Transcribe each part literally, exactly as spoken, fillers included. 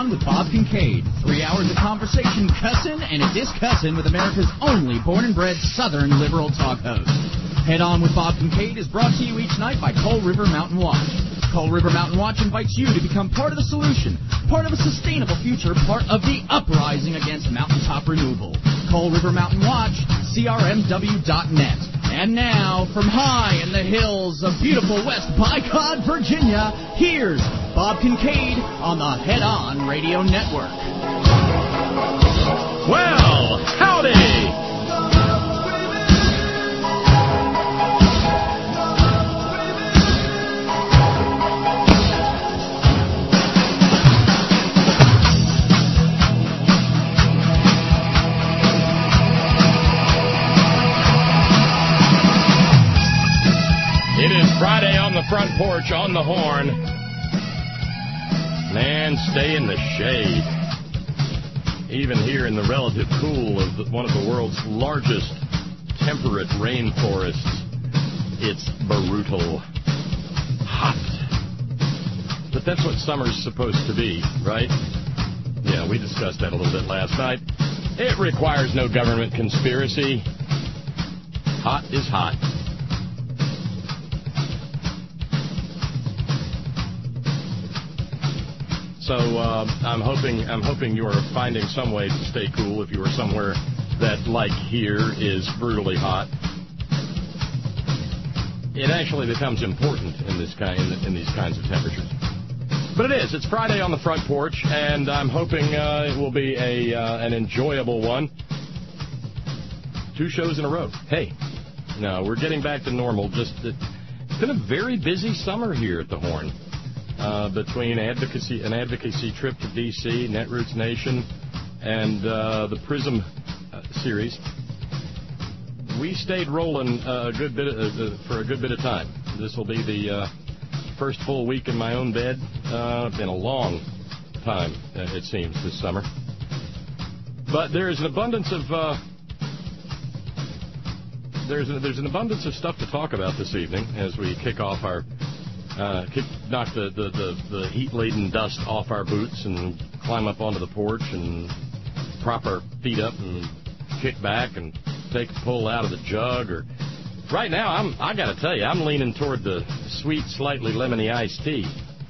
On with Bob Kincaid. Three hours of conversation, cussin' and a discussin' with America's only born and bred Southern liberal talk host. Head On with Bob Kincaid is brought to you each night by Coal River Mountain Watch. Coal River Mountain Watch invites you to become part of the solution, part of a sustainable future, part of the uprising against mountaintop removal. Coal River Mountain Watch, C R M W dot net. And now, from high in the hills of beautiful West Bycod, Virginia, here's Bob Kincaid on the Head On Radio Network. Well, howdy! It is Friday on the front porch, on the horn. Man, stay in the shade. Even here in the relative cool of the, one of the world's largest temperate rainforests, it's brutal hot. But that's what summer's supposed to be, right? Yeah, we discussed that a little bit last night. It requires no government conspiracy. Hot is hot. So uh, I'm hoping I'm hoping you are finding some way to stay cool if you are somewhere that, like here, is brutally hot. It actually becomes important in this kind in, in these kinds of temperatures. But it is. It's Friday on the front porch, and I'm hoping uh, it will be a uh, an enjoyable one. Two shows in a row. Hey, no, we're getting back to normal. Just it's been a very busy summer here at the Horn. Uh, between advocacy, an advocacy trip to D C, Netroots Nation, and uh, the Prism uh, series, we stayed rolling uh, a good bit of, uh, for a good bit of time. This will be the uh, first full week in my own bed. Uh, been a long time, uh, it seems, this summer. But there is an abundance of uh, there's a, there's an abundance of stuff to talk about this evening as we kick off our. Uh, kick, knock the, the, the, the heat-laden dust off our boots and climb up onto the porch and prop our feet up and kick back and take a pull out of the jug. Or right now, I'm I got to tell you, I'm leaning toward the sweet, slightly lemony iced tea.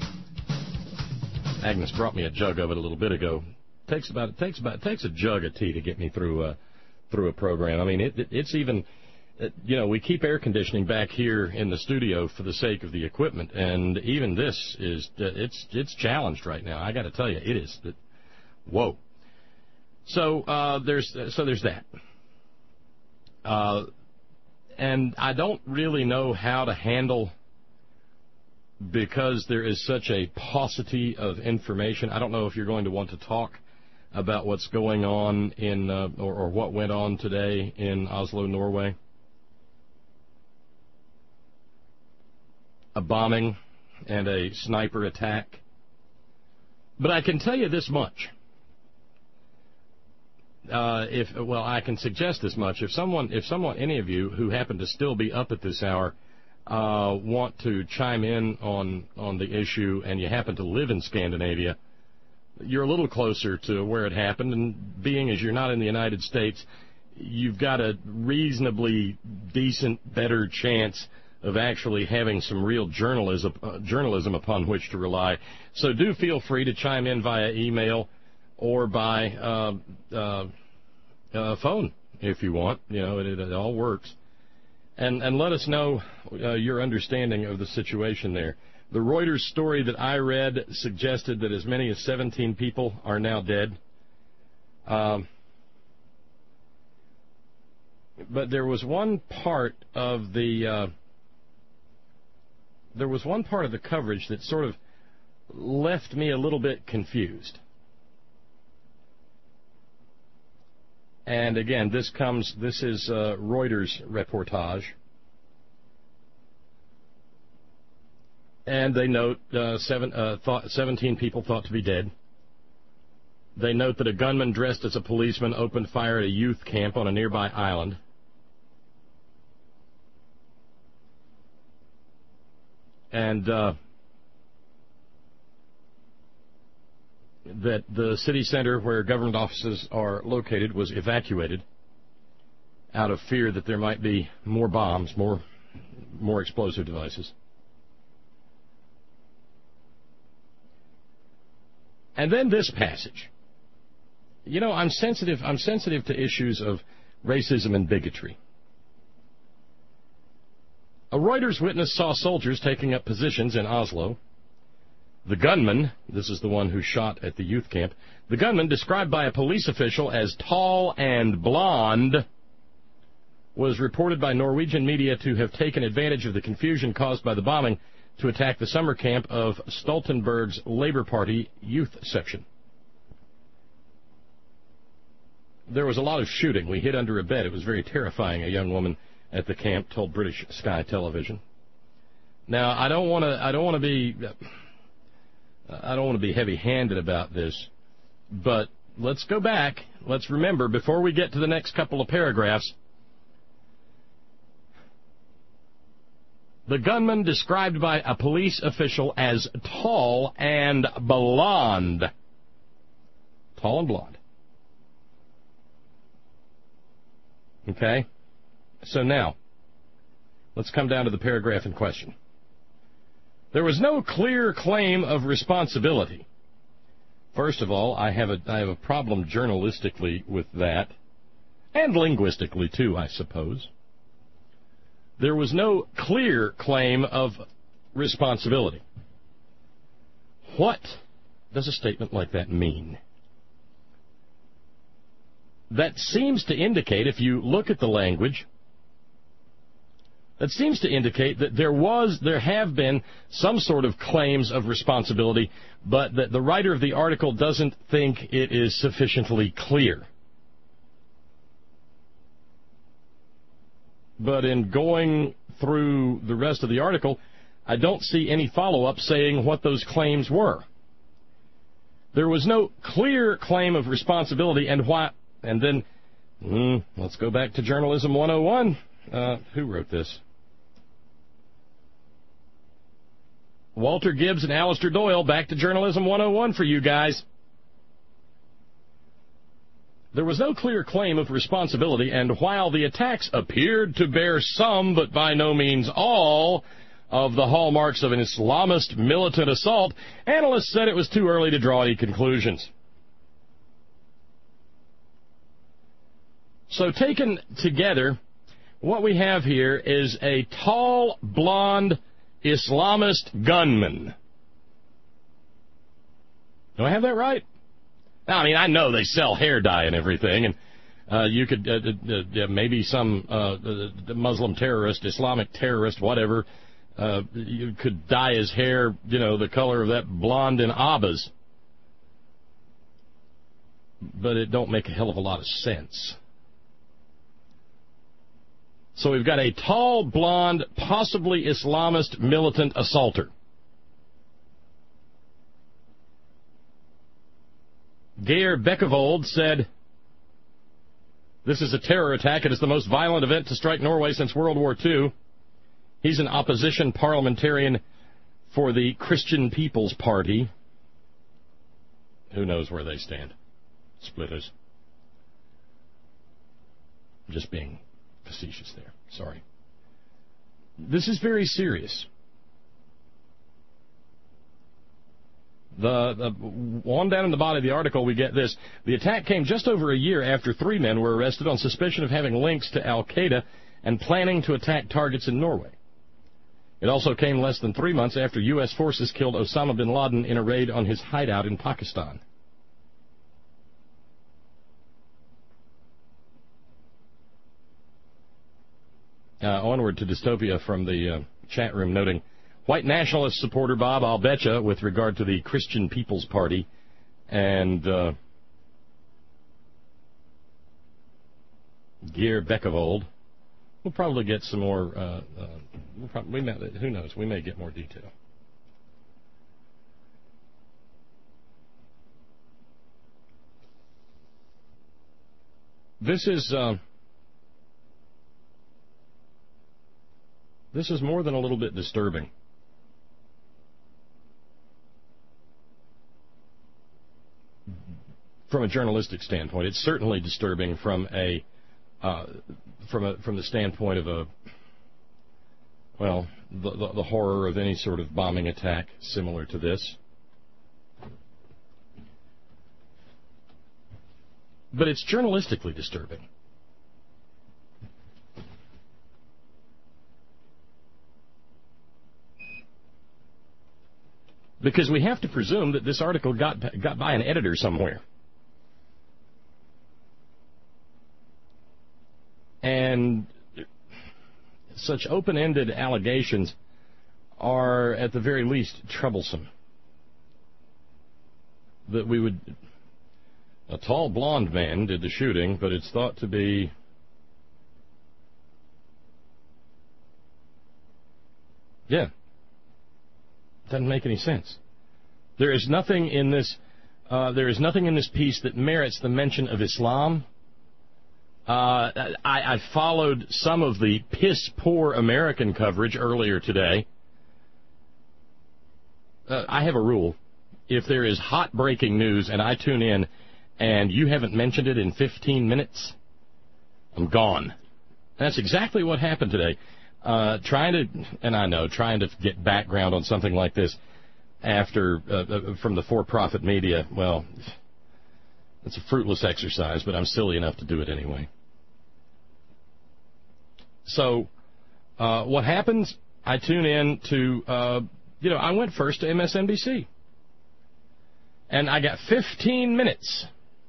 Agnes brought me a jug of it a little bit ago. Takes about it takes about it takes a jug of tea to get me through a through a program. I mean, it, it it's even. You know, we keep air conditioning back here in the studio for the sake of the equipment, and even this is, it's it's challenged right now. I got to tell you, it is. Whoa. So uh, there's so there's that. Uh, and I don't really know how to handle, because there is such a paucity of information. I don't know if you're going to want to talk about what's going on in, uh, or, or what went on today in Oslo, Norway. A bombing and a sniper attack. But I can tell you this much. Uh, if well, I can suggest this much. If someone, if someone, any of you who happen to still be up at this hour, uh, want to chime in on on the issue, and you happen to live in Scandinavia, you're a little closer to where it happened. And being as you're not in the United States, you've got a reasonably decent, better chance of actually having some real journalism, uh, journalism upon which to rely. So do feel free to chime in via email or by uh, uh, uh, phone if you want. You know, it, it all works. And and let us know uh, your understanding of the situation there. The Reuters story that I read suggested that as many as seventeen people are now dead. Um, but there was one part of the... Uh, There was one part of the coverage that sort of left me a little bit confused. And again, this comes, this is uh, Reuters reportage. And they note uh, seven, uh, thought, seventeen people thought to be dead. They note that a gunman dressed as a policeman opened fire at a youth camp on a nearby island. And uh, that the city center where government offices are located was evacuated out of fear that there might be more bombs, more, more explosive devices. And then this passage. You know, I'm sensitive, I'm sensitive to issues of racism and bigotry. A Reuters witness saw soldiers taking up positions in Oslo. The gunman, this is the one who shot at the youth camp, the gunman, described by a police official as tall and blonde, was reported by Norwegian media to have taken advantage of the confusion caused by the bombing to attack the summer camp of Stoltenberg's Labour Party youth section. There was a lot of shooting. We hid under a bed. It was very terrifying, a young woman at the camp told British Sky Television. Now, I don't want to I don't want to be I don't want to be heavy-handed about this, but let's go back. Let's remember, before we get to the next couple of paragraphs, the gunman described by a police official as tall and blonde. Tall and blonde. Okay? So now, let's come down to the paragraph in question. There was no clear claim of responsibility. First of all, I have a, I have a problem journalistically with that, and linguistically too, I suppose. There was no clear claim of responsibility. What does a statement like that mean? That seems to indicate, if you look at the language, that seems to indicate that there was, there have been some sort of claims of responsibility, but that the writer of the article doesn't think it is sufficiently clear. But in going through the rest of the article, I don't see any follow-up saying what those claims were. There was no clear claim of responsibility, and why, and then, mm, let's go back to Journalism one oh one. Uh, who wrote this? Walter Gibbs and Alistair Doyle, back to Journalism one oh one for you guys. There was no clear claim of responsibility, and while the attacks appeared to bear some, but by no means all, of the hallmarks of an Islamist militant assault, analysts said it was too early to draw any conclusions. So taken together, what we have here is a tall, blonde Islamist gunman. Do I have that right? Now, I mean, I know they sell hair dye and everything, and uh, you could, uh, uh, maybe some uh, Muslim terrorist, Islamic terrorist, whatever, uh, you could dye his hair, you know, the color of that blonde in Abba's. But it don't make a hell of a lot of sense. So we've got a tall, blonde, possibly Islamist militant assaulter. Geir Bekkevold said, "This is a terror attack. It is the most violent event to strike Norway since World War Two. He's an opposition parliamentarian for the Christian People's Party. Who knows where they stand? Splitters. Just being facetious there. Sorry. This is very serious. The, the on down in the body of the article, we get this. The attack came just over a year after three men were arrested on suspicion of having links to al-Qaeda and planning to attack targets in Norway. It also came less than three months after U S forces killed Osama bin Laden in a raid on his hideout in Pakistan. Uh, onward to dystopia from the uh, chat room, noting, white nationalist supporter Bob, I'll betcha, with regard to the Christian People's Party, and uh, Geir Bekkevold. We'll probably get some more, uh, uh, we'll probably, we may, who knows, we may get more detail. This is, uh, this is more than a little bit disturbing. from a journalistic standpoint. It's certainly disturbing from a uh, from a from the standpoint of a well, the, the the horror of any sort of bombing attack similar to this. But it's journalistically disturbing. Because we have to presume that this article got got by an editor somewhere. And such open-ended allegations are, at the very least, troublesome. That we would... A tall, blonde man did the shooting, but it's thought to be... Yeah. Doesn't make any sense. There is nothing in this. Uh, there is nothing in this piece that merits the mention of Islam. Uh, I, I followed some of the piss-poor American coverage earlier today. Uh, I have a rule: if there is hot breaking news and I tune in, and you haven't mentioned it in fifteen minutes, I'm gone. And that's exactly what happened today. Uh, trying to, and I know, trying to get background on something like this after, uh, from the for-profit media, well, it's a fruitless exercise, but I'm silly enough to do it anyway. So, uh, what happens, I tune in to, uh, you know, I went first to M S N B C. And I got fifteen minutes.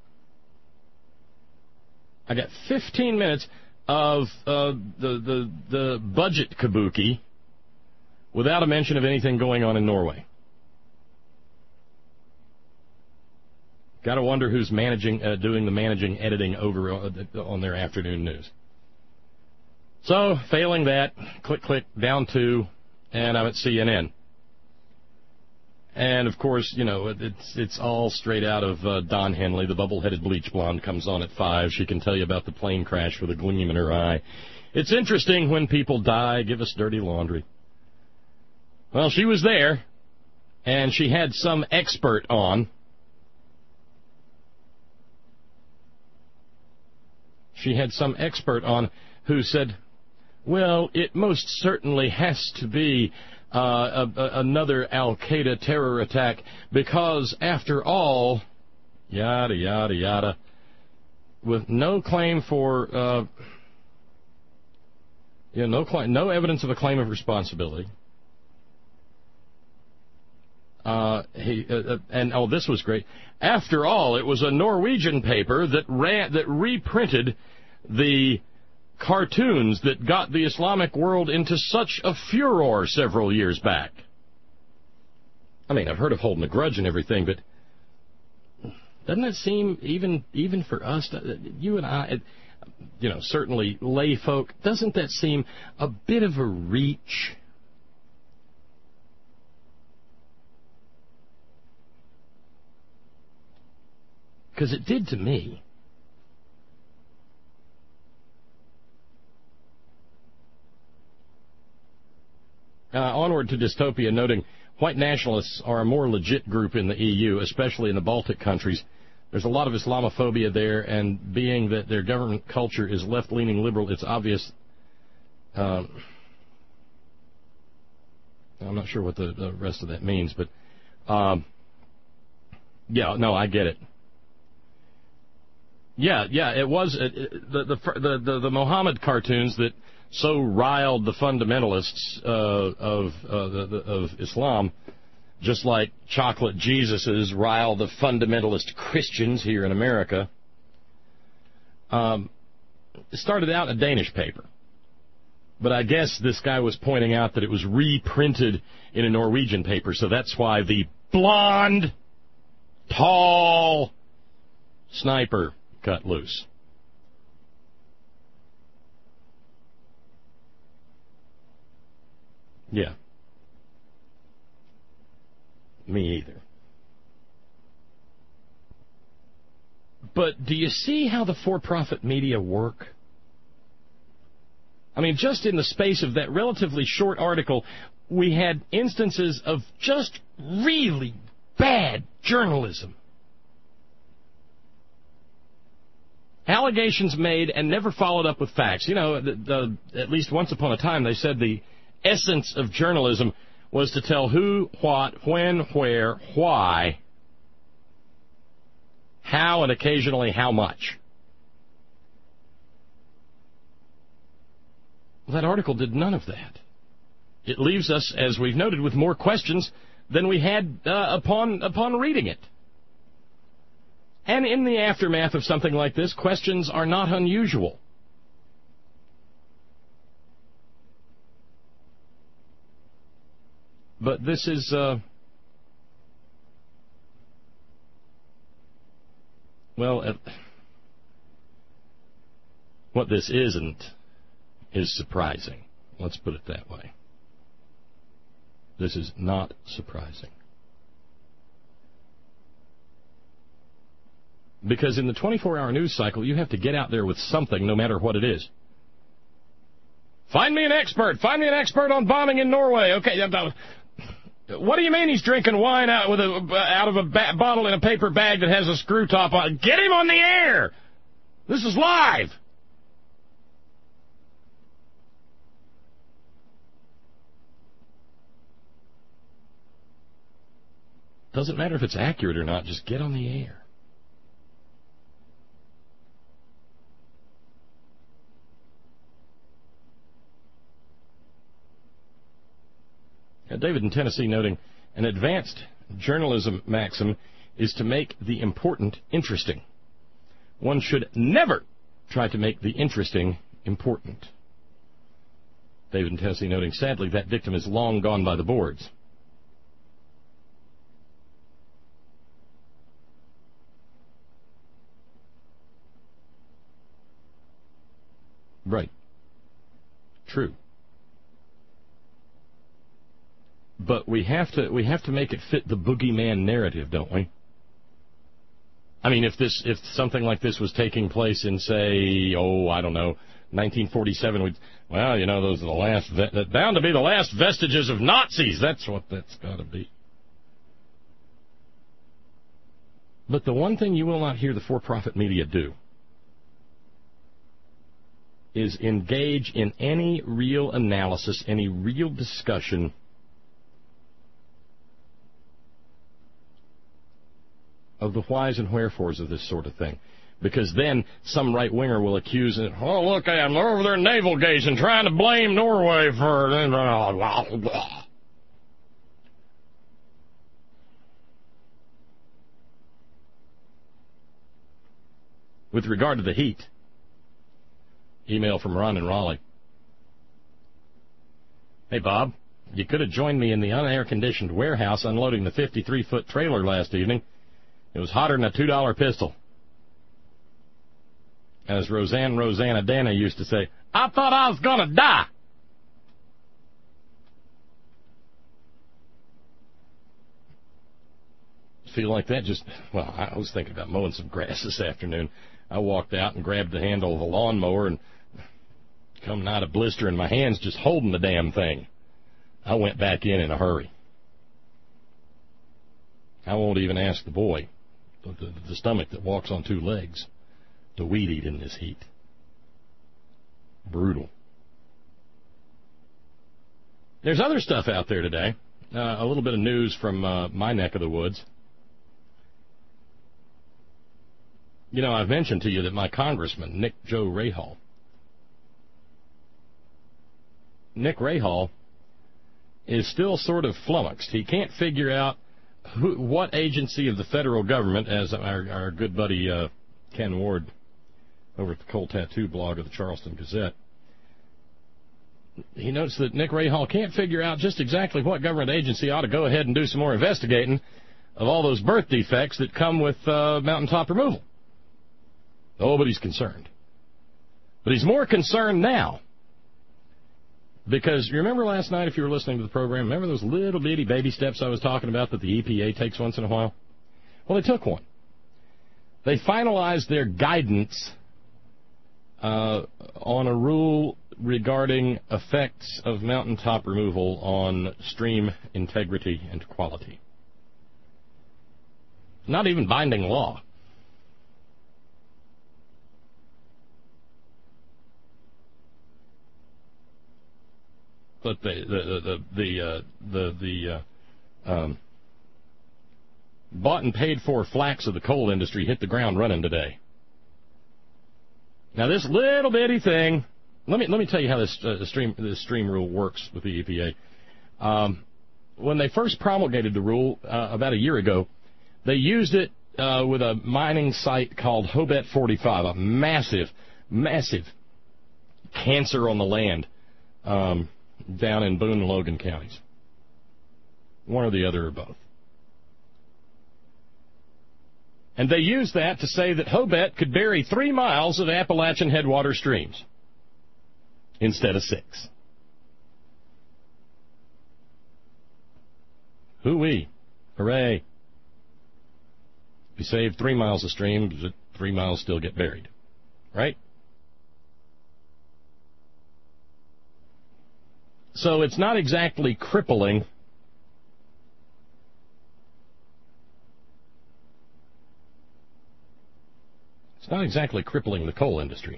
I got fifteen minutes of uh, the, the the budget kabuki without a mention of anything going on in Norway. Got to wonder who's managing, uh, doing the managing editing over on their afternoon news. So, failing that, click, click, down two, and I'm at C N N. And, of course, you know, it's it's all straight out of uh, Don Henley. The bubble-headed bleach blonde comes on at five. She can tell you about the plane crash with a gleam in her eye. It's interesting when people die, give us dirty laundry. Well, she was there, and she had some expert on. She had some expert on who said, well, it most certainly has to be Uh, a, a, another Al-Qaeda terror attack because, after all, yada, yada, yada, with no claim for, uh, you know, no, claim, no evidence of a claim of responsibility. Uh, he, uh, and, oh, this was great. After all, it was a Norwegian paper that ran, that reprinted the cartoons that got the Islamic world into such a furor several years back. I mean, I've heard of holding a grudge and everything, but doesn't it seem, even even for us, you and I, you know, certainly lay folk, doesn't that seem a bit of a reach? Because it did to me. Uh, onward to dystopia, noting white nationalists are a more legit group in the E U, especially in the Baltic countries. There's a lot of Islamophobia there, and being that their government culture is left-leaning liberal, it's obvious. Uh, I'm not sure what the, the rest of that means, but um, yeah, no, I get it. Yeah, yeah, it was uh, the, the the the the Mohammed cartoons that so riled the fundamentalists uh, of uh, the, the, of Islam, just like chocolate Jesuses rile the fundamentalist Christians here in America. Um, it started out in a Danish paper, but I guess this guy was pointing out that it was reprinted in a Norwegian paper, so that's why the blonde, tall sniper cut loose. Yeah. Me either. But do you see how the for-profit media work? I mean, just in the space of that relatively short article, we had instances of just really bad journalism. Allegations made and never followed up with facts. You know, the, the, at least once upon a time, they said the essence of journalism was to tell who, what, when, where, why, how, and occasionally how much. Well, that article did none of that. It leaves us, as we've noted, with more questions than we had uh, upon upon reading it. And in the aftermath of something like this, questions are not unusual. But this is, uh, well, uh, what this isn't is surprising. Let's put it that way. This is not surprising. Because in the twenty-four hour news cycle, you have to get out there with something, no matter what it is. Find me an expert. Find me an expert on bombing in Norway. Okay. What do you mean he's drinking wine out with a out of a ba- bottle in a paper bag that has a screw top on it? Get him on the air. This is live. Doesn't matter if it's accurate or not. Just get on the air. David in Tennessee noting, an advanced journalism maxim is to make the important interesting. One should never try to make the interesting important. David in Tennessee noting, sadly, that dictum is long gone by the boards. Right. True. But we have to we have to make it fit the boogeyman narrative, don't we? I mean, if this if something like this was taking place in, say, oh, I don't know, nineteen forty-seven, we'd, well, you know, those are the last, ve- bound to be the last vestiges of Nazis. That's what that's got to be. But the one thing you will not hear the for-profit media do is engage in any real analysis, any real discussion of the whys and wherefores of this sort of thing. Because then some right-winger will accuse it, oh, look at them, they're over there navel-gazing, trying to blame Norway for... With regard to the heat, email from Ron in Raleigh. Hey, Bob, you could have joined me in the unair-conditioned warehouse unloading the fifty-three foot trailer last evening. It was hotter than a two dollar pistol. As Roseanne Rosanna Dana used to say, I thought I was going to die. Feel like that just, well, I was thinking about mowing some grass this afternoon. I walked out and grabbed the handle of a lawnmower and come out a blister in my hands just holding the damn thing. I went back in in a hurry. I won't even ask the boy, the, the, the stomach that walks on two legs, to weed eat in this heat. Brutal. There's other stuff out there today. Uh, a little bit of news from uh, my neck of the woods. You know, I've mentioned to you that my congressman, Nick Joe Rahal, Nick Rahal is still sort of flummoxed. He can't figure out who, what agency of the federal government, as our, our good buddy uh, Ken Ward over at the Cold Tattoo blog of the Charleston Gazette, he notes that Nick Rahal can't figure out just exactly what government agency ought to go ahead and do some more investigating of all those birth defects that come with uh, mountaintop removal. Oh, but he's concerned. But he's more concerned now. Because you remember last night, if you were listening to the program, remember those little bitty baby steps I was talking about that the E P A takes once in a while? Well, they took one. They finalized their guidance uh, on a rule regarding effects of mountaintop removal on stream integrity and quality. Not even binding law. but the the the the uh, the, the uh, um, bought and paid for flax of the coal industry hit the ground running today. Now this little bitty thing, let me let me tell you how this uh, stream this stream rule works with the E P A. Um, when they first promulgated the rule uh, about a year ago, they used it uh, with a mining site called Hobet forty-five, a massive, massive cancer on the land um, down in Boone and Logan counties. One or the other or both. And they used that to say that Hobet could bury three miles of Appalachian headwater streams instead of six. Hoo-wee. Hooray. If you save three miles of streams, three miles still get buried. Right? So it's not exactly crippling. It's not exactly crippling the coal industry.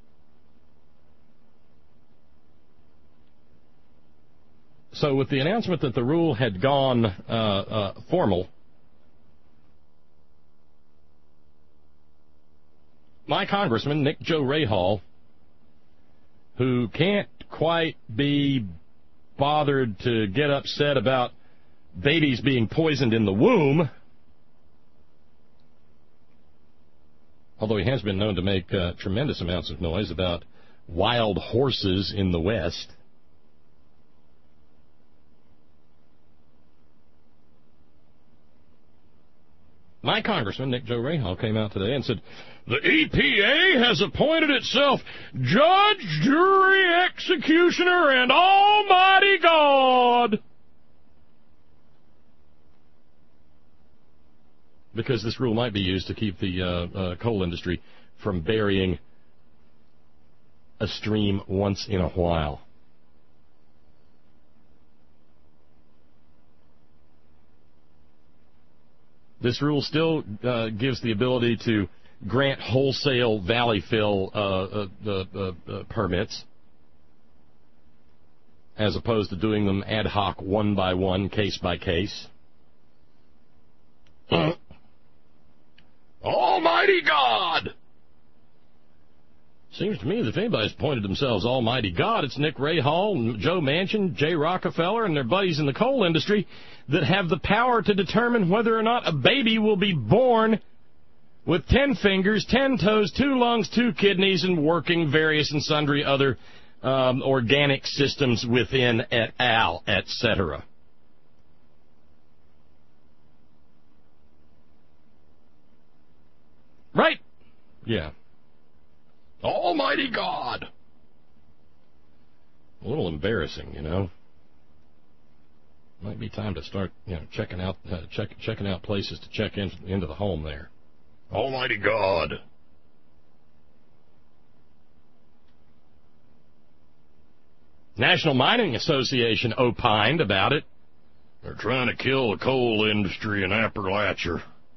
So with the announcement that the rule had gone uh, uh, formal, my congressman, Nick Joe Rahal, who can't quite be bothered to get upset about babies being poisoned in the womb, although he has been known to make uh, tremendous amounts of noise about wild horses in the West. My congressman, Nick Joe Rahal, came out today and said, the E P A has appointed itself judge, jury, executioner, and almighty God. Because this rule might be used to keep the uh, uh, coal industry from burying a stream once in a while. This rule still uh, gives the ability to grant wholesale valley fill uh, uh, uh, uh, permits, as opposed to doing them ad hoc, one by one, case by case. Almighty God! Seems to me that if anybody's pointed themselves Almighty God, it's Nick Rahal, Joe Manchin, Jay Rockefeller, and their buddies in the coal industry that have the power to determine whether or not a baby will be born with ten fingers, ten toes, two lungs, two kidneys, and working various and sundry other um, organic systems within et al., et cetera. Right? Yeah. Almighty God. A little embarrassing, you know. Might be time to start, you know, checking out, uh, check, checking out places to check in, into the home there. Almighty God. National Mining Association opined about it. They're trying to kill the coal industry in Appalachia.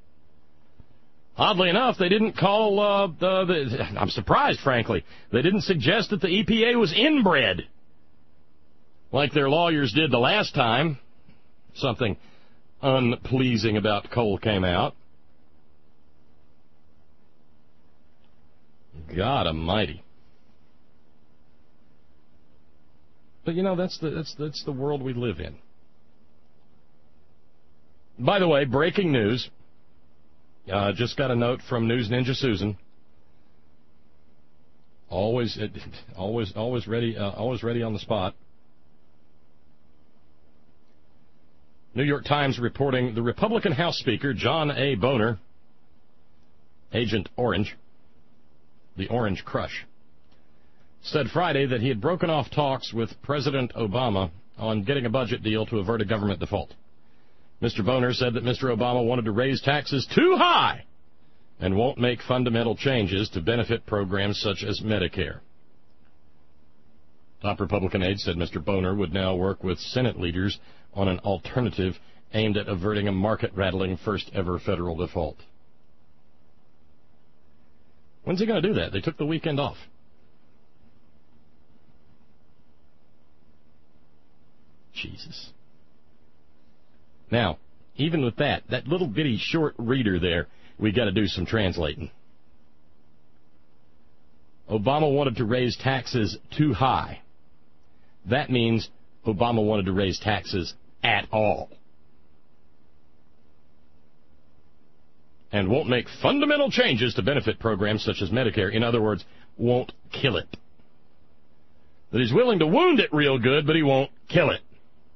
Oddly enough, they didn't call, uh, the, the, I'm surprised, frankly, they didn't suggest that the E P A was inbred, like their lawyers did the last time something unpleasing about coal came out. God almighty. But, you know, that's the, that's, that's the world we live in. By the way, breaking news. Uh, just got a note from News Ninja Susan. Always, always, always ready, uh, always ready on the spot. New York Times reporting the Republican House Speaker, John A. Boehner, Agent Orange, the Orange Crush, said Friday that he had broken off talks with President Obama on getting a budget deal to avert a government default. Mister Boehner said that Mister Obama wanted to raise taxes too high and won't make fundamental changes to benefit programs such as Medicare. Top Republican aides said Mister Boehner would now work with Senate leaders on an alternative aimed at averting a market-rattling first-ever federal default. When's he going to do that? They took the weekend off. Jesus. Now, even with that, that little bitty short reader there, we got to do some translating. Obama wanted to raise taxes too high. That means Obama wanted to raise taxes at all. And won't make fundamental changes to benefit programs such as Medicare. In other words, won't kill it. That he's willing to wound it real good, but he won't kill it.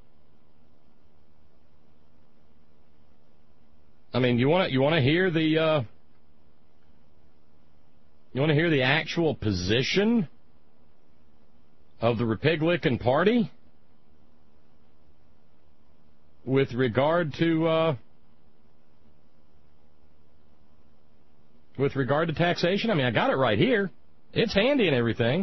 I mean, you want to you want to hear the uh, you want to hear the actual position of the Republican Party with regard to uh, with regard to taxation? I mean, I got it right here. It's handy and everything.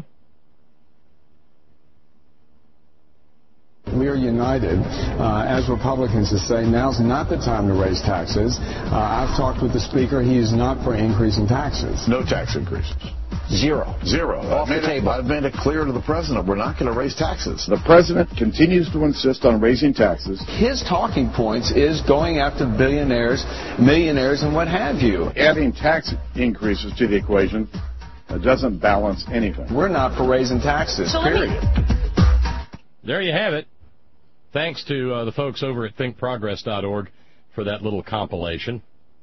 We are united uh, as Republicans to say now's not the time to raise taxes. Uh, I've talked with the Speaker. He is not for increasing taxes. No tax increases. Zero. Zero. Off the table. I've made it clear to the President we're not going to raise taxes. The President continues to insist on raising taxes. His talking points is going after billionaires, millionaires, and what have you. Adding tax increases to the equation uh, doesn't balance anything. We're not for raising taxes, so period. There you have it. Thanks to uh, the folks over at think progress dot org for that little compilation.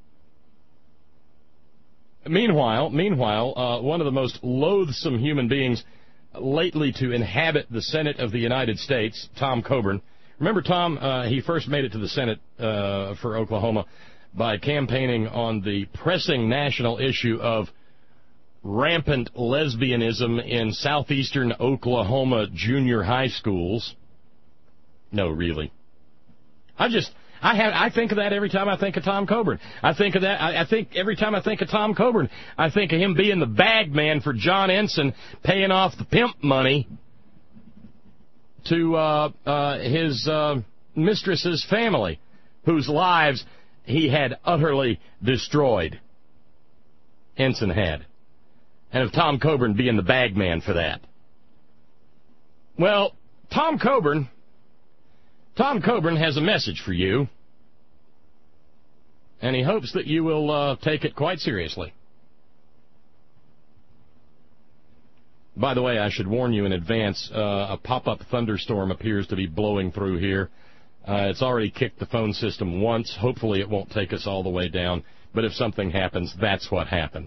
Meanwhile, meanwhile, uh, one of the most loathsome human beings lately to inhabit the Senate of the United States, Tom Coburn. Remember Tom? Uh, he first made it to the Senate uh, for Oklahoma by campaigning on the pressing national issue of rampant lesbianism in southeastern Oklahoma junior high schools. No, really. I just, I have, I think of that every time I think of Tom Coburn. I think of that, I, I think every time I think of Tom Coburn, I think of him being the bag man for John Ensign, paying off the pimp money to uh, uh, his uh, mistress's family, whose lives he had utterly destroyed. Ensign had. And of Tom Coburn being the bag man for that. Well, Tom Coburn... Tom Coburn has a message for you, and he hopes that you will uh, take it quite seriously. By the way, I should warn you in advance, uh, a pop-up thunderstorm appears to be blowing through here. Uh, it's already kicked the phone system once. Hopefully it won't take us all the way down, but if something happens, that's what happened.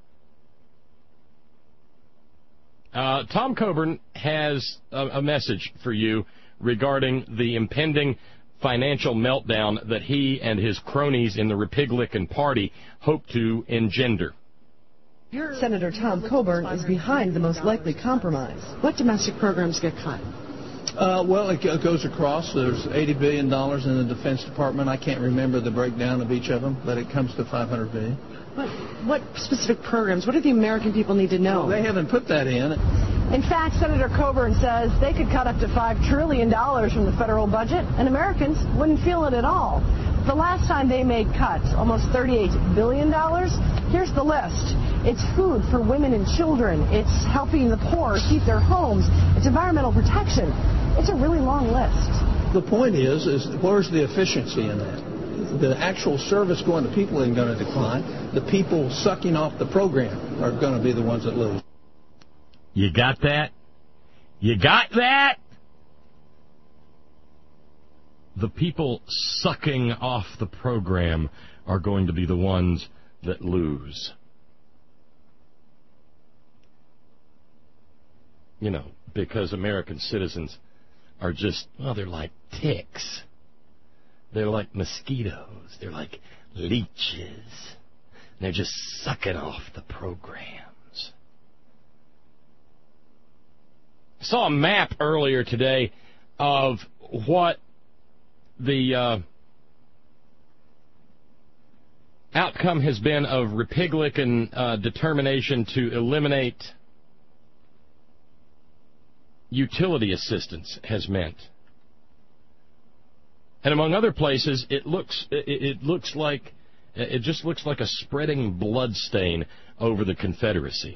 Uh, Tom Coburn has a, a message for you regarding the impending financial meltdown that he and his cronies in the Republican Party hope to engender. Senator Tom Coburn is behind the most likely compromise. What domestic programs get cut? Uh, well, it goes across. There's eighty billion dollars in the Defense Department. I can't remember the breakdown of each of them, but it comes to five hundred billion dollars. What, what specific programs? What do the American people need to know? Well, they haven't put that in. In fact, Senator Coburn says they could cut up to five trillion dollars from the federal budget, and Americans wouldn't feel it at all. The last time they made cuts, almost thirty-eight billion dollars, here's the list. It's food for women and children. It's helping the poor keep their homes. It's environmental protection. It's a really long list. The point is, is where's the efficiency in that? The actual service going to people isn't going to decline. The people sucking off the program are going to be the ones that lose. You got that? You got that? The people sucking off the program are going to be the ones that lose. You know, because American citizens are just, well, they're like ticks. They're like mosquitoes. They're like leeches. They're just sucking off the programs. I saw a map earlier today of what the uh, outcome has been of Republican uh, determination to eliminate utility assistance has meant. And among other places, it looks it, it looks like it just looks like a spreading blood stain over the Confederacy.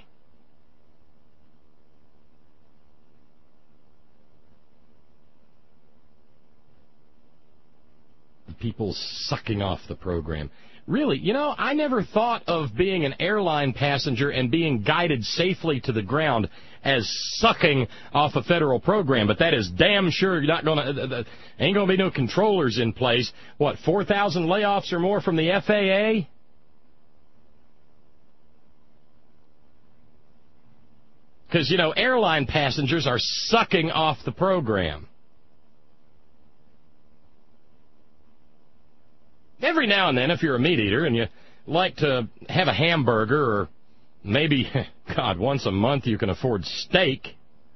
people sucking off the program. Really, you know, I never thought of being an airline passenger and being guided safely to the ground as sucking off a federal program, but that is damn sure not going to, uh, ain't going to be no controllers in place. What, four thousand layoffs or more from the F A A? Because, you know, airline passengers are sucking off the program. Every now and then, if you're a meat eater and you like to have a hamburger, or maybe, God, once a month you can afford steak,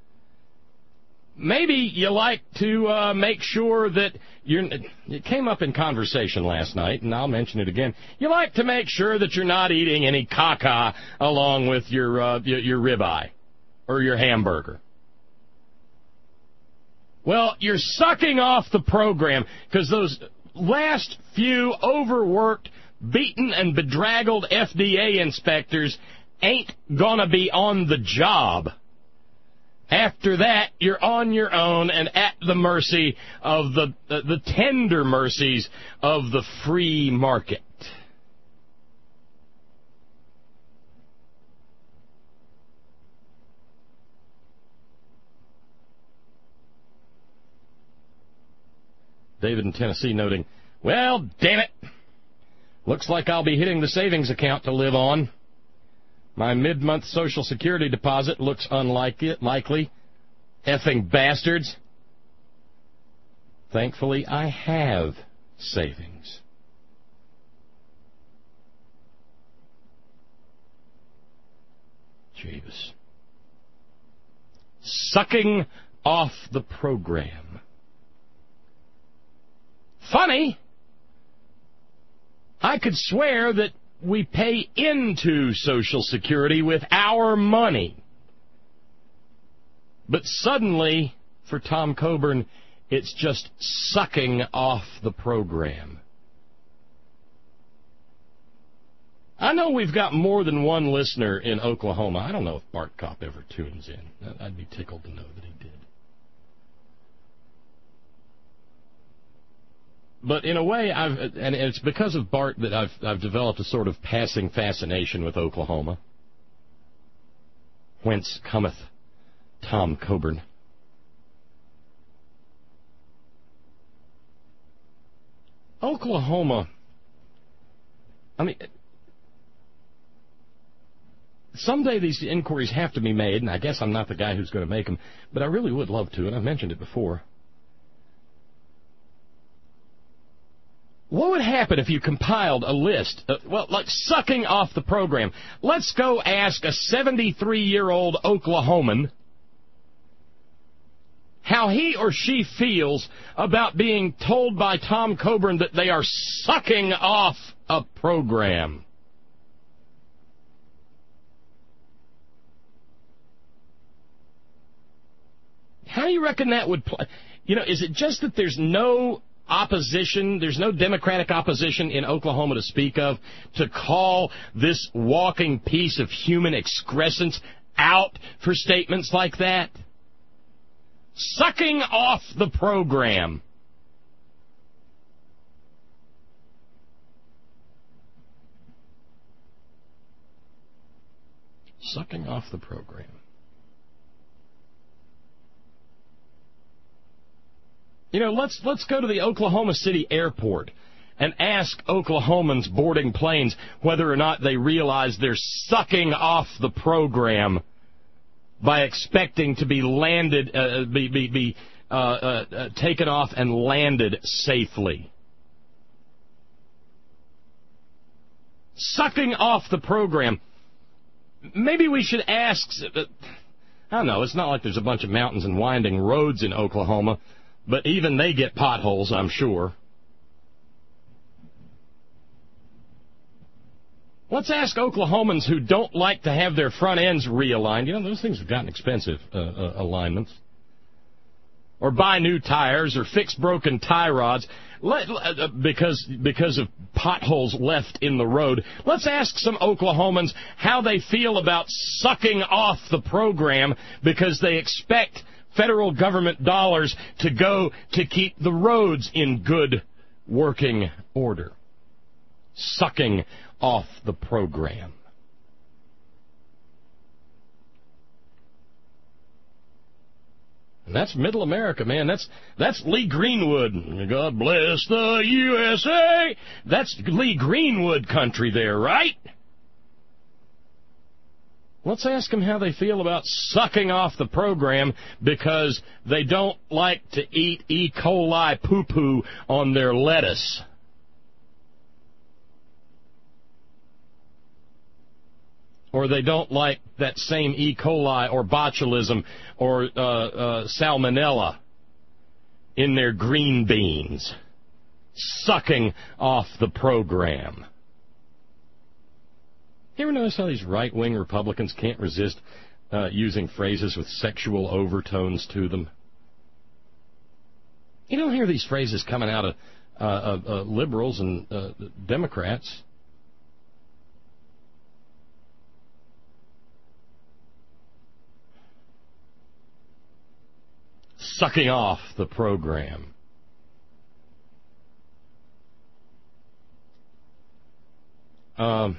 maybe you like to uh, make sure that you're, it came up in conversation last night, and I'll mention it again, you like to make sure that you're not eating any caca along with your, uh, your, your ribeye or your hamburger. Well, you're sucking off the program because those last few overworked, beaten, and bedraggled F D A inspectors ain't gonna be on the job. After that, you're on your own and at the mercy of the, the, the tender mercies of the free market. David in Tennessee noting, well, damn it, looks like I'll be hitting the savings account to live on. My mid-month Social Security deposit looks unlikely, likely. Effing bastards. Thankfully, I have savings. Jeeves. Sucking off the program. Funny, I could swear that we pay into Social Security with our money. But suddenly, for Tom Coburn, it's just sucking off the program. I know we've got more than one listener in Oklahoma. I don't know if Bart Kopp ever tunes in. I'd be tickled to know that he did. But in a way, I've, and it's because of Bart that I've, I've developed a sort of passing fascination with Oklahoma. Whence cometh Tom Coburn. Oklahoma, I mean, someday these inquiries have to be made, and I guess I'm not the guy who's going to make them, but I really would love to, and I've mentioned it before. What would happen if you compiled a list, of, well, like sucking off the program? Let's go ask a seventy-three-year-old Oklahoman how he or she feels about being told by Tom Coburn that they are sucking off a program. How do you reckon that would play? You know, is it just that there's no opposition, there's no Democratic opposition in Oklahoma to speak of, to call this walking piece of human excrescence out for statements like that? Sucking off the program. Sucking off the program. You know, let's let's go to the Oklahoma City airport and ask Oklahomans boarding planes whether or not they realize they're sucking off the program by expecting to be landed, uh, be be, be uh, uh, uh, taken off and landed safely. Sucking off the program. Maybe we should ask. Uh, I don't know. It's not like there's a bunch of mountains and winding roads in Oklahoma. But even they get potholes, I'm sure. Let's ask Oklahomans who don't like to have their front ends realigned. You know, those things have gotten expensive, uh, uh, alignments. Or buy new tires or fix broken tie rods Let, uh, because, because of potholes left in the road. Let's ask some Oklahomans how they feel about sucking off the program because they expect federal government dollars to go to keep the roads in good working order, sucking off the program. And that's middle America, man. That's that's Lee Greenwood. God bless the U S A. That's Lee Greenwood country there, right? Let's ask them how they feel about sucking off the program because they don't like to eat E. coli poo-poo on their lettuce. Or they don't like that same E. coli or botulism or uh, uh, salmonella in their green beans. Sucking off the program. You ever notice how these right-wing Republicans can't resist uh, using phrases with sexual overtones to them? You don't hear these phrases coming out of uh, uh, uh, liberals and uh, Democrats. Sucking off the program. Um,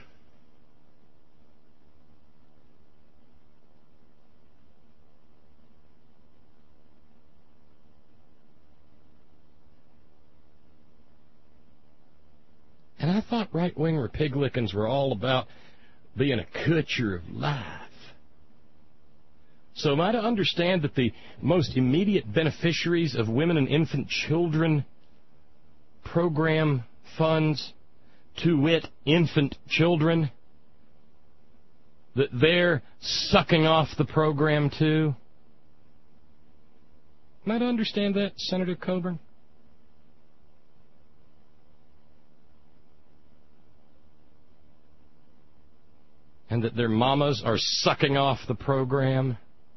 and I thought right-wing Republicans were all about being a culture of life. So am I to understand that the most immediate beneficiaries of women and infant children program funds, to wit, infant children, that they're sucking off the program too? Am I to understand that, Senator Coburn? And that their mamas are sucking off the program?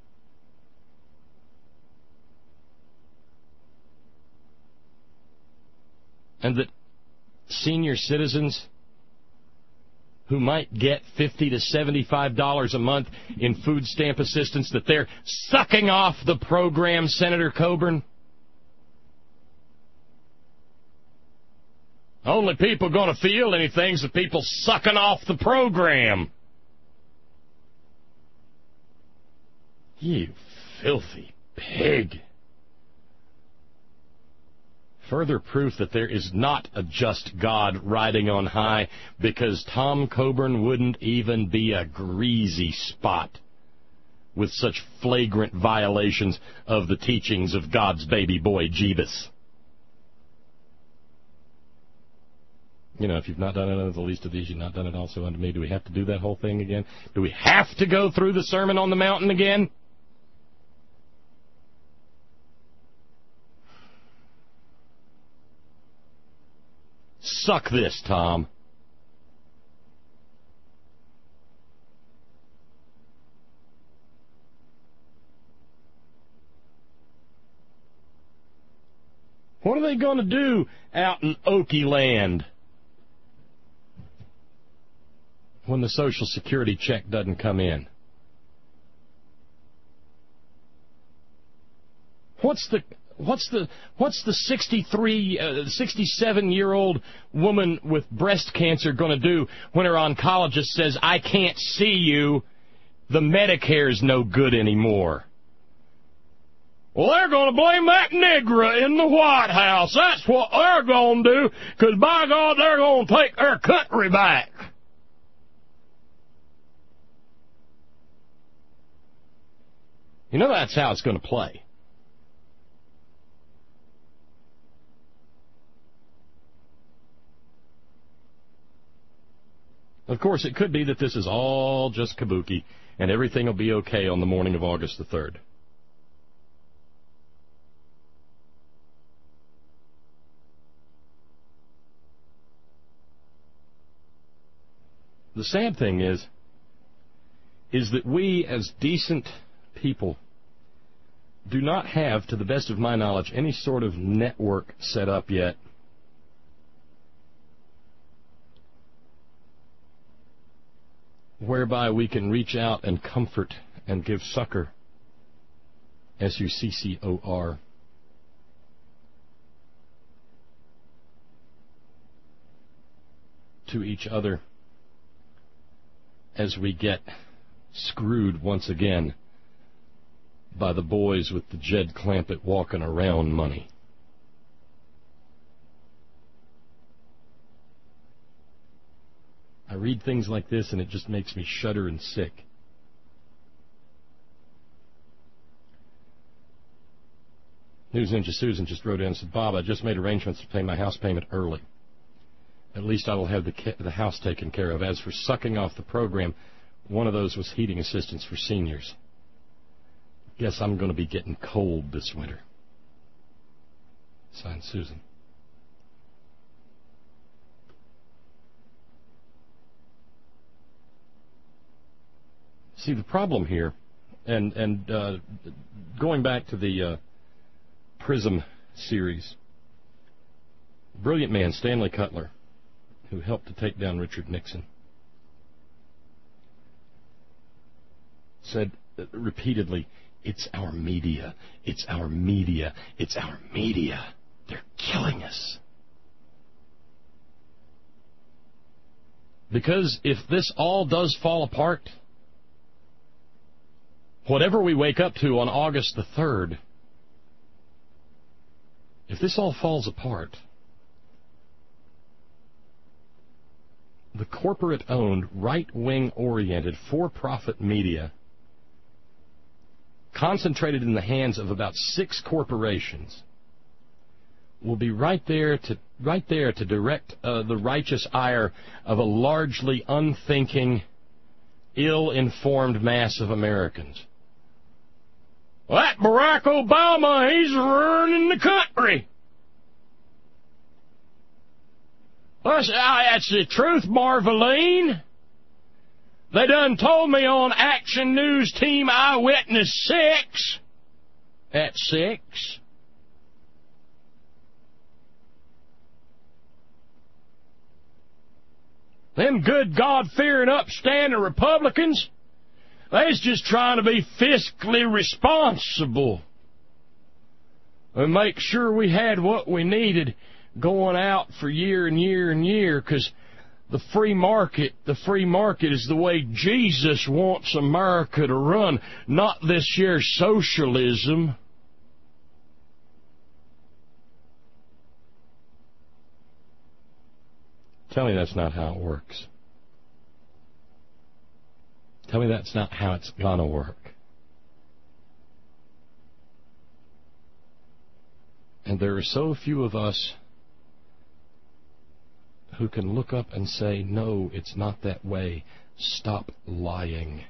And that senior citizens who might get fifty to seventy-five dollars a month in food stamp assistance, that they're sucking off the program, Senator Coburn? Only people going to feel anything's the people sucking off the program. You filthy pig. Further proof that there is not a just God riding on high, because Tom Coburn wouldn't even be a greasy spot with such flagrant violations of the teachings of God's baby boy, Jeebus. You know, if you've not done it unto the least of these, you've not done it also unto me. Do we have to do that whole thing again? Do we have to go through the Sermon on the Mountain again? Suck this, Tom. What are they going to do out in Okie land when the Social Security check doesn't come in? What's the what's the what's the sixty-three, uh, sixty-seven-year-old woman with breast cancer going to do when her oncologist says, "I can't see you, the Medicare's no good anymore"? Well, they're going to blame that nigger in the White House. That's what they're going to do, because by God, they're going to take their country back. You know that's how it's going to play. Of course, it could be that this is all just kabuki, and everything will be okay on the morning of August the third. The sad thing is, is that we as decent people do not have, to the best of my knowledge, any sort of network set up yet whereby we can reach out and comfort and give succor, S U C C O R, to each other as we get screwed once again by the boys with the Jed Clampett walking around money. I read things like this and it just makes me shudder and sick. News Ninja Susan just wrote in and said, Bob, I just made arrangements to pay my house payment early. At least I will have the, ca- the house taken care of. As for sucking off the program, one of those was heating assistance for seniors. Guess I'm going to be getting cold this winter. Signed, Susan. See, the problem here, and, and uh, going back to the uh, Prism series, brilliant man Stanley Cutler, who helped to take down Richard Nixon, said repeatedly, it's our media, it's our media, it's our media. They're killing us. Because if this all does fall apart, whatever we wake up to on August the third, if this all falls apart, the corporate-owned, right-wing-oriented, for-profit media concentrated in the hands of about six corporations will be right there to right there to direct uh, the righteous ire of a largely unthinking, ill-informed mass of Americans. Well, that Barack Obama, he's ruining the country. Well, that's, uh, that's the truth, Marveline. They done told me on Action News Team Eyewitness six, at six, them good God-fearing upstanding Republicans, they's just trying to be fiscally responsible and make sure we had what we needed going out for year and year and year, because the free market, the free market is the way Jesus wants America to run, not this here socialism. Tell me that's not how it works. Tell me that's not how it's gonna work. And there are so few of us who can look up and say, no, it's not that way. Stop lying.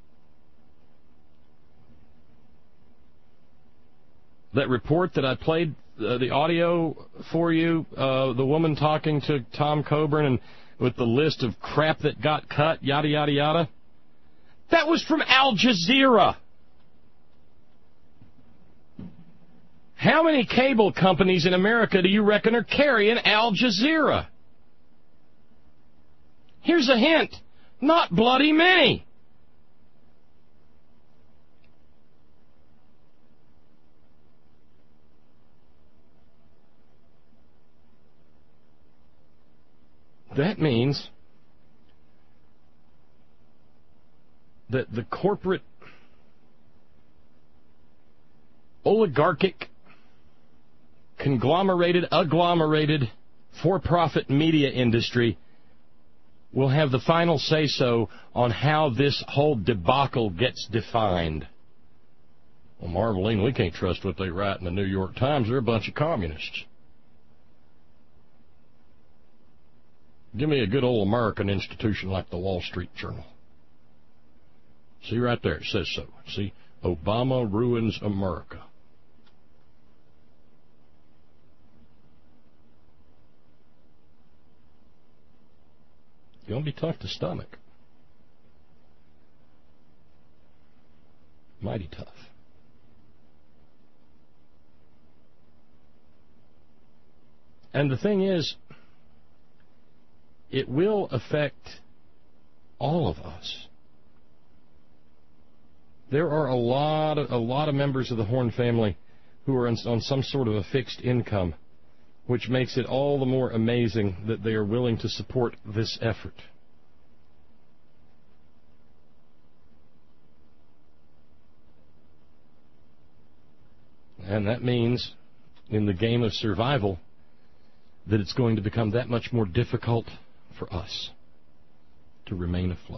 That report that I played, uh, the audio for you, uh, the woman talking to Tom Coburn and with the list of crap that got cut, yada, yada, yada, that was from Al Jazeera. How many cable companies in America do you reckon are carrying Al Jazeera? Here's a hint. Not bloody many. That means that the corporate, oligarchic, conglomerated, agglomerated, for-profit media industry will have the final say-so on how this whole debacle gets defined. Well, Marveline, we can't trust what they write in the New York Times. They're a bunch of communists. Give me a good old American institution like the Wall Street Journal. See right there, it says so. See, Obama ruins America. You're going to be tough to stomach. Mighty tough. And the thing is, it will affect all of us. There are a lot of, a lot of members of the Horn family who are on, on some sort of a fixed income which makes it all the more amazing that they are willing to support this effort. And that means, in the game of survival, that it's going to become that much more difficult for us to remain afloat.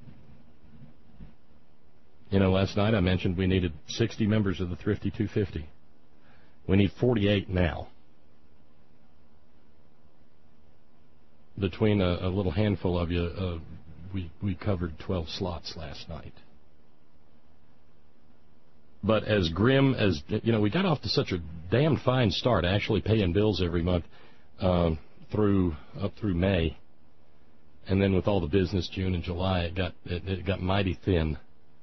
You know, last night I mentioned we needed sixty members of the Thrifty two fifty. We need forty-eight now. Between a, a little handful of you, uh, we, we covered twelve slots last night. But as grim as, you know, we got off to such a damn fine start, actually paying bills every month um, through up through May. And then with all the business, June and July, it got it, it got mighty thin.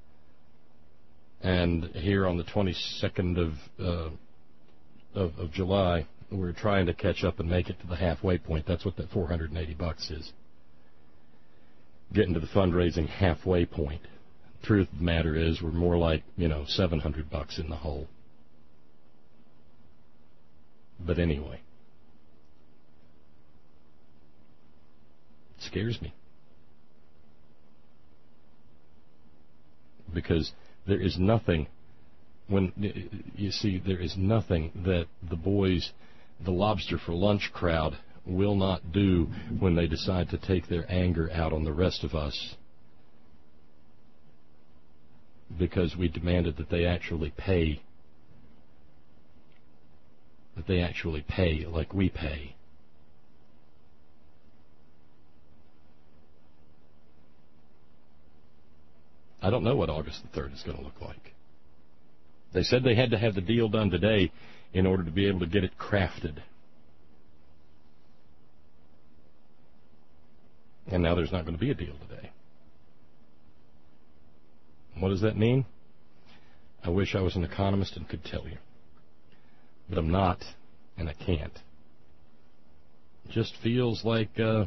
And here on the twenty-second of, uh, of of July, we're trying to catch up and make it to the halfway point. That's what that four hundred eighty bucks is. Getting to the fundraising halfway point. Truth of the matter is, we're more like, you know, seven hundred bucks in the hole. But anyway, it scares me. Because there is nothing, when you see, there is nothing that the boys, the Lobster for Lunch crowd, will not do when they decide to take their anger out on the rest of us. Because we demanded that they actually pay, that they actually pay like we pay. I don't know what August the third is going to look like. They said they had to have the deal done today in order to be able to get it crafted. And now there's not going to be a deal today. What does that mean? I wish I was an economist and could tell you. But I'm not, and I can't. It just feels like, uh,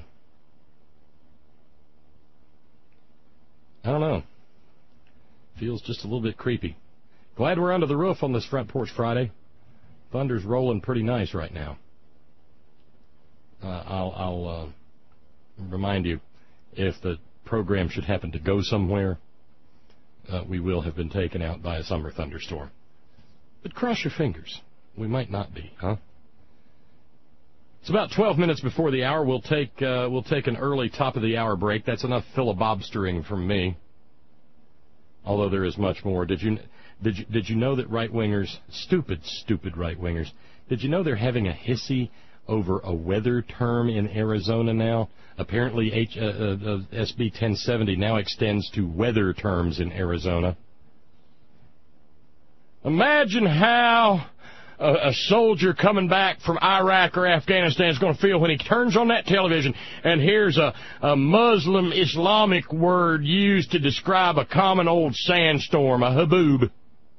I don't know. Feels just a little bit creepy. Glad we're under the roof on this Front Porch Friday. Thunder's rolling pretty nice right now. Uh, I'll, I'll uh, remind you, if the program should happen to go somewhere, Uh, we will have been taken out by a summer thunderstorm. But cross your fingers. We might not be, huh? It's about twelve minutes before the hour. We'll take uh, we'll take an early top-of-the-hour break. That's enough filibobstering from me. Although there is much more. Did you did you did you know that right-wingers, stupid, stupid right-wingers, did you know they're having a hissy over a weather term in Arizona now? Apparently, H, uh, uh, S B ten seventy now extends to weather terms in Arizona. Imagine how a, a soldier coming back from Iraq or Afghanistan is going to feel when he turns on that television and hears a, a Muslim Islamic word used to describe a common old sandstorm, a haboob.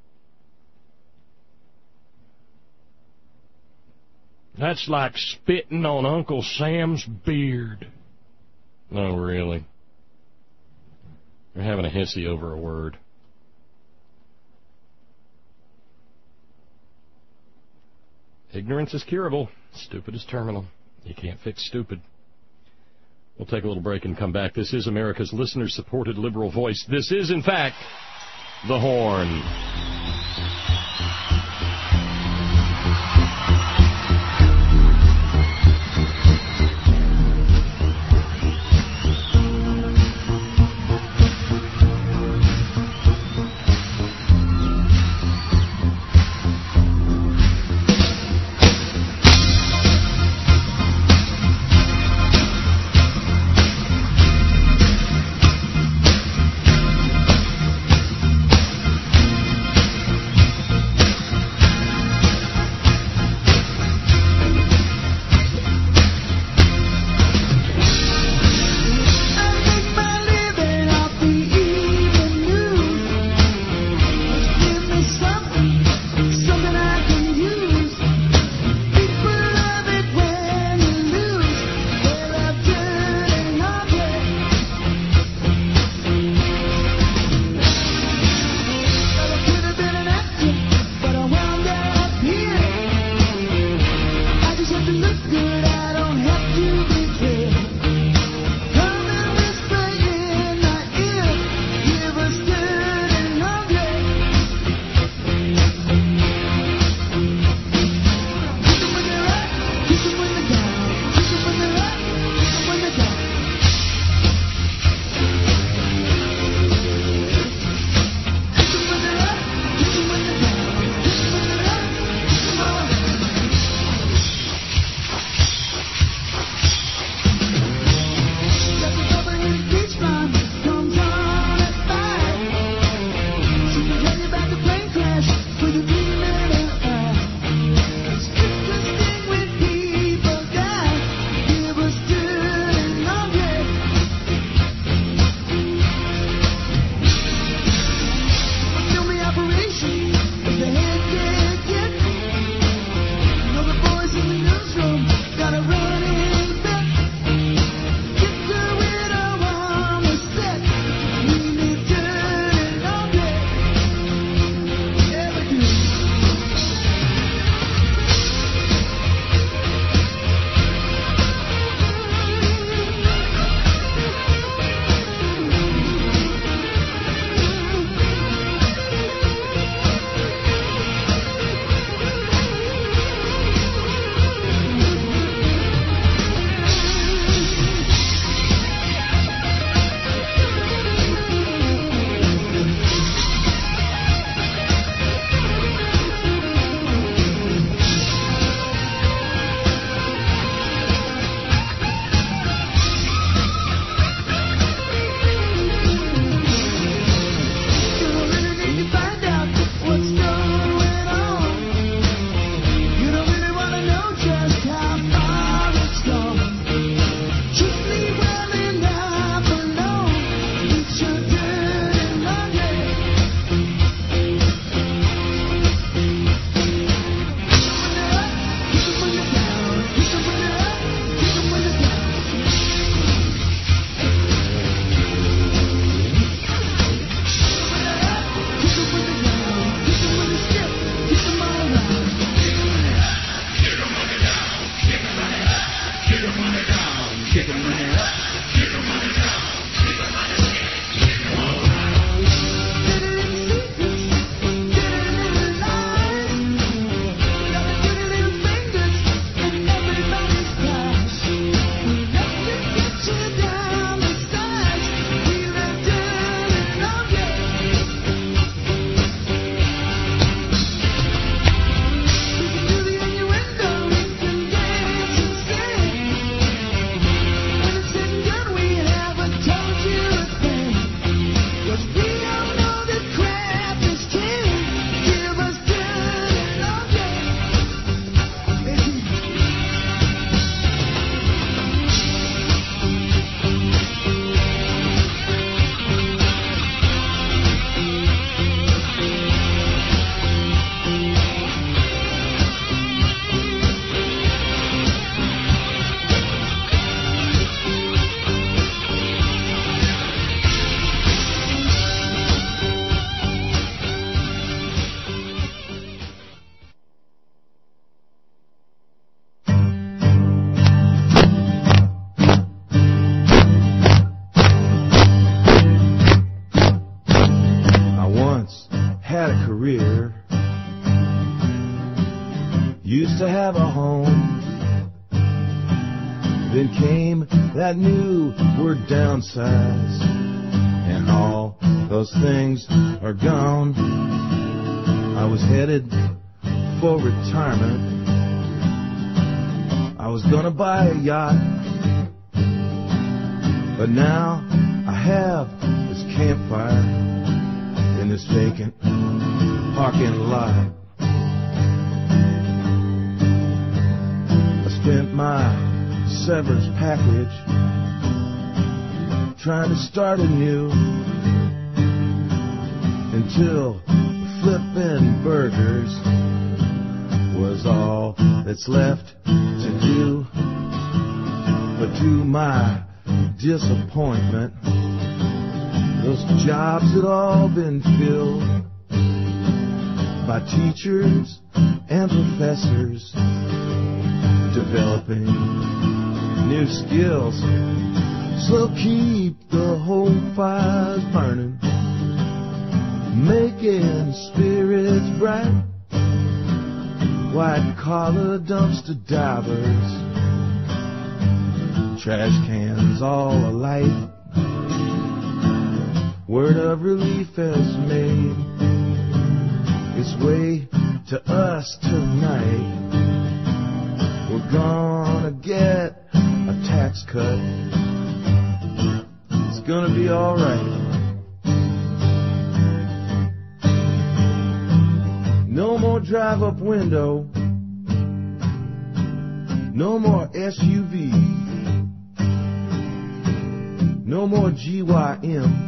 That's like spitting on Uncle Sam's beard. No, really. You're having a hissy over a word. Ignorance is curable. Stupid is terminal. You can't fix stupid. We'll take a little break and come back. This is America's listener-supported liberal voice. This is, in fact, The Horn. To have a home. Then came that new word downsize, and all those things are gone. I was headed for retirement. I was gonna buy a yacht, but now I have this campfire in this vacant parking lot. Spent my severance package trying to start anew until flipping burgers was all that's left to do. But to my disappointment, those jobs had all been filled by teachers and professors developing new skills. So keep the home fires burning, making spirits bright. White collar dumpster divers, trash cans all alight. Word of relief has made its way to us tonight. We're gonna get a tax cut. It's gonna be alright. No more drive-up window. No more S U V. No more G Y M.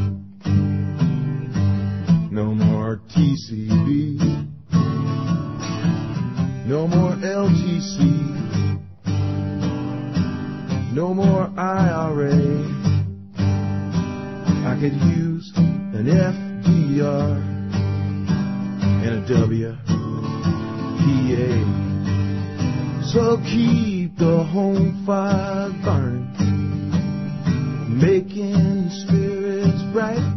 No more T C B. No more L G C. No more I R A. I could use an F D R and a W P A. So keep the home fire burning, making spirits bright.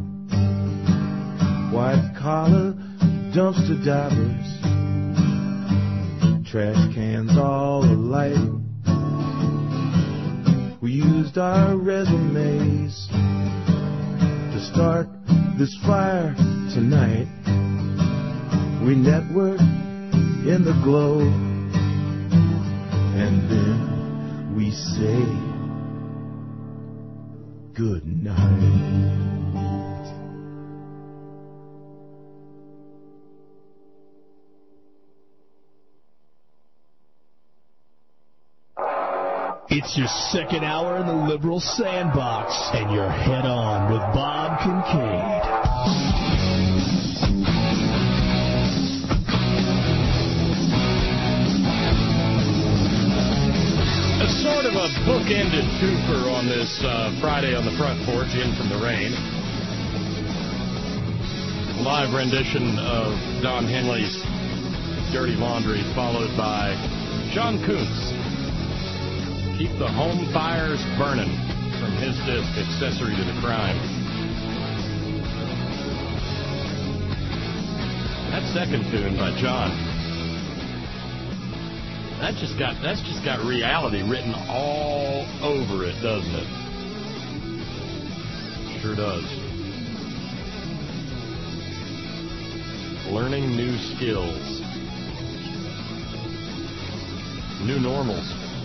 White collar dumpster divers, trash cans all alight. We used our resumes to start this fire tonight. We networked in the glow, and then we say good night. It's your second hour in the Liberal Sandbox, and you're head on with Bob Kincaid. A sort of a bookended twofer on this uh, Friday on the front porch, in from the rain. Live rendition of Don Henley's Dirty Laundry, followed by Sean Kuntz. Keep the home fires burning. his disc, Accessory to the Crime. That second tune by John, that just got that's just got reality written all over it, doesn't it? Sure does. Learning new skills. New normals.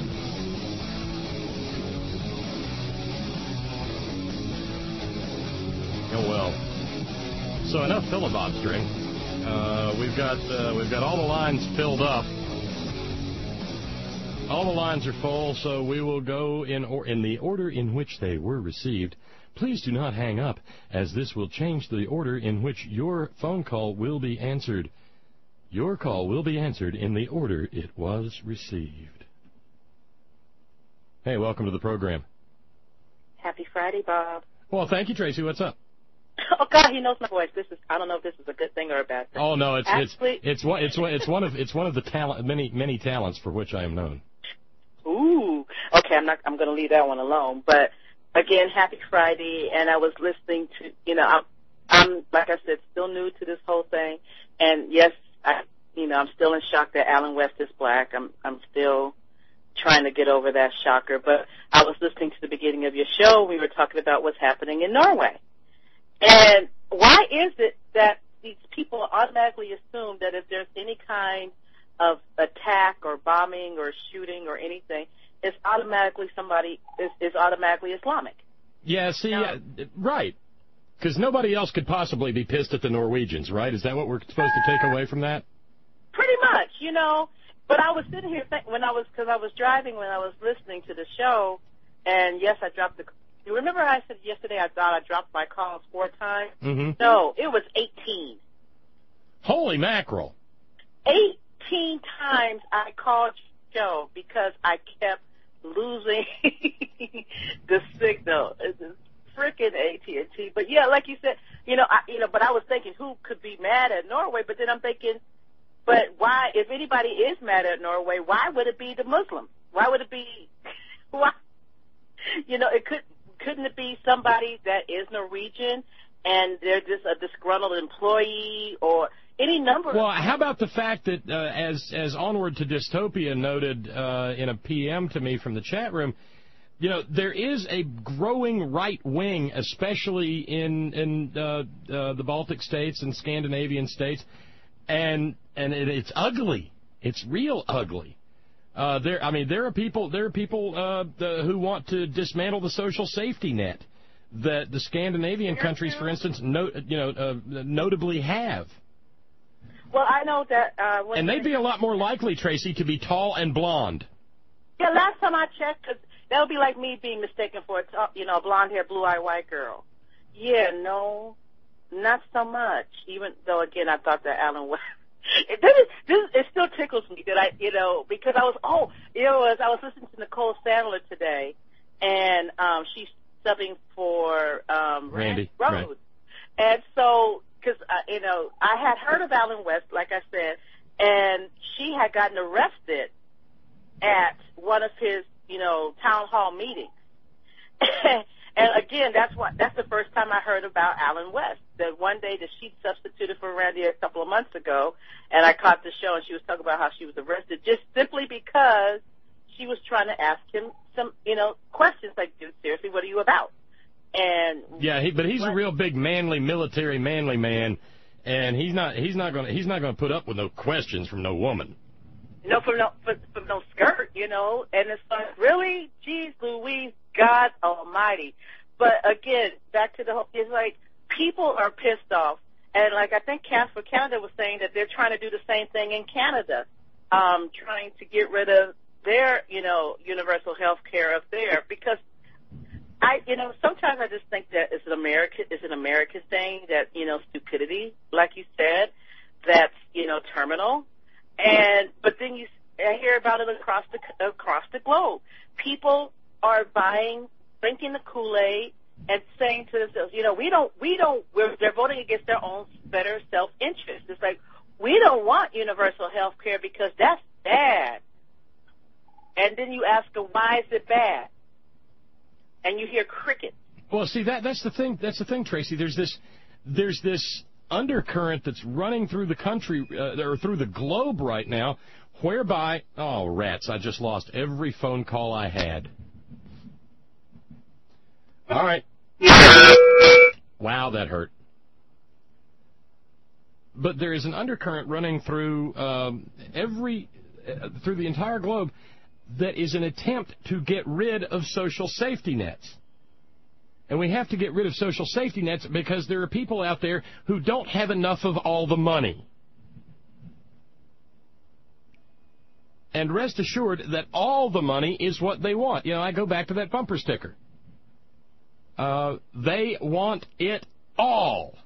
Oh well. So enough filibustering. Uh, we've got uh, we've got all the lines filled up. All the lines are full, so we will go in or in the order in which they were received. Please do not hang up, as this will change the order in which your phone call will be answered. Your call will be answered in the order it was received. Hey, welcome to the program. Happy Friday, Bob. Well, thank you, Tracy. What's up? Oh God, he knows my voice. This is I don't know if this is a good thing or a bad thing. Oh no, it's Actually, it's it's one it's one it's one of it's one of the talent many many talents for which I am known. Ooh, okay. I'm not. I'm going to leave that one alone. But again, happy Friday, and I was listening to. You know, I'm, I'm like I said, still new to this whole thing, and yes, I, you know, I'm still in shock that Alan West is black. I'm I'm still trying to get over that shocker. But I was listening to the beginning of your show. We were talking about what's happening in Norway. And why is it that these people automatically assume that if there's any kind of attack or bombing or shooting or anything, it's automatically somebody is, is automatically Islamic? Yeah, see, now, uh, right. Because nobody else could possibly be pissed at the Norwegians, right? Is that what we're supposed to take away from that? Pretty much, you know. But I was sitting here think, when I was, because I was driving when I was listening to the show, and yes, I dropped the. You remember I said yesterday I thought I dropped my calls four times? Mm-hmm. No, it was eighteen. Holy mackerel. eighteen times I called Joe because I kept losing the signal. It's freaking A T and T. But yeah, like you said, you know, I, you know, but I was thinking who could be mad at Norway, but then I'm thinking, but why, if anybody is mad at Norway, why would it be the Muslims? Why would it be, why? You know, it could, couldn't it be somebody that is Norwegian and they're just a disgruntled employee or any number well, of... Well, how about the fact that, uh, as as Onward to Dystopia noted uh, in a P M to me from the chat room, you know, there is a growing right wing, especially in in uh, uh, the Baltic states and Scandinavian states, and and it, it's ugly. It's real ugly. Uh, there, I mean, there are people. There are people uh, the, who want to dismantle the social safety net that the Scandinavian countries, for instance, no, you know, uh, notably have. Well, I know that. Uh, when and they'd be a lot more likely, Tracy, to be tall and blonde. Yeah, last time I checked, cause that would be like me being mistaken for a, t- you know, blonde-haired, blue-eyed white girl. Yeah, no, not so much. Even though, again, I thought that Alan West. It, this, this, it still tickles me that I, you know, because I was, oh, it was, I was listening to Nicole Sandler today, and um, she's subbing for um, Randy Rhodes. Right. And so, because, uh, you know, I had heard of Alan West, like I said, and she had gotten arrested at one of his, you know, town hall meetings. And again, that's what that's the first time I heard about Alan West. That one day that she substituted for Randy a couple of months ago, and I caught the show, and she was talking about how she was arrested just simply because she was trying to ask him some, you know, questions like, dude, seriously, what are you about? And yeah, he, but he's what? a real big, manly, military, manly man, and he's not he's not going to he's not going to put up with no questions from no woman. No, from no from, from no skirt, you know. And it's like, really, geez, Louise, God Almighty. But again, back to the whole, it's like people are pissed off, and like I think Cass for Canada was saying that they're trying to do the same thing in Canada, um, trying to get rid of their, you know, universal health care up there because. I, you know, sometimes I just think that it's an American, it's an American thing that, you know, stupidity, like you said, that's, you know, terminal. And, but then you I hear about it across the, across the globe. People are buying, drinking the Kool-Aid and saying to themselves, you know, we don't, we don't, we're, they're voting against their own better self-interest. It's like, we don't want universal health care because that's bad. And then you ask them, why is it bad? and you hear crickets. Well, see, that that's the thing. That's the thing, Tracy. There's this, there's this undercurrent that's running through the country uh, or through the globe right now, whereby, oh rats! I just lost every phone call I had. All right. Wow, that hurt. But there is an undercurrent running through um, every, uh, through the entire globe that is an attempt to get rid of social safety nets. And we have to get rid of social safety nets because there are people out there who don't have enough of all the money. And rest assured that all the money is what they want. You know, I go back to that bumper sticker. Uh, they want it all.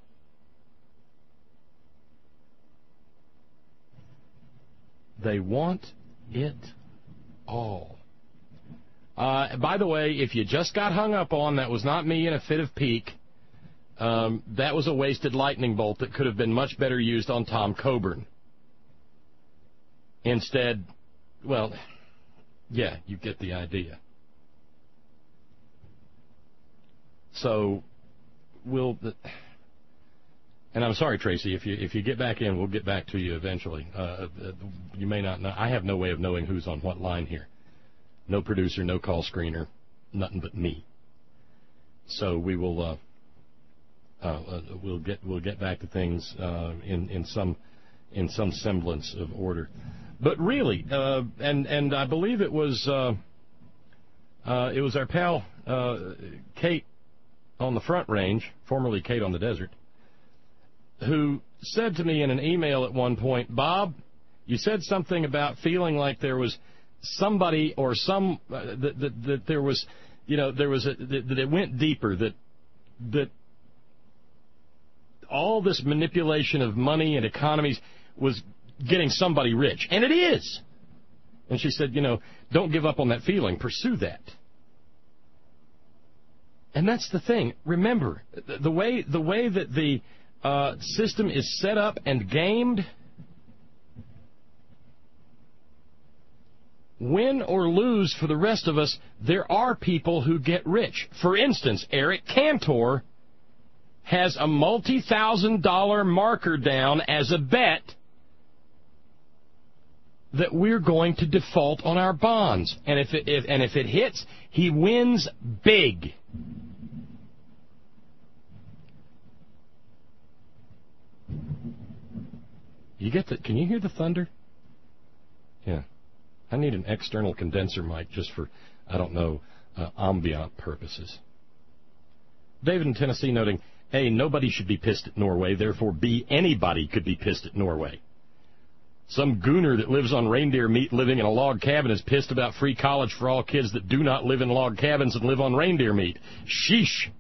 They want it all. Uh, by the way, if you just got hung up on, that was not me in a fit of pique. Um, that was a wasted lightning bolt that could have been much better used on Tom Coburn. Instead, well, yeah, you get the idea. So, we'll... And I'm sorry, Tracy, if you if you get back in, we'll get back to you eventually. Uh, you may not know. I have no way of knowing who's on what line here. No producer, no call screener, nothing but me. So we will uh, uh, uh, we'll get we'll get back to things uh, in in some in some semblance of order. But really, uh, and and I believe it was uh, uh, it was our pal uh, Kate on the Front Range, formerly Kate on the Desert, who said to me in an email at one point, Bob, you said something about feeling like there was somebody or some, uh, that, that, that there was, you know, there was a, that, that it went deeper, that, that all this manipulation of money and economies was getting somebody rich. And it is. And she said, you know, don't give up on that feeling. Pursue that. And that's the thing. Remember, the way, the way that the Uh, system is set up and gamed, win or lose for the rest of us, there are people who get rich. For instance, Eric Cantor has a multi-thousand dollar marker down as a bet that we're going to default on our bonds. And if it, if, and if it hits, he wins big. You get the, can you hear the thunder? Yeah. I need an external condenser mic just for, I don't know, uh, ambient purposes. David in Tennessee noting, A, nobody should be pissed at Norway, therefore B, anybody could be pissed at Norway. Some gooner that lives on reindeer meat living in a log cabin is pissed about free college for all kids that do not live in log cabins and live on reindeer meat. Sheesh.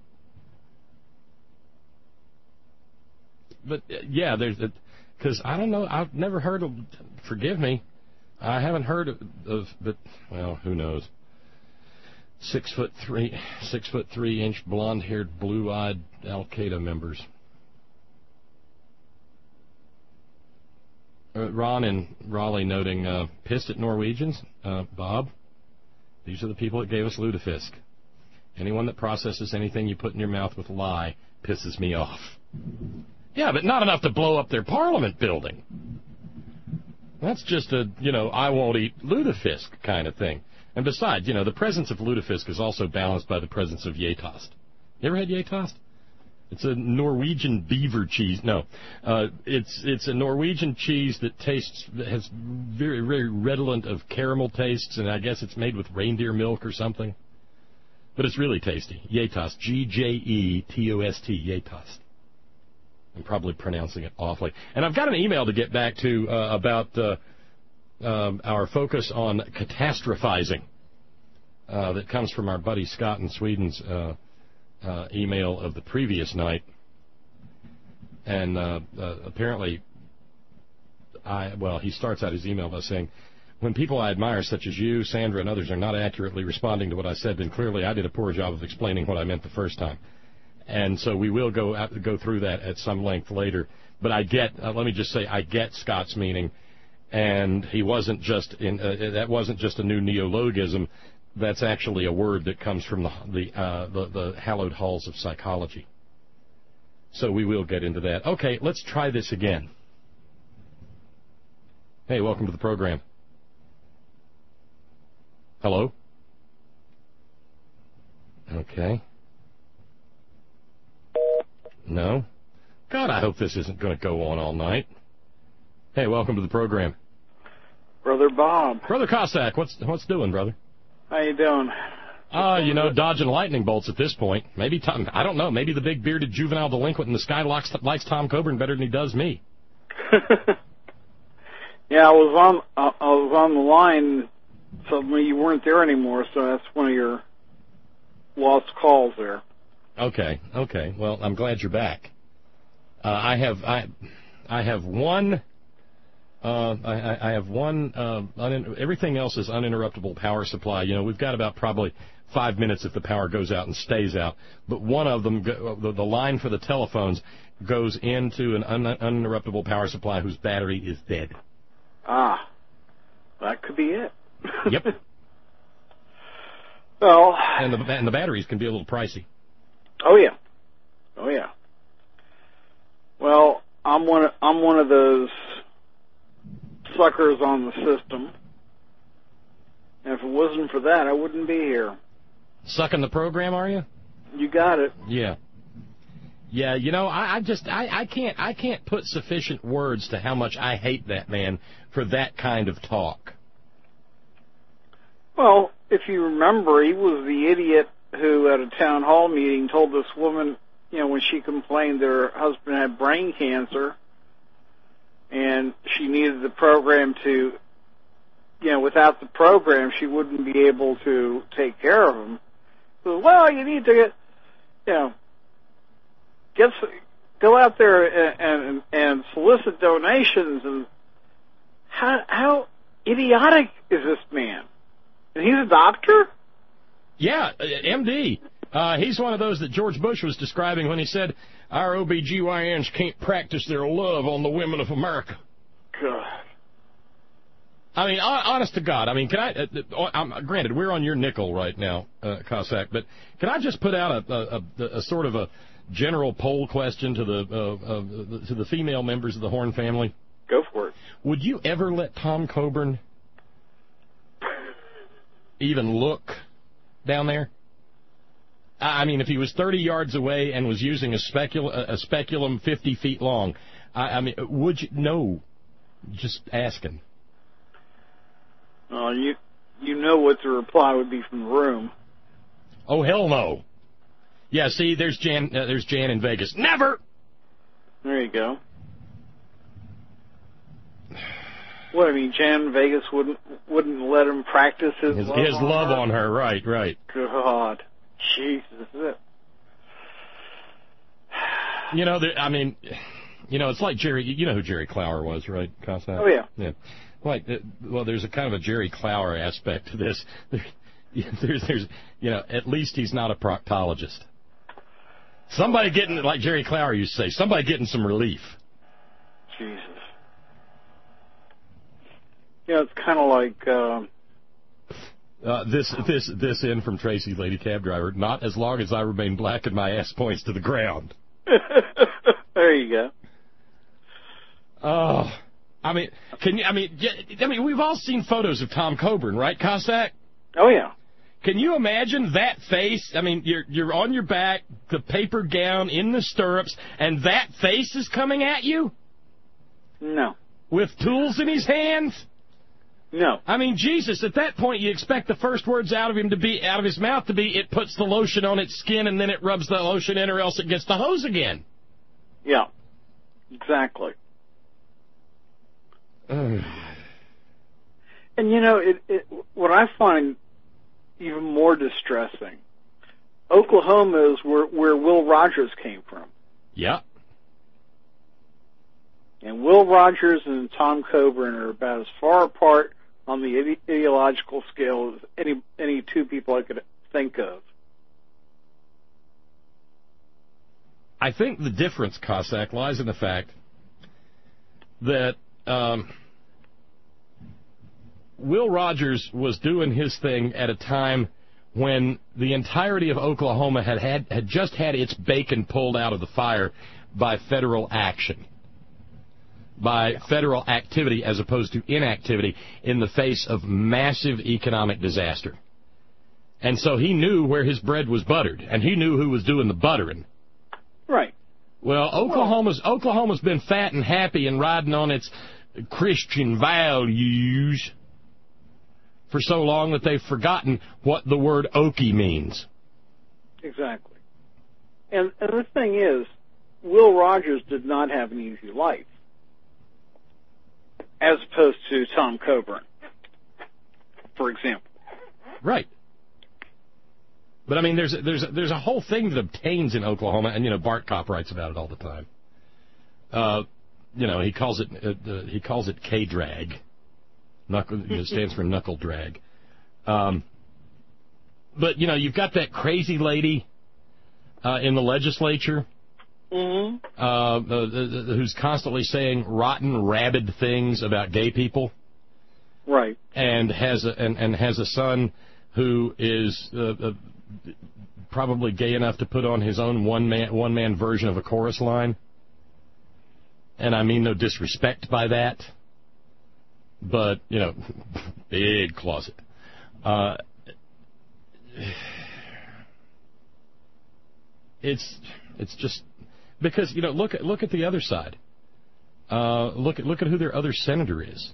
But, uh, yeah, there's a... Because I don't know, I've never heard of, forgive me, I haven't heard of, of, but, well, who knows. Six foot three, six foot three inch blonde-haired, blue-eyed Al-Qaeda members. Uh, Ron in Raleigh noting, uh, pissed at Norwegians. Uh, Bob, these are the people that gave us lutefisk. Anyone that processes anything you put in your mouth with lye pisses me off. Yeah, but not enough to blow up their parliament building. That's just a, you know, I won't eat lutefisk kind of thing. And besides, you know, the presence of lutefisk is also balanced by the presence of Gjetost. You ever had Gjetost? It's a Norwegian beaver cheese. No, uh, it's it's a Norwegian cheese that tastes, that has very, very redolent of caramel tastes, and I guess it's made with reindeer milk or something. But it's really tasty. Gjetost, G J E T O S T, Gjetost. I'm probably pronouncing it awfully. And I've got an email to get back to uh, about uh, um, our focus on catastrophizing uh, that comes from our buddy Scott in Sweden's uh, uh, email of the previous night. And uh, uh, apparently, I well, he starts out his email by saying, when people I admire, such as you, Sandra, and others, are not accurately responding to what I said, then clearly I did a poor job of explaining what I meant the first time. And so we will go out, go through that at some length later. But I get, uh, let me just say, I get Scott's meaning, and he wasn't just in, uh, that wasn't just a new neologism. that's actually a word that comes from the the, uh, the the hallowed halls of psychology. So we will get into that. Okay, let's try this again. Hey, welcome to the program. Hello? Okay. No? God, I hope this isn't going to go on all night. Hey, welcome to the program. Brother Bob. Brother Cossack, what's what's doing, brother? How you doing? Uh, you know, dodging lightning bolts at this point. Maybe Tom, I don't know, maybe the big bearded juvenile delinquent in the sky likes, likes Tom Coburn better than he does me. Yeah, I was on uh, I was on the line. Suddenly you weren't there anymore, so that's one of your lost calls there. Okay, okay. Well, I'm glad you're back. Uh, I have I I have one. Uh, I, I have one. Uh, unin- everything else is uninterruptible power supply. You know, we've got about probably five minutes if the power goes out and stays out. But one of them, go, the, the line for the telephones, goes into an un- uninterruptible power supply whose battery is dead. Ah, that could be it. Yep. Well, and the and the batteries can be a little pricey. Oh yeah, oh yeah. Well, I'm one. Of, I'm one of those suckers on the system. And if it wasn't for that, I wouldn't be here. Sucking the program, are you? You got it. Yeah. Yeah, you know, I, I just I, I can't I can't put sufficient words to how much I hate that man for that kind of talk. Well, if you remember, he was the idiot who, at a town hall meeting, told this woman, you know, when she complained that her husband had brain cancer, and she needed the program to, you know, without the program, she wouldn't be able to take care of him. So, well, you need to get, you know, get go out there and and, and solicit donations. And how how idiotic is this man? And he's a doctor? Yeah, M D. Uh, he's one of those that George Bush was describing when he said, our O B G Y Ns can't practice their love on the women of America. God. I mean, honest to God, I mean, can I, uh, I'm, granted, we're on your nickel right now, uh, Cossack, but can I just put out a, a, a, a sort of a general poll question to the, uh, uh, to the female members of the Horn family? Go for it. Would you ever let Tom Coburn even look down there? I mean, if he was thirty yards away and was using a, specul- a speculum fifty feet long, I, I mean, would you? No. Just asking. Oh, you you know what the reply would be from the room. Oh, hell no. Yeah, see, there's Jan, uh, there's Jan in Vegas. Never! There you go. What, I mean, Jan in Vegas wouldn't wouldn't let him practice his, his love, his on, love her? on her, right, right. God. Jesus. You know, there, I mean, you know, it's like Jerry, you know who Jerry Clower was, right, Cossack? Oh, yeah. Yeah. Like, uh, well, there's a kind of a Jerry Clower aspect to this. There, there's, there's, you know, at least he's not a proctologist. Somebody getting, like Jerry Clower used to say, somebody getting some relief. Jesus. Yeah, it's kind of like... Um... Uh, this this this in from Tracy, lady cab driver. Not as long as I remain black and my ass points to the ground. There you go. Oh, I mean, can you? I mean, I mean, we've all seen photos of Tom Coburn, right, Cossack? Oh yeah. Can you imagine that face? I mean, you're you're on your back, the paper gown in the stirrups, and that face is coming at you? No. With tools in his hands? No. I mean, Jesus, at that point you expect the first words out of him to be, out of his mouth to be, it puts the lotion on its skin and then it rubs the lotion in or else it gets the hose again. Yeah. Exactly. And you know, it, it, what I find even more distressing, Oklahoma is where, where Will Rogers came from. Yeah. And Will Rogers and Tom Coburn are about as far apart on the ide- ideological scale as any any two people I could think of. I think the difference, Cossack, lies in the fact that um, Will Rogers was doing his thing at a time when the entirety of Oklahoma had, had, had just had its bacon pulled out of the fire by federal action, by federal activity as opposed to inactivity in the face of massive economic disaster. And so he knew where his bread was buttered, and he knew who was doing the buttering. Right. Well, Oklahoma's Oklahoma's been fat and happy and riding on its Christian values for so long that they've forgotten what the word Okie means. Exactly. And, and the thing is, Will Rogers did not have an easy life, as opposed to Tom Coburn, for example. Right. But I mean, there's a, there's a, there's a whole thing that obtains in Oklahoma, and you know, Bart Kopp writes about it all the time. Uh, you know, he calls it uh, uh, he calls it K-drag. Knuckle, it stands for knuckle drag. Um, but you know, you've got that crazy lady uh, in the legislature. Mm-hmm. Uh, uh, who's constantly saying rotten, rabid things about gay people, right? And has a and, and has a son who is uh, uh, probably gay enough to put on his own one man one man version of a chorus line. And I mean no disrespect by that, but you know, big closet. Uh, it's it's just. Because, you know, look at look at the other side. Uh, look at look at who their other senator is.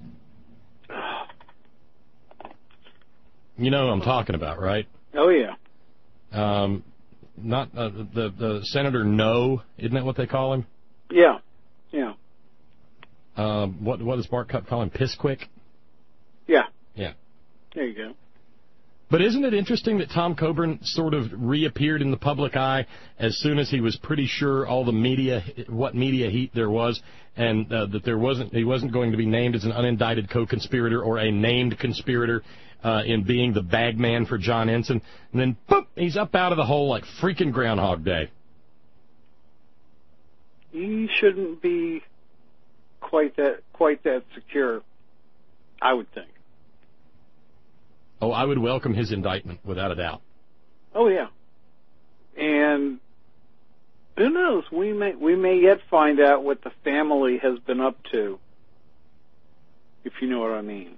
You know who I'm talking about, right? Oh yeah. Um, not uh, the the Senator No, isn't that what they call him? Yeah, yeah. Uh, what what does Bart Kopp call him? Pissquick? Yeah. Yeah. There you go. But isn't it interesting that Tom Coburn sort of reappeared in the public eye as soon as he was pretty sure all the media, what media heat there was, and uh, that there wasn't, he wasn't going to be named as an unindicted co-conspirator or a named conspirator uh, in being the bag man for John Ensign, and then boop, he's up out of the hole like freaking Groundhog Day. He shouldn't be quite that quite that secure, I would think. Oh, I would welcome his indictment, without a doubt. Oh, yeah. And who knows? We may we may yet find out what the family has been up to, if you know what I mean.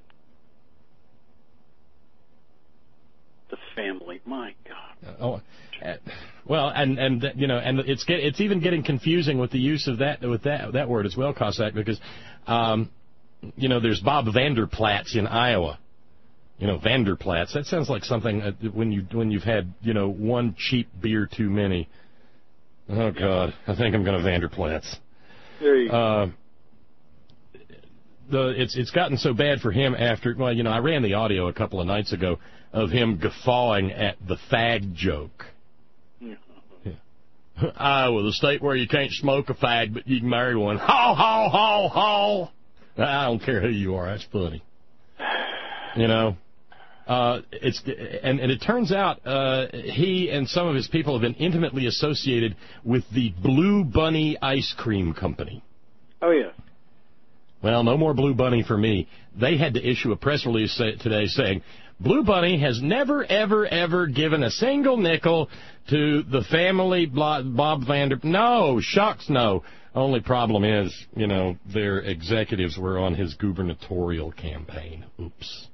The family, my God. Uh, oh, uh, well, and and you know, and it's get, it's even getting confusing with the use of that with that that word as well, Cossack, because um, you know, there's Bob Vanderplatz in Iowa. You know, Vanderplatz. That sounds like something uh, when you when you've had you know one cheap beer too many. Oh God, I think I'm going to Vanderplatz. There you go. Uh, the it's it's gotten so bad for him after. Well, you know, I ran the audio a couple of nights ago of him guffawing at the fag joke. Yeah. Yeah. Iowa, the state where you can't smoke a fag but you can marry one. Ho ho ho ho! I don't care who you are. That's funny. You know. Uh, it's and, and it turns out uh, he and some of his people have been intimately associated with the Blue Bunny Ice Cream Company. Oh, yeah. Well, no more Blue Bunny for me. They had to issue a press release today saying, Blue Bunny has never, ever, ever given a single nickel to the family Bob Vander... No, shucks, no. Only problem is, you know, their executives were on his gubernatorial campaign. Oops.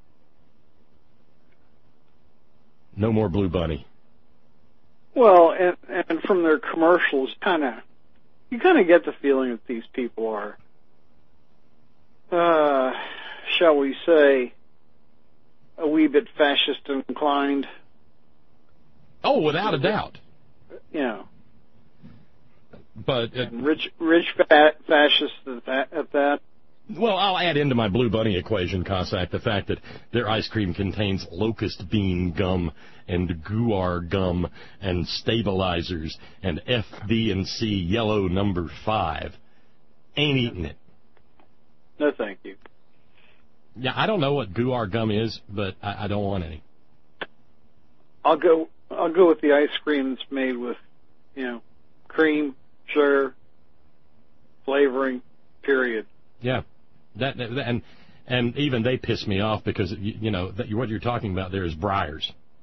No more Blue Bunny. Well, and, and from their commercials, kind of, you kind of get the feeling that these people are, uh, shall we say, a wee bit fascist inclined. Oh, without a doubt. You know. But uh, rich, rich fat fascists at that, at that. Well, I'll add into my Blue Bunny equation, Cossack, the fact that their ice cream contains locust bean gum and guar gum and stabilizers and F, B, and C yellow number five. Ain't eating it. No, thank you. Yeah, I don't know what guar gum is, but I, I don't want any. I'll go. I'll go with the ice cream that's made with, you know, cream, sugar, flavoring. Period. Yeah. That, that and and even they piss me off because you, you know that what you're talking about there is Breyers.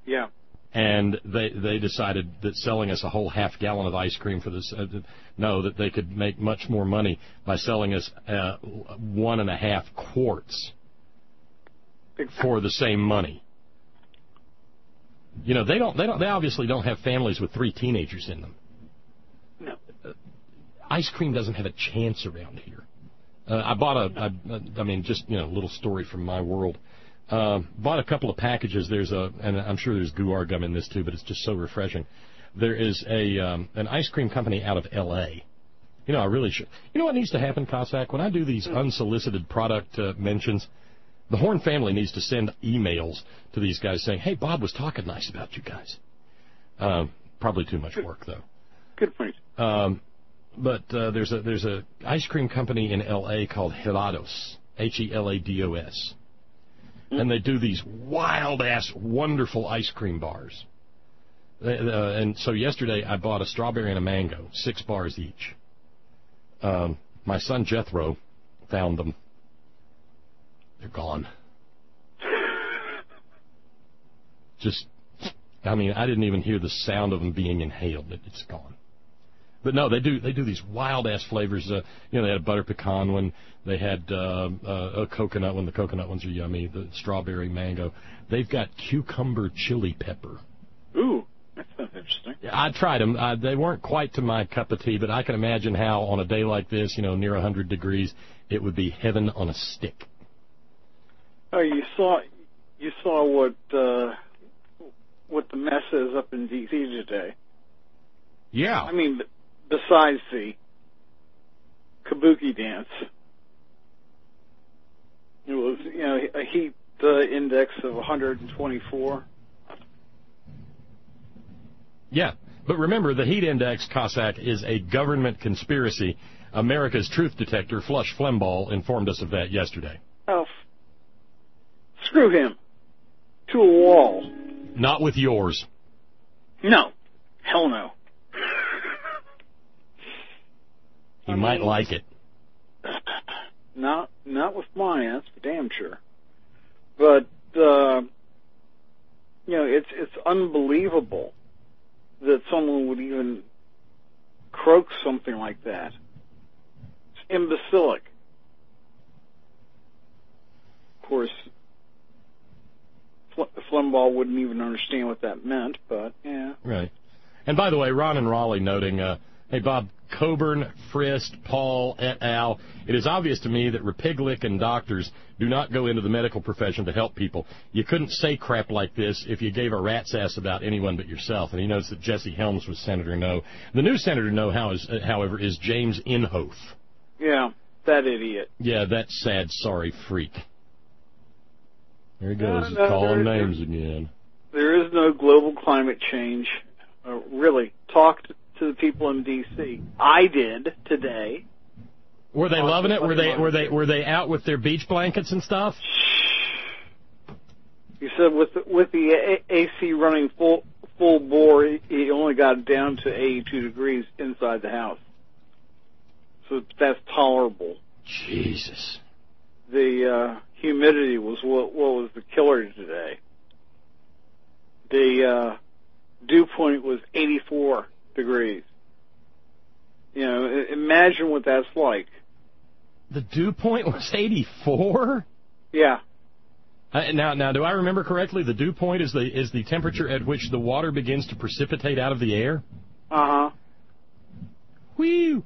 Yeah. And they they decided that selling us a whole half gallon of ice cream for this, uh, no, that they could make much more money by selling us uh, one and a half quarts for the same money. You know, they don't they don't they obviously don't have families with three teenagers in them. No. Uh, ice cream doesn't have a chance around here. Uh, I bought a, I, I mean, just, you know, a little story from my world. Uh, bought a couple of packages. There's a, and I'm sure there's guar gum in this too, but it's just so refreshing. There is a um, an ice cream company out of L A. You know, I really should. You know what needs to happen, Cossack? When I do these unsolicited product uh, mentions, the Horn family needs to send emails to these guys saying, "Hey, Bob was talking nice about you guys." Uh, probably too much work, though. Good point. Um, but uh, there's a there's a ice cream company in L A called Helados, H E L A D O S. And they do these wild-ass, wonderful ice cream bars. Uh, and so yesterday I bought a strawberry and a mango, six bars each. Um, my son Jethro found them. They're gone. Just, I mean, I didn't even hear the sound of them being inhaled. It's gone. But no, they do they do these wild-ass flavors. Uh, you know, they had a butter pecan one. They had uh, uh, a coconut one. The coconut ones are yummy. The strawberry, mango. They've got cucumber chili pepper. Ooh, that sounds interesting. I tried them. Uh, they weren't quite to my cup of tea, but I can imagine how on a day like this, you know, near one hundred degrees, it would be heaven on a stick. Oh, you saw you saw what uh, what the mess is up in D C today. Yeah. I mean, besides the kabuki dance, it was, you know, a heat uh, index of one hundred twenty-four. Yeah, but remember, the heat index, Cossack, is a government conspiracy. America's truth detector, Flush Flemmball, informed us of that yesterday. Oh, f- screw him. To a wall. Not with yours. No. Hell no. He I might mean, like it. Not not with mine, that's for damn sure. But uh, you know, it's it's unbelievable that someone would even croak something like that. It's imbecilic. Of course, Flemmball wouldn't even understand what that meant, but yeah. Right. And by the way, Ron and Raleigh noting, uh, hey, Bob, Coburn, Frist, Paul, et al., it is obvious to me that Repiglic and doctors do not go into the medical profession to help people. You couldn't say crap like this if you gave a rat's ass about anyone but yourself. And he notes that Jesse Helms was Senator No. The new Senator No, however, is James Inhofe. Yeah, that idiot. Yeah, that sad, sorry freak. There he goes, no, no, calling there, names again. There is no global climate change. Uh, really, talk to, to the people in D C I did today. Were they loving it? Were they were they were they out with their beach blankets and stuff? You said with the, with the A C running full full bore, he only got down to eighty-two degrees inside the house. So that's tolerable. Jesus. The uh, humidity was what, what was the killer today. The uh, dew point was eighty-four degrees. You know, imagine what that's like. The dew point was eighty-four? Yeah. Uh, now, now, do I remember correctly? The dew point is the is the temperature at which the water begins to precipitate out of the air. Uh huh. Whew.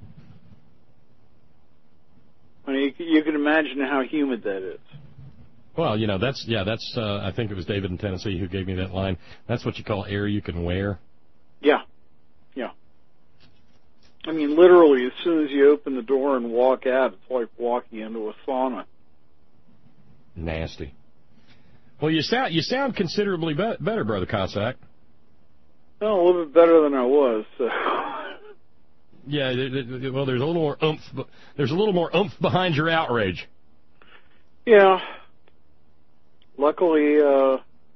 I mean, you, you can imagine how humid that is. Well, you know, that's yeah, that's. Uh, I think it was David in Tennessee who gave me that line. That's what you call air you can wear. Yeah. Yeah. I mean, literally, as soon as you open the door and walk out, it's like walking into a sauna. Nasty. Well, you sound you sound considerably be- better, Brother Cossack. Well, a little bit better than I was. So. Yeah. Well, there's a little more oomph. There's a little more oomph behind your outrage. Yeah. Luckily, uh,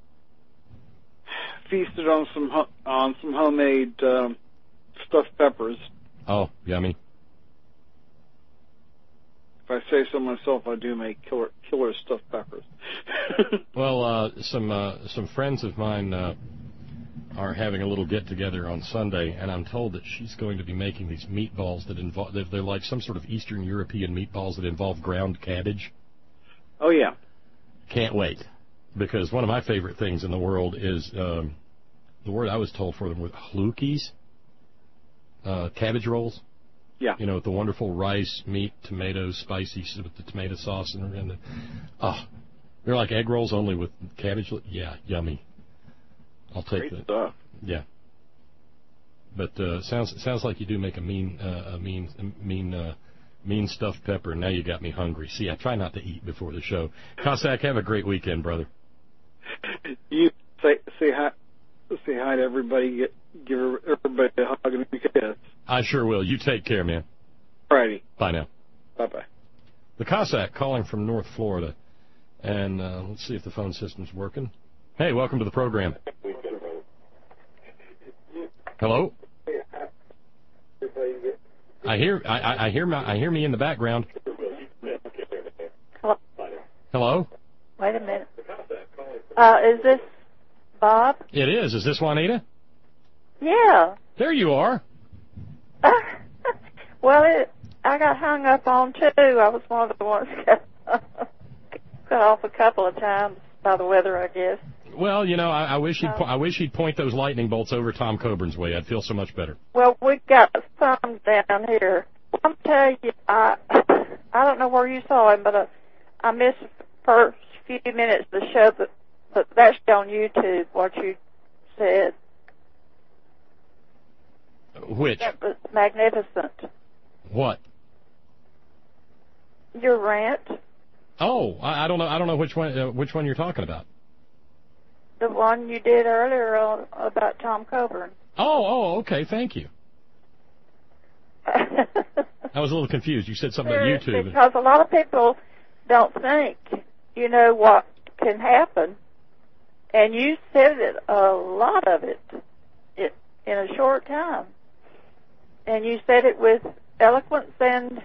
feasted on some ho- on some homemade um, stuffed peppers. Oh, yummy. if I say so myself, I do make killer killer stuffed peppers. Well, uh, some uh, some friends of mine uh, are having a little get together on Sunday, and I'm told that she's going to be making these meatballs that involve they're like some sort of Eastern European meatballs that involve ground cabbage. Oh yeah. Can't wait, because one of my favorite things in the world is um, the word I was told for them were halukis, uh, cabbage rolls. Yeah. You know, with the wonderful rice, meat, tomatoes, spicy with the tomato sauce and, and the oh, they're like egg rolls only with cabbage. Yeah, yummy. I'll take Great that. Stuff. Yeah. But uh, sounds sounds like you do make a mean uh, a mean mean. Uh, Mean stuffed pepper. Now you got me hungry. See, I try not to eat before the show. Cossack, have a great weekend, brother. You say say hi, say hi to everybody. Get, give everybody a hug and a kiss. I sure will. You take care, man. Alrighty. Bye now. Bye bye. The Cossack calling from North Florida, and uh, let's see if the phone system's working. Hey, welcome to the program. Hello. I hear I, I, I hear my I hear me in the background. Hello. Hello? Wait a minute. Uh, is this Bob? It is. Is this Juanita? Yeah. There you are. Well, it, I got hung up on too. I was one of the ones that got off a couple of times by the weather, I guess. Well, you know, I, I wish he'd po- I wish he'd point those lightning bolts over Tom Coburn's way. I'd feel so much better. Well, we got some down here. I'm telling you, I I don't know where you saw him, but uh, I missed the first few minutes of the show. But but that's on YouTube. What you said. Which? That was magnificent. What? Your rant. Oh, I, I don't know. I don't know which one. Uh, which one you're talking about. The one you did earlier on about Tom Coburn. Oh, oh, okay. Thank you. I was a little confused. You said something about YouTube. Because a lot of people don't think, you know, what can happen. And you said it, a lot of it, it in a short time. And you said it with eloquence and,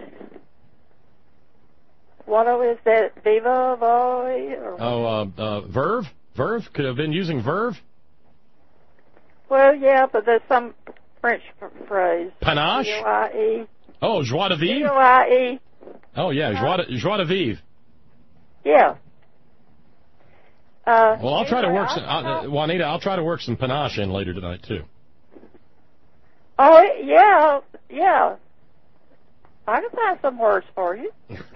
what is that, viva voce? Or oh, uh, uh, verve? Verve? Could have been using verve? Well, yeah, but there's some French phrase. Panache? V O I E. Oh, joie de vivre? V O I E. Oh, yeah, joie de, joie de vivre. Yeah. Uh, well, I'll try anyway, to work some, uh, Juanita, I'll try to work some panache in later tonight, too. Oh, yeah, yeah. I can find some words for you.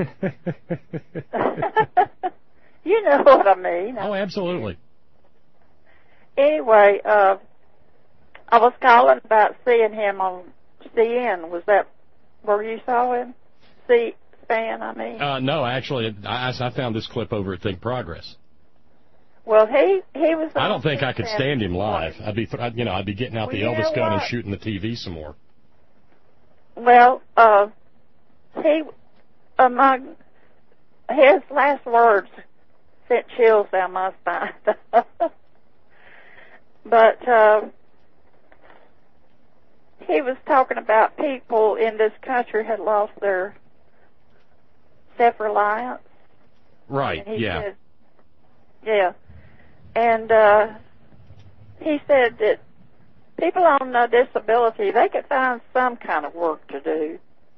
You know what I mean. Oh, absolutely. Anyway, uh, I was calling about seeing him on C N. Was that where you saw him? C-SPAN, I mean. Uh, no, actually, I, I found this clip over at Think Progress. Well, he he was. I don't think I could stand him live. I'd be, you know, I'd be getting out well, the Elvis you know gun what? and shooting the T V some more. Well, uh, he among his last words sent chills down my spine. But uh, he was talking about people in this country had lost their self-reliance. Right. And he yeah. Said, yeah. And uh, he said that people on uh, disability, they could find some kind of work to do.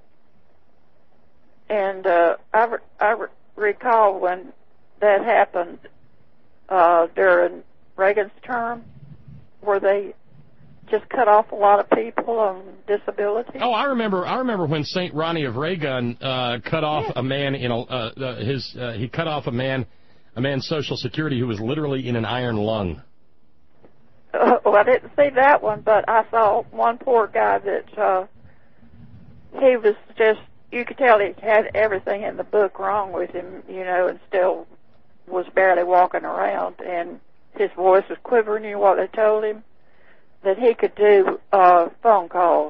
And uh, I, re- I re- recall when that happened uh, during Reagan's term, where they just cut off a lot of people on disability. Oh, I remember. I remember when Saint Ronnie of Reagan uh, cut off a man in a uh, uh, his. Uh, he cut off a man, a man's Social Security who was literally in an iron lung. Uh, well, I didn't see that one, but I saw one poor guy that uh, he was just. You could tell he had everything in the book wrong with him, you know, and still was barely walking around, and his voice was quivering. You know what they told him? That he could do uh, phone calls.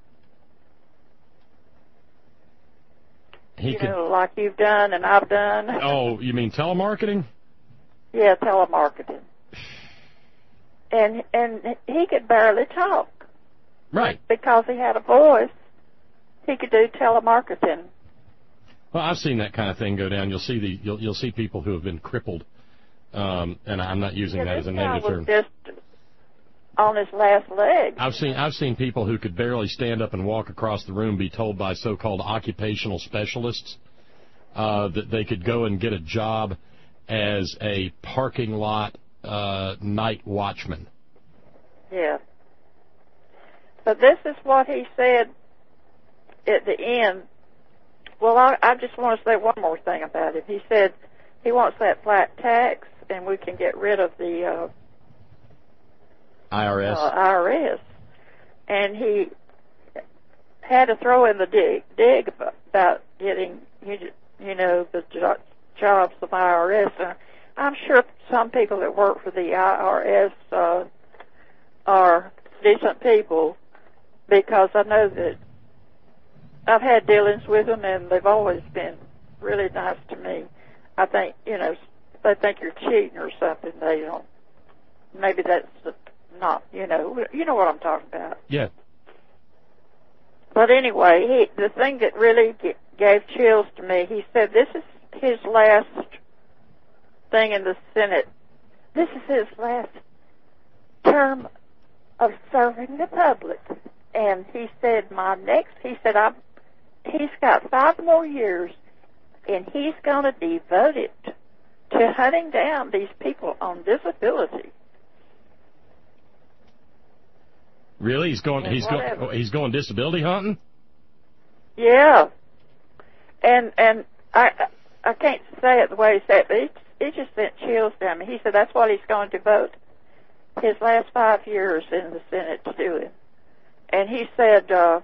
He you could, know, like you've done and I've done. Oh, you mean telemarketing? Yeah, telemarketing. And and he could barely talk. Right. Because he had a voice, he could do telemarketing. Well, I've seen that kind of thing go down. You'll see the you'll you'll see people who have been crippled, um, and I'm not using yeah, that as a this guy negative term. was just on his last leg. I've seen I've seen people who could barely stand up and walk across the room be told by so-called occupational specialists uh, that they could go and get a job as a parking lot uh, night watchman. Yeah. But this is what he said at the end. Well, I, I just want to say one more thing about it. He said he wants that flat tax, and we can get rid of the uh, I R S. Uh, I R S. And he had to throw in the dig, dig about getting, you know, the jo- jobs of I R S. Uh, I'm sure some people that work for the I R S uh, are decent people, because I know that I've had dealings with them, and they've always been really nice to me. I think, you know, they think you're cheating or something. They don't. Maybe that's not, you know, you know what I'm talking about. Yeah. But anyway, he, the thing that really g- gave chills to me, he said this is his last thing in the Senate. This is his last term of serving the public. And he said, my next, he said, I'm, he's got five more years, and he's going to devote it to hunting down these people on disability. Really? He's going. And He's whatever. going. He's going disability hunting. Yeah, and and I I can't say it the way he said it, but it, it just sent chills down me. He said that's what he's going to devote his last five years in the Senate to doing. And he said uh,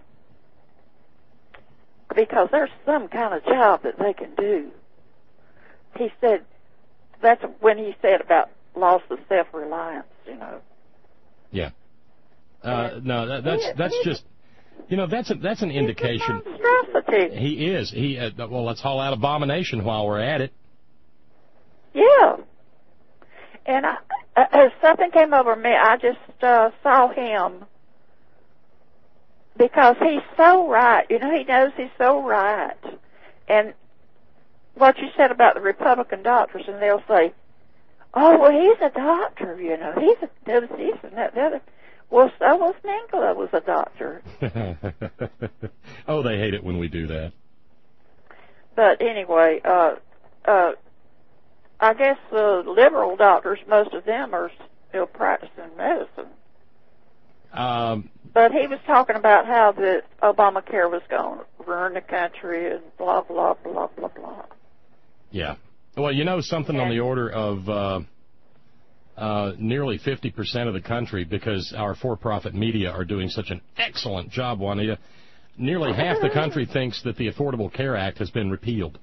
because there's some kind of job that they can do. He said that's when he said about loss of self-reliance, you know. Yeah. Uh, no, that, that's that's just, you know, that's a, that's an indication. He is. He uh, well, let's haul out Abomination while we're at it. Yeah. And I, as something came over me, I just uh, saw him, because he's so right. You know, he knows he's so right. And what you said about the Republican doctors, and they'll say, "Oh, well, he's a doctor. You know, he's a this, this and that, the other." Well, so was Mengele was a doctor. Oh, they hate it when we do that. But anyway, uh, uh, I guess the liberal doctors, most of them are still practicing medicine. Um, but he was talking about how the Obamacare was going to ruin the country and blah, blah, blah, blah, blah. Yeah. Well, you know, something and, on the order of... Uh, Uh, nearly fifty percent of the country, because our for-profit media are doing such an excellent job, Juanita, nearly half the country thinks that the Affordable Care Act has been repealed.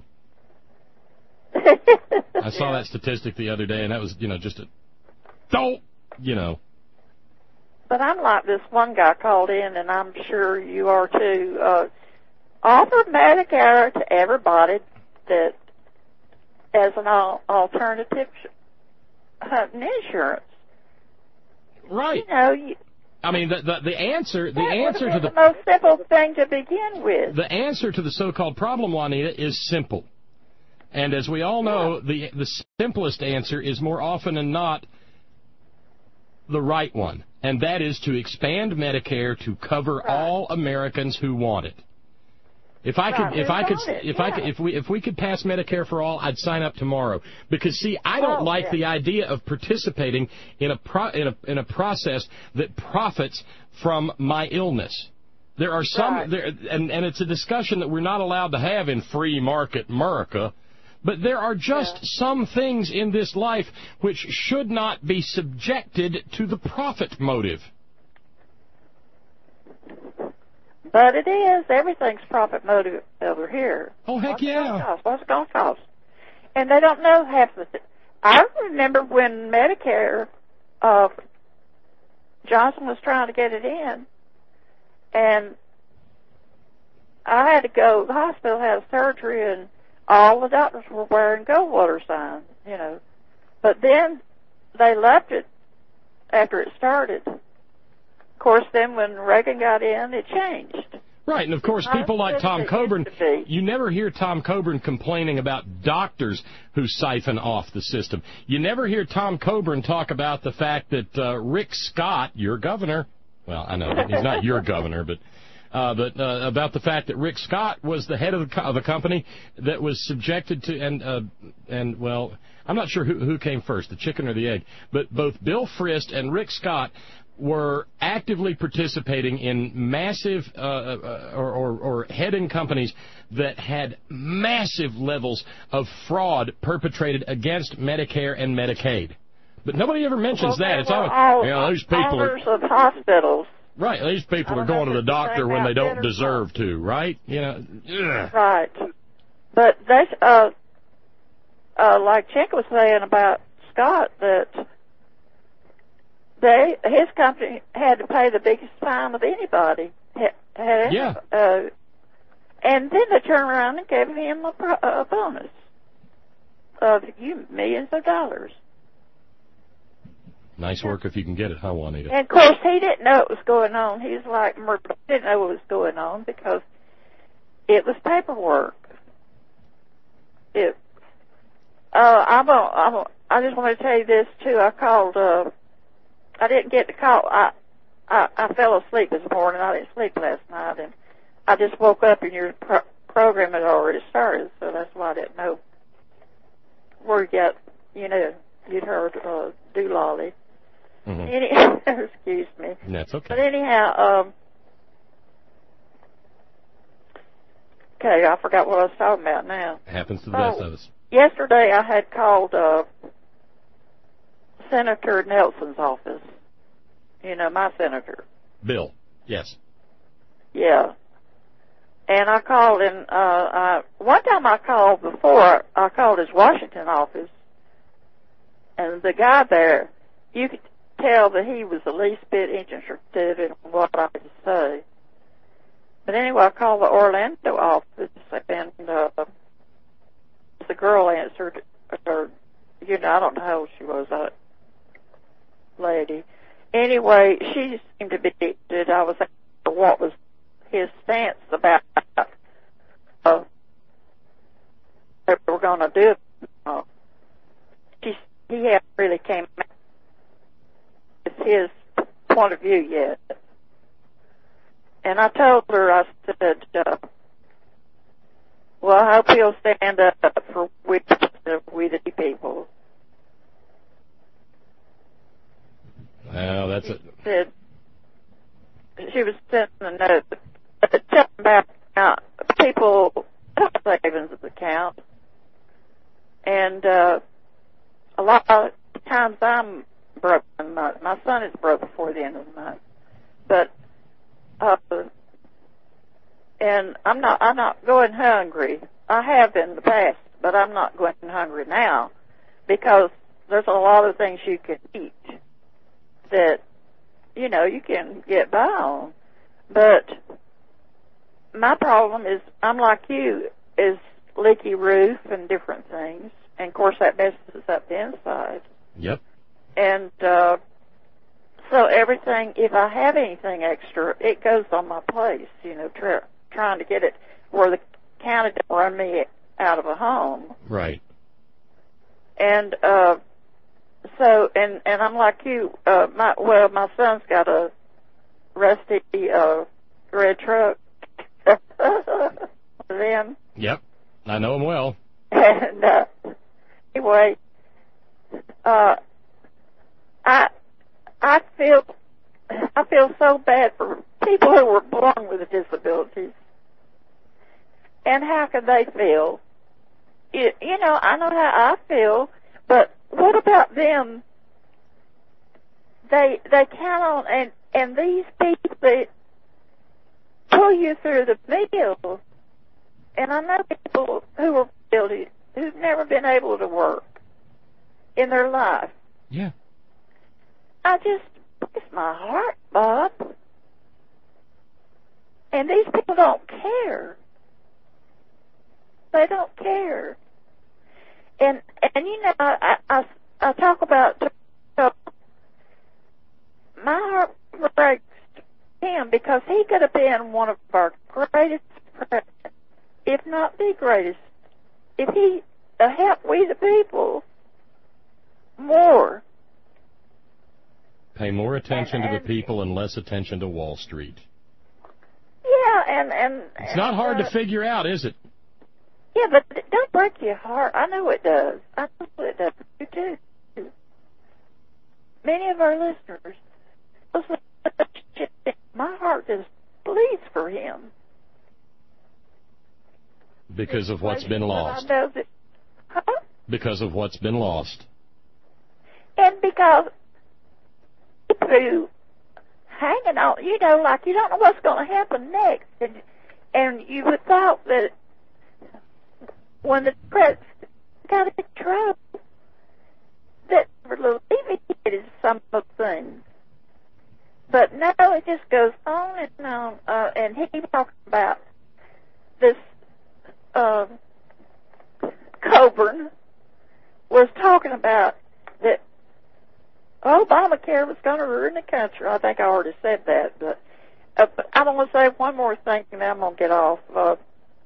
I saw that statistic the other day, and that was, you know, just a, don't, you know. But I'm like this one guy called in, and I'm sure you are too, uh, offer Medicare to everybody that as an al- alternative hunting insurance. Right. You know, you, I mean, the the, the answer the that answer to the, the most simple thing to begin with. The answer to the so-called problem, Juanita, is simple. And as we all know, yeah. the the simplest answer is more often than not the right one, and that is to expand Medicare to cover right. all Americans who want it. If I could, if I could, if I could, if we, if we could pass Medicare for all, I'd sign up tomorrow. Because see, I don't oh, like yeah. the idea of participating in a pro, in a in a process that profits from my illness. There are some, right. there, and and it's a discussion that we're not allowed to have in free market America. But there are just yeah. some things in this life which should not be subjected to the profit motive. But it is. Everything's profit motive over here. Oh, heck What's yeah. It cost? What's it going to cost? And they don't know half the things. I remember when Medicare, uh, Johnson was trying to get it in, and I had to go, the hospital had a surgery, and all the doctors were wearing Goldwater signs, you know. But then they left it after it started. Of course, then when Reagan got in, it changed. Right, and of course, people like Tom Coburn, you never hear Tom Coburn complaining about doctors who siphon off the system. You never hear Tom Coburn talk about the fact that uh, Rick Scott, your governor, well, I know he's not your governor, but uh, but uh, about the fact that Rick Scott was the head of, the co- of a company that was subjected to, and, uh, and well, I'm not sure who, who came first, the chicken or the egg, but both Bill Frist and Rick Scott were actively participating in massive uh, uh, or, or, or heading companies that had massive levels of fraud perpetrated against Medicare and Medicaid. But nobody ever mentions well, that. It's always, all you know, these people are owners of hospitals. Right, these people are going to the doctor when they don't deserve to, right? You know, ugh. Right. But they, uh, uh, like Chink was saying about Scott, that they his company had to pay the biggest fine of anybody. Had, had, yeah. Uh, and then they turned around and gave him a, pro- a bonus of you millions of dollars. Nice work if you can get it, huh, Juanita? And of course, he didn't know what was going on. He was like, he didn't know what was going on because it was paperwork. It. Uh, I'm a, I'm a, I just want to tell you this too. I called. Uh, I didn't get the call. I, I I fell asleep this morning. I didn't sleep last night, and I just woke up and your pro- program had already started, so that's why I didn't know where you got. You know, you'd heard uh, Doolally. Mm-hmm. Any, excuse me. That's okay. But anyhow, um, okay, I forgot what I was talking about now. Happens to the oh, best of us. Yesterday I had called uh, Senator Nelson's office. You know, my senator. Bill, yes. Yeah. And I called in, uh, I, one time I called before, I called his Washington office, and the guy there, you could tell that he was the least bit interested in what I could say. But anyway, I called the Orlando office, and uh, the girl answered, or, you know, I don't know how old she was, that lady. Anyway, she seemed to be interested. I was asking what was his stance about uh, what we were going to do. Uh, she, he hadn't really came out with his point of view yet. And I told her, I said, uh, well, I hope he'll stand up for we, we the people. Well, that's it. Said, she was sending a note telling about uh, people savings account, and uh, a lot of times I'm broke in the month. My son is broke before the end of the month, but uh, and I'm not I'm not going hungry. I have in the past, but I'm not going hungry now because there's a lot of things you can eat that, you know, you can get by on. But my problem is, I'm like you, is leaky roof and different things. And, of course, that messes up the inside. Yep. And uh, so everything, if I have anything extra, it goes on my place, you know, try, trying to get it where the county don't run me out of a home. Right. And uh, so, and, and I'm like you, uh, my, well, my son's got a rusty uh, red truck. Then. Yep. I know him well. And uh, anyway, uh, I I feel I feel so bad for people who were born with disabilities. And how can they feel? You, you know, I know how I feel, but what about them? They they count on, and and these people that pull you through the mill. And I know people who are guilty who've never been able to work in their life. Yeah. I just breaks my heart, Bob. And these people don't care. They don't care. And and you know, I I, I talk about uh, my heart breaks him because he could have been one of our greatest presidents, if not the greatest, if he uh, helped we the people more. Pay more attention and, to and, the people and less attention to Wall Street. Yeah, and... and it's not hard uh, to figure out, is it? Yeah, but it don't break your heart. I know it does. I know it does. You too. Many of our listeners, my heart just bleeds for him. Because of what's been lost. Huh? Because of what's been lost. And because through hanging on, you know, like you don't know what's going to happen next. And, and you would thought that when the president got in trouble, that alleviated some of the things. But no, it just goes on and on. Uh, and he talked about this, uh, Coburn was talking about that Obamacare was going to ruin the country. I think I already said that, but, uh, but I want to say one more thing, and then I'm going to get off. Uh,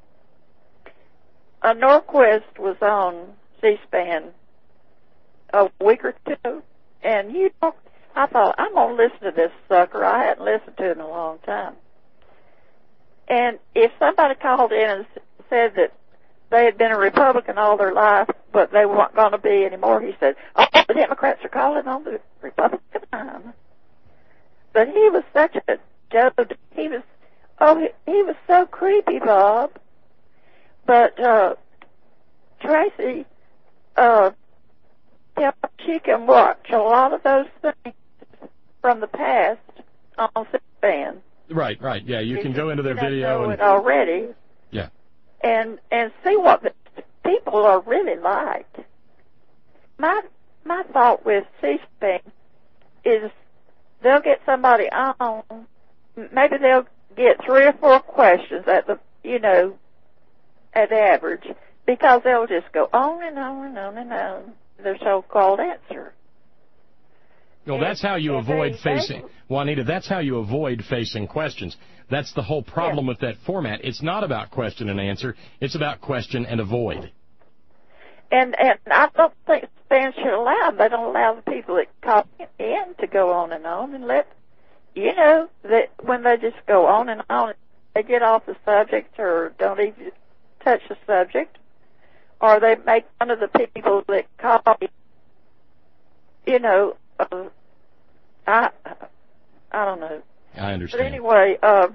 uh, Norquist was on C-SPAN a week or two, and you know, I thought, I'm going to listen to this sucker. I hadn't listened to it in a long time. And if somebody called in and said that they had been a Republican all their life, but they weren't going to be anymore, he said, oh, the Democrats are calling on the Republican line. But he was such a joke. He was, oh, he, he was so creepy, Bob. But, uh, Tracy, uh, yeah, she can watch a lot of those things from the past on C-SPAN. Right, right. Yeah, you, you can go into their video know and it already. Yeah. And and see what the people are really like. My my thought with C-SPAN is they'll get somebody on, maybe they'll get three or four questions at the you know at average, because they'll just go on and on and on and on their so-called answer. Well, that's how you avoid facing, Juanita, that's how you avoid facing questions. That's the whole problem yeah. with that format. It's not about question and answer. It's about question and avoid. And and I don't think SPAN should allow them. They don't allow the people that call in to go on and on and let, you know, that when they just go on and on, they get off the subject or don't even touch the subject, or they make fun of the people that call, you know, uh, I I don't know. I understand. But anyway, uh,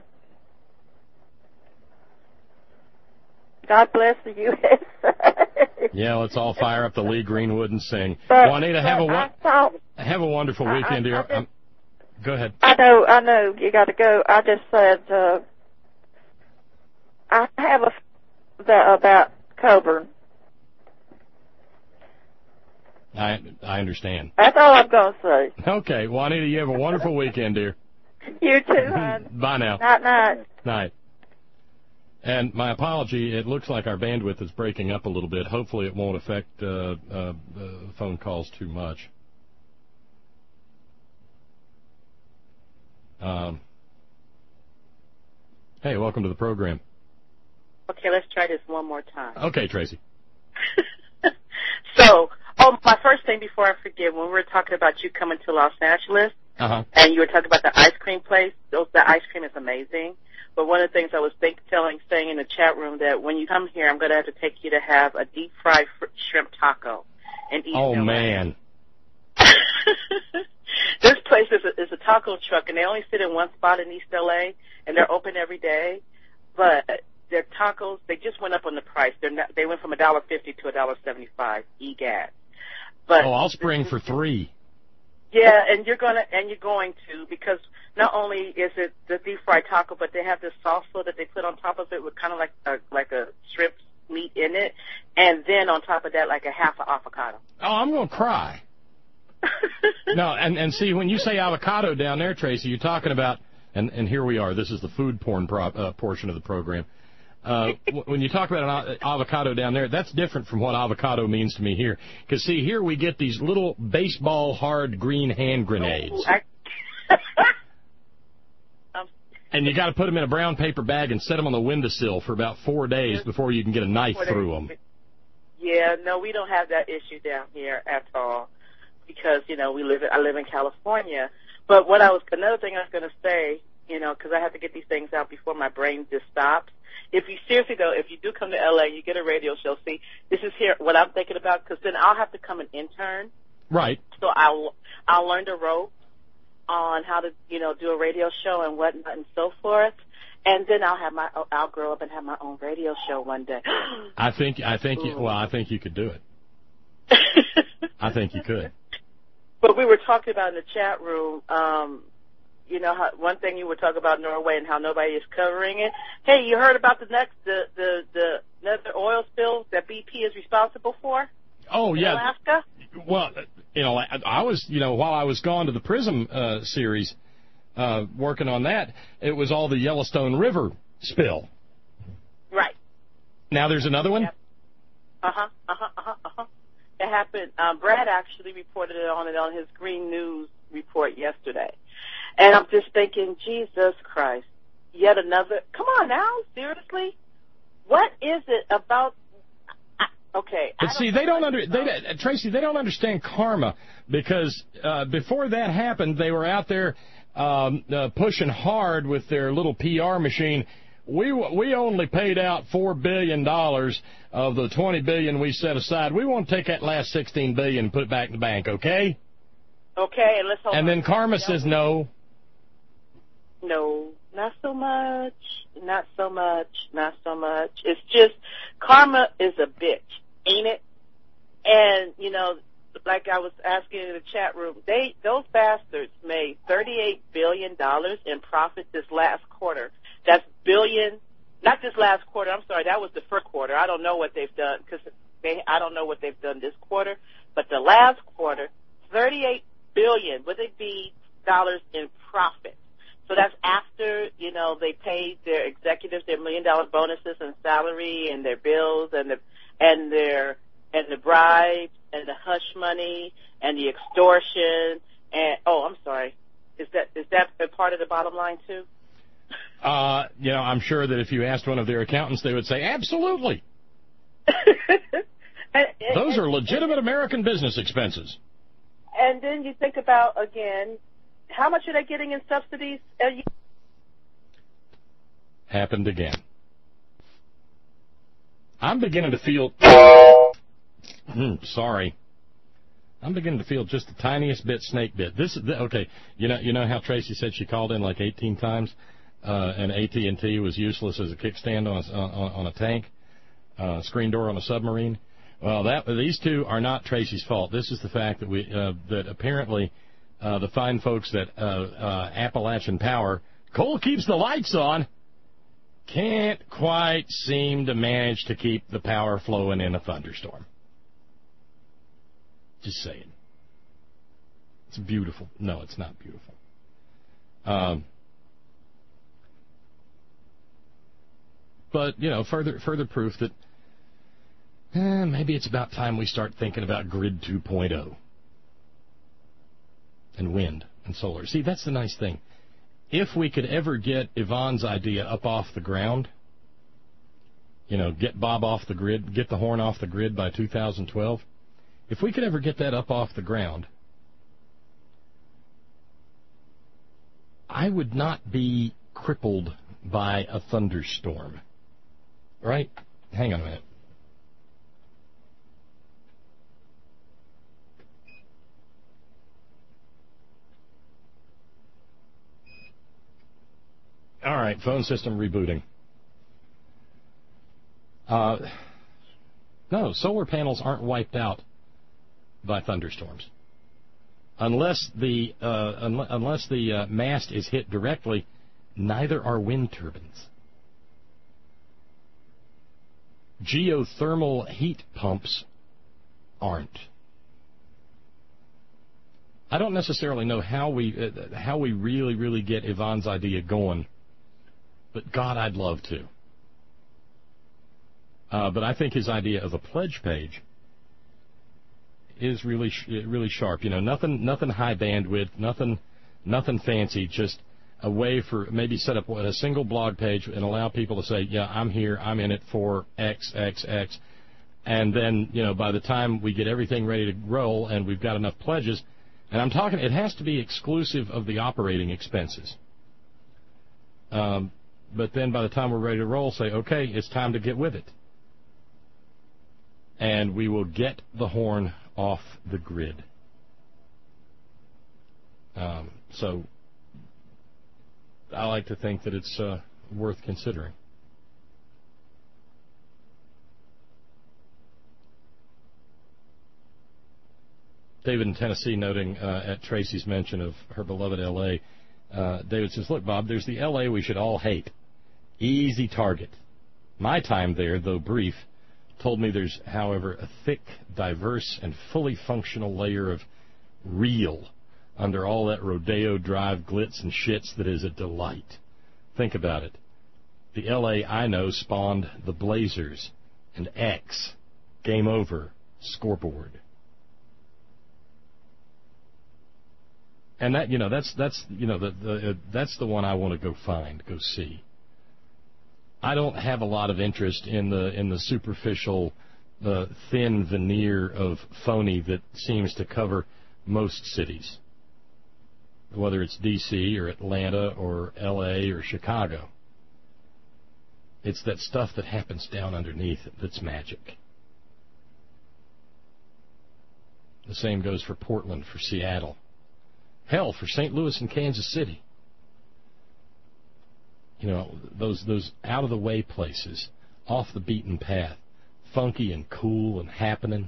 God bless the U S Yeah, let's all fire up the Lee Greenwood and sing. But, Juanita, have a wa- thought, have a wonderful weekend, dear. I, I just, go ahead. I know, I know, you got to go. I just said uh, I have a the, about Coburn. I I understand. That's all I'm going to say. Okay, Juanita, you have a wonderful weekend, dear. You too, hon. Bye now. Night, night. Night. And my apology, it looks like our bandwidth is breaking up a little bit. Hopefully it won't affect uh, uh, uh, phone calls too much. Um, hey, welcome to the program. Okay, let's try this one more time. Okay, Tracy. So, oh, my first thing before I forget, when we were talking about you coming to Los Angeles, uh-huh. and you were talking about the ice cream place, those, the ice cream is amazing. But one of the things I was think, telling, saying in the chat room, that when you come here, I'm going to have to take you to have a deep fried fr- shrimp taco. And eat oh, them. man. This place is a, is a taco truck, and they only sit in one spot in East L A, and they're open every day. But their tacos, they just went up on the price. They're not, they went from one dollar fifty to one dollar seventy-five, E-gas. But oh, I'll spring for three. Yeah, and you're gonna and you're going to, because not only is it the deep fried taco, but they have this salsa that they put on top of it with kind of like a like a shrimp meat in it, and then on top of that, like a half an avocado. Oh, I'm gonna cry. No, and and see, when you say avocado down there, Tracy, you're talking about, and and here we are. This is the food porn pro, uh, portion of the program. Uh, when you talk about an avocado down there, that's different from what avocado means to me here. Because, see, here we get these little baseball hard green hand grenades. Oh, I, I'm And you got to put them in a brown paper bag and set them on the windowsill for about four days before you can get a knife through them. Yeah, no, we don't have that issue down here at all because, you know, we live. I live in California. But what I was, another thing I was going to say, you know, because I have to get these things out before my brain just stops. If you seriously, though, if you do come to L A, you get a radio show. See, this is here what I'm thinking about, because then I'll have to come and intern. Right. So I'll I'll learn the ropes on how to, you know, do a radio show and whatnot and so forth. And then I'll have my I'll grow up and have my own radio show one day. I think I think you, well I think you could do it. I think you could. But we were talking about in the chat room. Um, You know, how, one thing you were talking about Norway and how nobody is covering it. Hey, you heard about the next, the, the, the another oil spill that B P is responsible for? Oh, in yeah. Alaska? Well, you know, I, I was, you know, while I was gone to the PRISM uh, series, uh, working on that, it was all the Yellowstone River spill. Right. Now there's another one? Yep. Uh-huh, uh-huh, uh-huh, uh-huh. It happened. Um, Brad actually reported it on it on his Green News report yesterday. And I'm just thinking, Jesus Christ, yet another. Come on now, seriously? What is it about? Okay. But see, they don't under they Tracy. They don't understand karma because uh, before that happened, they were out there um, uh, pushing hard with their little P R machine. We we only paid out four billion dollars of the twenty billion we set aside. We want to take that last sixteen billion and put it back in the bank, okay? Okay, and let's hold And on. then karma says no. No, not so much, not so much, not so much. It's just karma is a bitch, ain't it? And, you know, like I was asking in the chat room, they those bastards made thirty-eight billion dollars in profit this last quarter. That's billion, not this last quarter. I'm sorry, that was the first quarter. I don't know what they've done because they, I don't know what they've done this quarter. But the last quarter, thirty-eight billion, would it be dollars in profit? So that's after, you know, they paid their executives their million dollar bonuses and salary and their bills and the and their and the bribes and the hush money and the extortion and oh, I'm sorry. Is that is that a part of the bottom line too? Uh, you know, I'm sure that if you asked one of their accountants, they would say absolutely. and, Those and, are legitimate American business expenses. And then you think about again, how much are they getting in subsidies a year? Happened again. I'm beginning to feel. mm, sorry. I'm beginning to feel just the tiniest bit snake bit. This is okay. You know, you know how Tracy said she called in like eighteen times, uh, and A T and T was useless as a kickstand on a, on, on a tank, uh, screen door on a submarine. Well, that these two are not Tracy's fault. This is the fact that we uh, that apparently. Uh, the fine folks at uh, uh, Appalachian Power, coal keeps the lights on, can't quite seem to manage to keep the power flowing in a thunderstorm. Just saying. It's beautiful. No, it's not beautiful. Um, but, you know, further further proof that eh, maybe it's about time we start thinking about Grid two point oh. And wind and solar. See, that's the nice thing. If we could ever get Yvonne's idea up off the ground, you know, get Bob off the grid, get the horn off the grid by two thousand twelve, if we could ever get that up off the ground, I would not be crippled by a thunderstorm. Right? Hang on a minute. All right, phone system rebooting. Uh, no, solar panels aren't wiped out by thunderstorms. Unless the uh, un- unless the uh, mast is hit directly, neither are wind turbines. Geothermal heat pumps aren't. I don't necessarily know how we uh, how we really really get Yvonne's idea going. But, God, I'd love to. Uh, but I think his idea of a pledge page is really sh- really sharp. You know, nothing nothing high bandwidth, nothing nothing fancy, just a way for maybe set up a single blog page and allow people to say, yeah, I'm here, I'm in it for X, X, X. And then, you know, by the time we get everything ready to roll and we've got enough pledges, and I'm talking, it has to be exclusive of the operating expenses. Um, but then by the time we're ready to roll, say, okay, it's time to get with it. And we will get the horn off the grid. Um, so I like to think that it's uh, worth considering. David in Tennessee noting uh, at Tracy's mention of her beloved L A, uh, David says, look, Bob, there's the L A we should all hate. Easy target. My time there, though brief, told me there's, however, a thick, diverse, and fully functional layer of real under all that Rodeo Drive glitz and shits that is a delight. Think about it. The L A I know spawned the Blazers and X, Game Over, Scoreboard. And that, you know, that's that's you know the, the uh, that's the one I want to go find, go see. I don't have a lot of interest in the in the superficial, uh, thin veneer of phony that seems to cover most cities, whether it's D C or Atlanta or L A or Chicago. It's that stuff that happens down underneath that's magic. The same goes for Portland, for Seattle. Hell, for Saint Louis and Kansas City. You know, those those out-of-the-way places, off the beaten path, funky and cool and happening.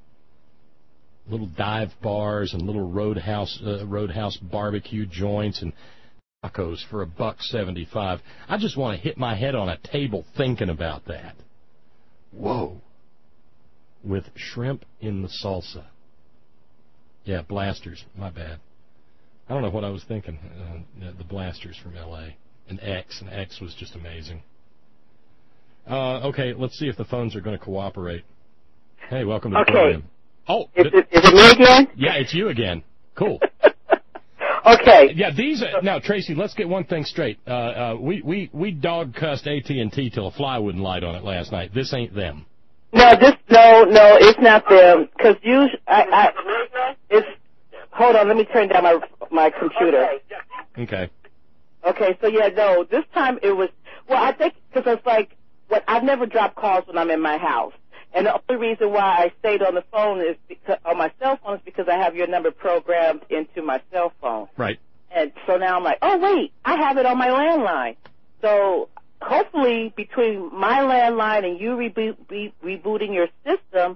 Little dive bars and little roadhouse uh, roadhouse barbecue joints and tacos for a buck seventy-five. I just want to hit my head on a table thinking about that. Whoa. With shrimp in the salsa. Yeah, Blasters. My bad. I don't know what I was thinking. Uh, the Blasters from L A And X, and X was just amazing. Uh, okay, let's see if the phones are going to cooperate. Hey, welcome to the okay. program. Oh, is it, is it me again? Yeah, it's you again. Cool. Okay. Yeah, these are, now, Tracy, let's get one thing straight. Uh, uh, we, we, we dog-cussed A T and T till a fly wouldn't light on it last night. This ain't them. No, this, no, no, it's not them. Because you, I, I, it's, hold on, let me turn down my, my computer. Okay. Okay, so yeah, no, this time it was, well, I think, because it's like, what, I've never dropped calls when I'm in my house. And the only reason why I stayed on the phone is because, on my cell phone is because I have your number programmed into my cell phone. Right. And so now I'm like, oh, wait, I have it on my landline. So hopefully between my landline and you reboot, re- rebooting your system,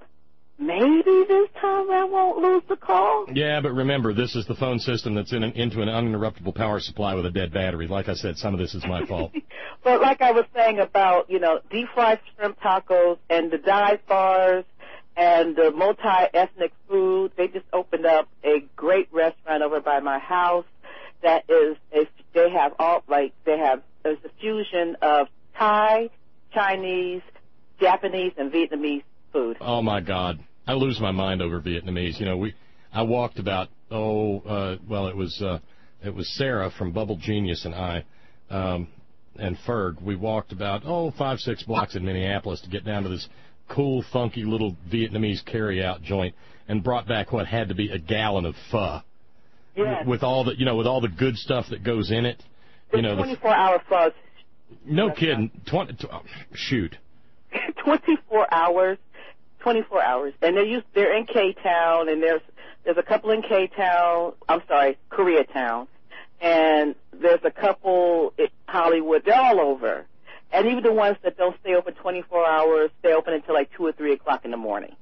maybe this time I won't lose the call. Yeah, but remember, this is the phone system that's in an, into an uninterruptible power supply with a dead battery. Like I said, some of this is my fault. But like I was saying about, you know, deep fried shrimp tacos and the dive bars and the multi-ethnic food, they just opened up a great restaurant over by my house that is, a, they have all, like, they have, there's a fusion of Thai, Chinese, Japanese, and Vietnamese food. Oh, my God. I lose my mind over Vietnamese. You know, we, I walked about, oh, uh, well, it was, uh, it was Sarah from Bubble Genius and I, um, and Ferg. We walked about, oh, five, six blocks in Minneapolis to get down to this cool, funky little Vietnamese carry-out joint and brought back what had to be a gallon of pho. Yes. With all the, you know, with all the good stuff that goes in it. You know, the twenty-four hour pho. No kidding. twenty, oh, shoot. twenty-four hours. twenty-four hours. And they're used, they're in K-Town, and there's there's a couple in K-Town, I'm sorry, Koreatown, and there's a couple in Hollywood. They're all over. And even the ones that don't stay open twenty-four hours, stay open until like two or three o'clock in the morning.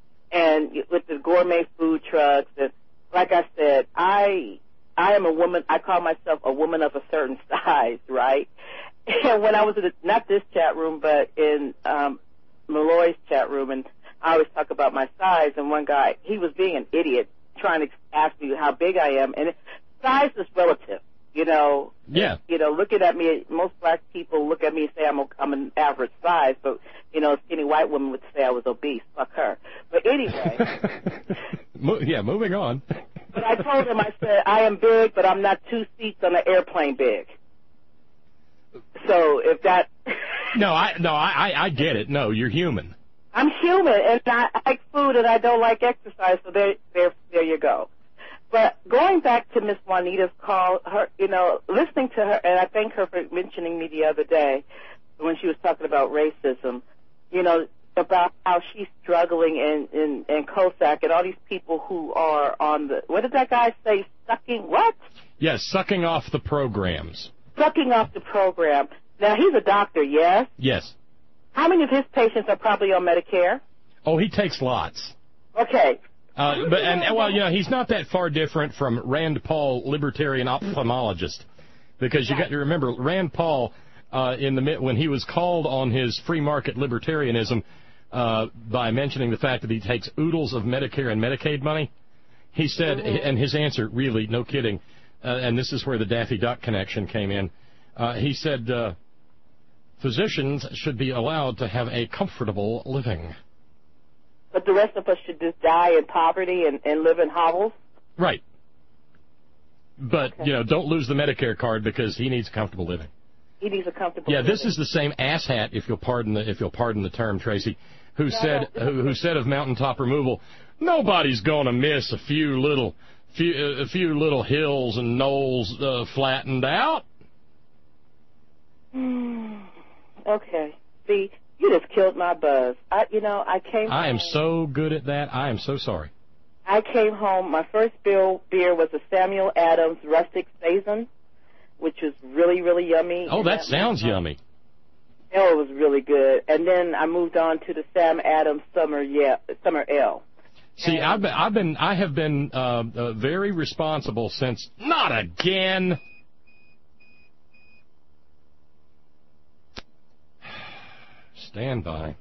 And with the gourmet food trucks, and like I said, I I am a woman, I call myself a woman of a certain size, right? And when I was in, the, not this chat room, but in um, Malloy's chat room, and I always talk about my size, and one guy, he was being an idiot, trying to ask me how big I am, and it, size is relative, you know. Yeah. You know, looking at me, most black people look at me and say I'm, a, I'm an average size, but, you know, a skinny white woman would say I was obese. Fuck her. But anyway. yeah, moving on. But I told him, I said, I am big, but I'm not two seats on an airplane big. So if that... no, I no, I, I get it. No, you're human. I'm human, and I like food, and I don't like exercise, so there, there, there you go. But going back to Miss Juanita's call, her, you know, listening to her, and I thank her for mentioning me the other day when she was talking about racism, you know, about how she's struggling in, in, in COSAC and all these people who are on the, what did that guy say, sucking what? Yes, sucking off the programs. Sucking off the program. Now, he's a doctor, yes? Yes. How many of his patients are probably on Medicare? Oh, he takes lots. Okay. Uh, but and well, you know, he's not that far different from Rand Paul, libertarian ophthalmologist, because you got to remember Rand Paul, uh, in the when he was called on his free market libertarianism uh, by mentioning the fact that he takes oodles of Medicare and Medicaid money, he said, mm-hmm. and his answer, really, no kidding, uh, and this is where the Daffy Duck connection came in. Uh, he said, uh, physicians should be allowed to have a comfortable living. But the rest of us should just die in poverty and, and live in hovels? Right. But, okay. you know, don't lose the Medicare card because he needs a comfortable living. He needs a comfortable yeah, living. this is the same asshat, if you'll pardon the if you'll pardon the term, Tracy, who no, said no. who, who said of mountaintop removal, nobody's going to miss a few little few a few little hills and knolls uh, flattened out. Okay. See, you just killed my buzz. I, you know, I came. I am home. so good at that. I am so sorry. I came home. My first beer, beer was a Samuel Adams Rustic Saison, which was really, really yummy. Oh, that sounds yummy. Oh, it was really good. And then I moved on to the Sam Adams Summer yeah, Summer Ale. See, and I've been, I've been, I have been uh, uh, very responsible since. Not again. Stand by.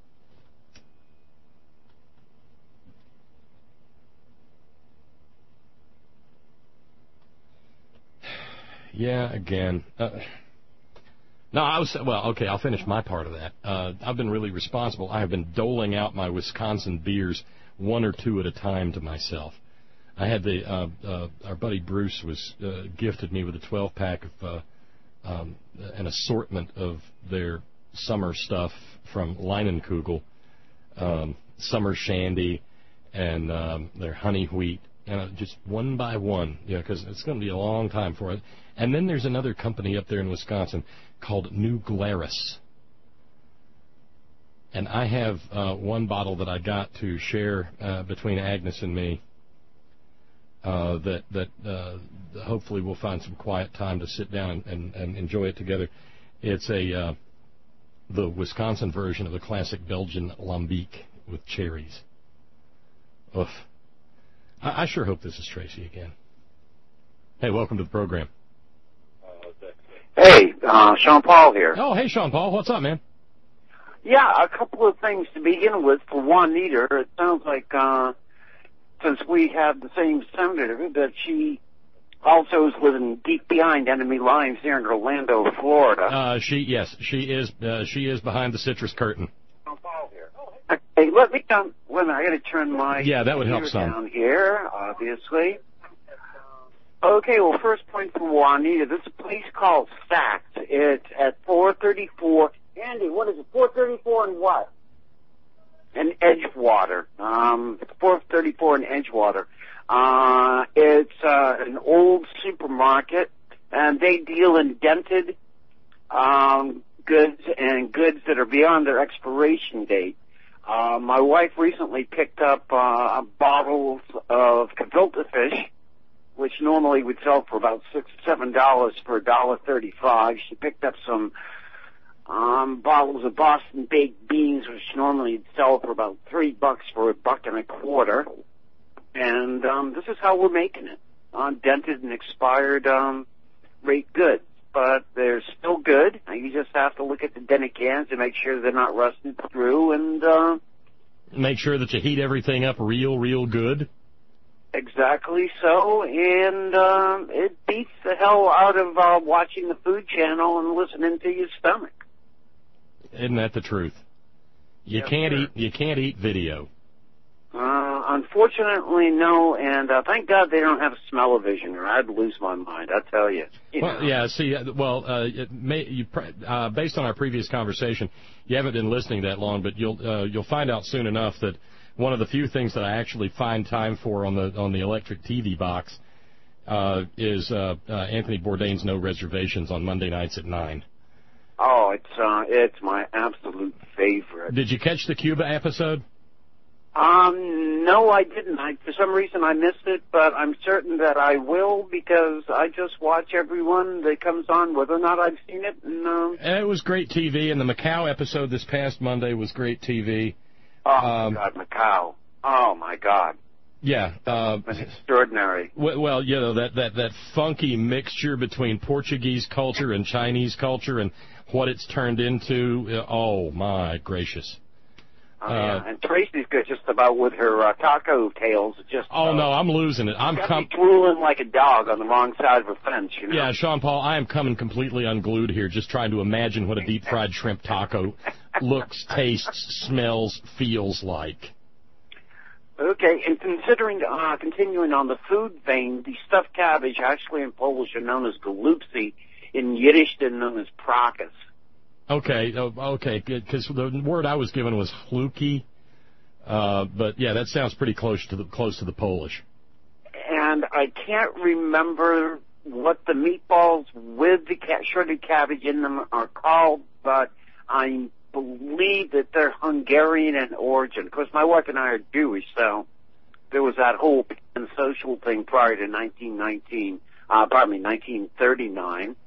Yeah, again. Uh, no, I was, well, okay, I'll finish my part of that. Uh, I've been really responsible. I have been doling out my Wisconsin beers one or two at a time to myself. I had the, uh, uh, our buddy Bruce was, uh, gifted me with a twelve pack of, uh, um, an assortment of their summer stuff from Leinenkugel, um, summer shandy, and, um, their honey wheat, and uh, just one by one, you know, because it's going to be a long time for it. And then there's another company up there in Wisconsin called New Glarus. And I have uh, one bottle that I got to share uh, between Agnes and me uh, that that uh, hopefully we'll find some quiet time to sit down and, and, and enjoy it together. It's a uh, the Wisconsin version of the classic Belgian Lambic with cherries. Oof. I, I sure hope this is Tracy again. Hey, welcome to the program. Hey, uh, Sean Paul here. Oh, hey, Sean Paul. What's up, man? Yeah, a couple of things to begin with. For Juanita, it sounds like, uh, since we have the same senator, that she also is living deep behind enemy lines here in Orlando, Florida. Uh, she, yes, she is, uh, she is behind the citrus curtain. Sean Paul here. Okay, let me, um, wait a minute, I gotta turn my yeah, that would help some. down here, obviously. Okay, well, first point for Juanita. This is a place called Saks. It's at four thirty-four. Andy, what is it? four thirty-four and what? And Edgewater. Um, four thirty-four and Edgewater. Uh, it's uh, an old supermarket, and they deal in dented um, goods and goods that are beyond their expiration date. Uh, my wife recently picked up uh, bottles of gefilte fish, which normally would sell for about six, seven dollars for a dollar thirty-five. She picked up some um, bottles of Boston baked beans, which normally would sell for about three bucks for a buck and a quarter. And um, this is how we're making it on dented and expired um, rate goods, but they're still good. You just have to look at the dented cans to make sure they're not rusted through, and uh, make sure that you heat everything up real, real good. Exactly so, and um, it beats the hell out of uh, watching the Food Channel and listening to your stomach. Isn't that the truth? You Yes, can't sir. eat. You can't eat video. Uh, unfortunately, no, and uh, thank God they don't have a smell-o-vision, or I'd lose my mind, I tell you. you well, know. yeah, see, uh, well, uh, it may, you, uh, based on our previous conversation, you haven't been listening that long, but you'll uh, you'll find out soon enough that one of the few things that I actually find time for on the on the electric T V box uh, is uh, uh, Anthony Bourdain's No Reservations on Monday nights at nine. Oh, it's uh, it's my absolute favorite. Did you catch the Cuba episode? Um, no, I didn't. I, for some reason, I missed it, but I'm certain that I will because I just watch every one that comes on, whether or not I've seen it. And, um, it was great T V, and the Macau episode this past Monday was great T V. Oh, um, my God, Macau. Oh, my God. Yeah. Uh, That's extraordinary. Well, you know, that, that, that funky mixture between Portuguese culture and Chinese culture and what it's turned into. Oh, my gracious. Oh, yeah. And Tracy's good just about with her uh, taco tails. Just oh uh, no, I'm losing it. I'm com- drooling like a dog on the wrong side of a fence. You know? Yeah, Sean Paul, I am coming completely unglued here, just trying to imagine what a deep fried shrimp taco looks, tastes, smells, feels like. Okay, and considering uh, continuing on the food vein, the stuffed cabbage actually in Polish are known as golubcy. In Yiddish, they're known as prakas. Okay, okay, because the word I was given was fluky, uh, but yeah, that sounds pretty close to the close to the Polish. And I can't remember what the meatballs with the ca- shredded cabbage in them are called, but I believe that they're Hungarian in origin. Of course, my wife and I are Jewish, so there was that whole social thing prior to nineteen nineteen, uh, pardon me, nineteen thirty-nine.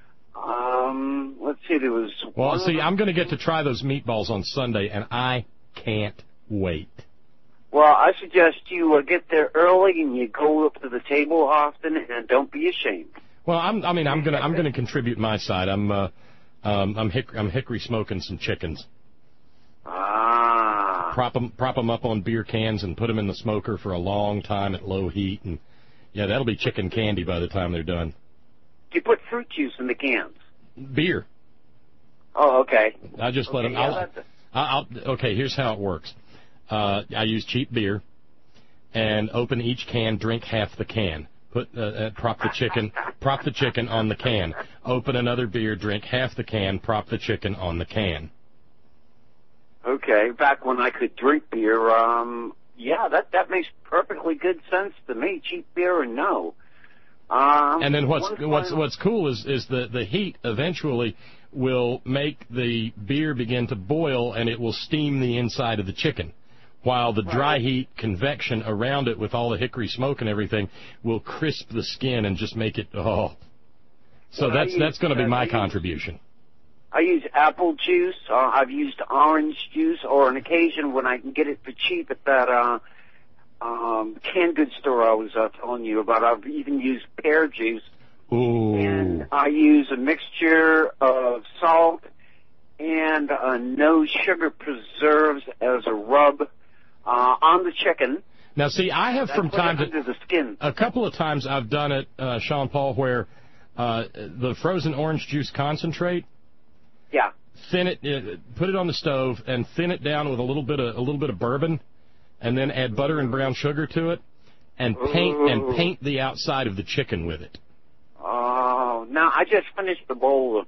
Um, let's see, there was... Well, see, I'm going to get to try those meatballs on Sunday, and I can't wait. Well, I suggest you uh, get there early and you go up to the table often, and don't be ashamed. Well, I'm, I mean, I'm going to I'm going to contribute my side. I'm uh, um, I'm, hick- I'm hickory smoking some chickens. Ah. Prop them, prop them up on beer cans and put them in the smoker for a long time at low heat, and yeah, that'll be chicken candy by the time they're done. You put fruit juice in the cans. Beer. Oh, okay. I just okay, let them. yeah, I'll, I'll, okay, here's how it works. Uh, I use cheap beer, and open each can, drink half the can. Put uh, uh, prop the chicken, prop the chicken on the can. Open another beer, drink half the can, prop the chicken on the can. Okay, back when I could drink beer, um, yeah, that that makes perfectly good sense to me. Cheap beer or no. Um, and then what's what's what's cool is is the the heat eventually will make the beer begin to boil, and it will steam the inside of the chicken, while the dry right. heat convection around it with all the hickory smoke and everything will crisp the skin and just make it oh. So well, that's use, that's going to be uh, my I contribution. Use, I use apple juice. Uh, I've used orange juice, or on occasion when I can get it for cheap at that. Uh, Um, canned goods store I was uh, telling you about. I've even used pear juice. Ooh. And I use a mixture of salt and uh, no sugar preserves as a rub uh, on the chicken. Now, see, I have from time to under the skin. a couple of times I've done it, uh, Sean Paul, where uh, the frozen orange juice concentrate. Yeah. Thin it, uh, put it on the stove, and thin it down with a little bit of a little bit of bourbon. And then add butter and brown sugar to it, and paint Ooh. and paint the outside of the chicken with it. Oh, now I just finished the bowl of,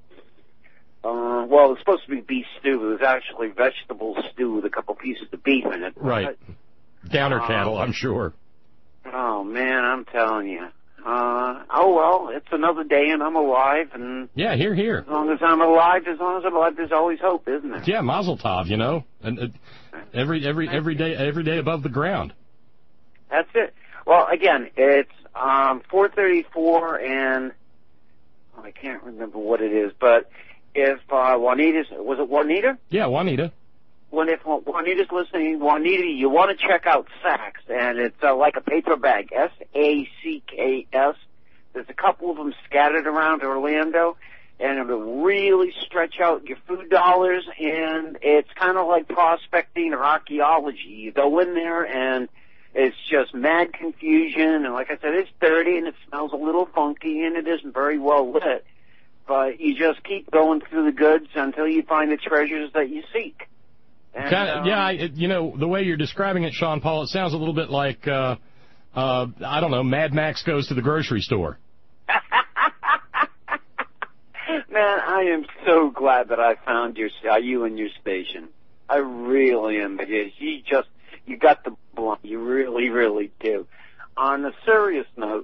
uh, well, it was supposed to be beef stew. It was actually vegetable stew with a couple pieces of beef in it. Right. Downer uh, cattle, I'm sure. Oh, man, I'm telling you. Uh, oh, well, it's another day and I'm alive, and... Yeah, here, here. As long as I'm alive, as long as I'm alive, there's always hope, isn't there? Yeah, Mazel Tov, you know. And uh, every every every day every day above the ground. That's it. Well, again, it's um, four thirty-four, and oh, I can't remember what it is, but if uh, Juanita's... Was it Juanita? Yeah, Juanita. When if Juanita's listening, Juanita, you want to check out Saks, and it's uh, like a paper bag, S A C K S. There's a couple of them scattered around Orlando, and it'll really stretch out your food dollars, and it's kind of like prospecting or archaeology. You go in there, and it's just mad confusion, and like I said, it's dirty, and it smells a little funky, and it isn't very well lit, but you just keep going through the goods until you find the treasures that you seek. And, Kind of, um, yeah, I, it, you know, the way you're describing it, Sean Paul, it sounds a little bit like, uh, uh, I don't know, Mad Max goes to the grocery store. Man, I am so glad that I found your, uh, you and your station. I really am, because you just, you got the blunt. You really, really do. On a serious note,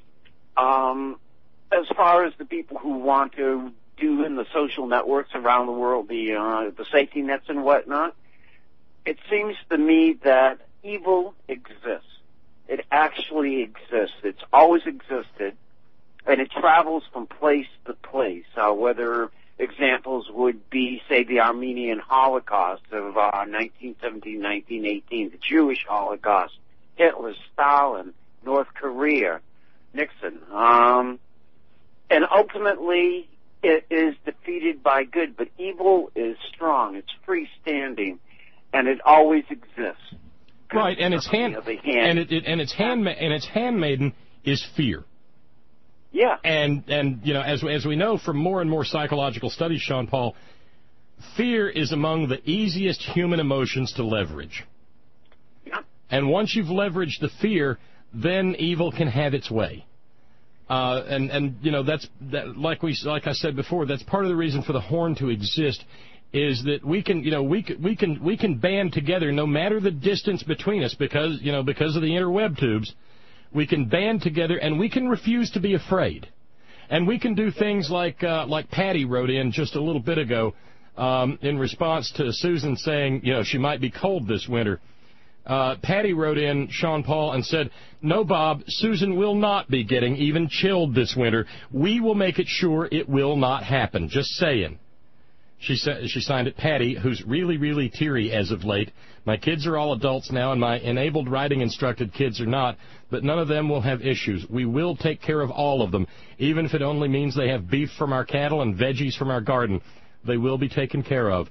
um, as far as the people who want to do in the social networks around the world, the, uh, the safety nets and whatnot, it seems to me that evil exists. It actually exists. It's always existed. And it travels from place to place, uh, whether examples would be, say, the Armenian Holocaust of uh, nineteen seventeen, nineteen eighteen, the Jewish Holocaust, Hitler, Stalin, North Korea, Nixon. Um, and ultimately, it is defeated by good, but evil is strong. It's freestanding, and it always exists. Right, and its hand, hand, and it, it and its hand and its handmaiden is fear. Yeah. And, and you know, as, as we know from more and more psychological studies, Sean Paul, fear is among the easiest human emotions to leverage. Yeah. And once you've leveraged the fear, then evil can have its way. Uh, and, and, you know, that's, that, like we, like I said before, that's part of the reason for the horn to exist, is that we can, you know, we can, we can, we can band together no matter the distance between us, because, you know, because of the interweb tubes. We can band together, and we can refuse to be afraid. And we can do things like uh, like Patty wrote in just a little bit ago um, in response to Susan saying, you know, she might be cold this winter. Uh, Patty wrote in, Sean Paul, and said, no, Bob, Susan will not be getting even chilled this winter. We will make it sure it will not happen. Just saying. She sa- she signed it, Patty, who's really, really teary as of late. My kids are all adults now, and my enabled writing instructed kids are not, but none of them will have issues. We will take care of all of them, even if it only means they have beef from our cattle and veggies from our garden. They will be taken care of.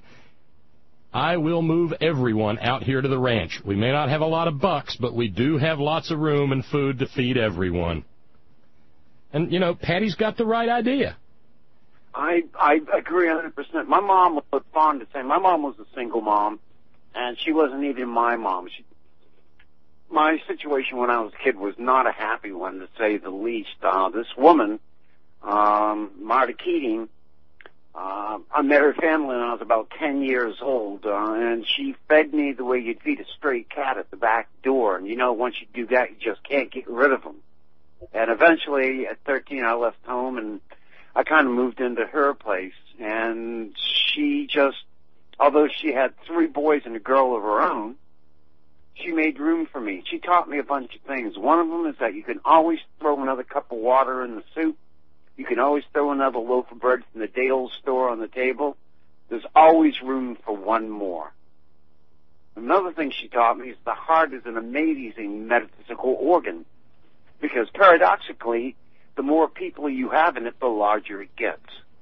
I will move everyone out here to the ranch. We may not have a lot of bucks, but we do have lots of room and food to feed everyone. And, you know, Patty's got the right idea. I I agree one hundred percent. My mom was fond of saying, my mom was a single mom, and she wasn't even my mom. She, my situation when I was a kid was not a happy one, to say the least. Uh, this woman, um, Marta Keating, uh, I met her family when I was about ten years old, uh, and she fed me the way you'd feed a stray cat at the back door. And, you know, once you do that, you just can't get rid of them. And eventually, at thirteen, I left home, and I kind of moved into her place, and she just, although she had three boys and a girl of her own, she made room for me. She taught me a bunch of things. One of them is that you can always throw another cup of water in the soup. You can always throw another loaf of bread from the day-old store on the table. There's always room for one more. Another thing she taught me is the heart is an amazing metaphysical organ, because paradoxically, the more people you have in it, the larger it gets.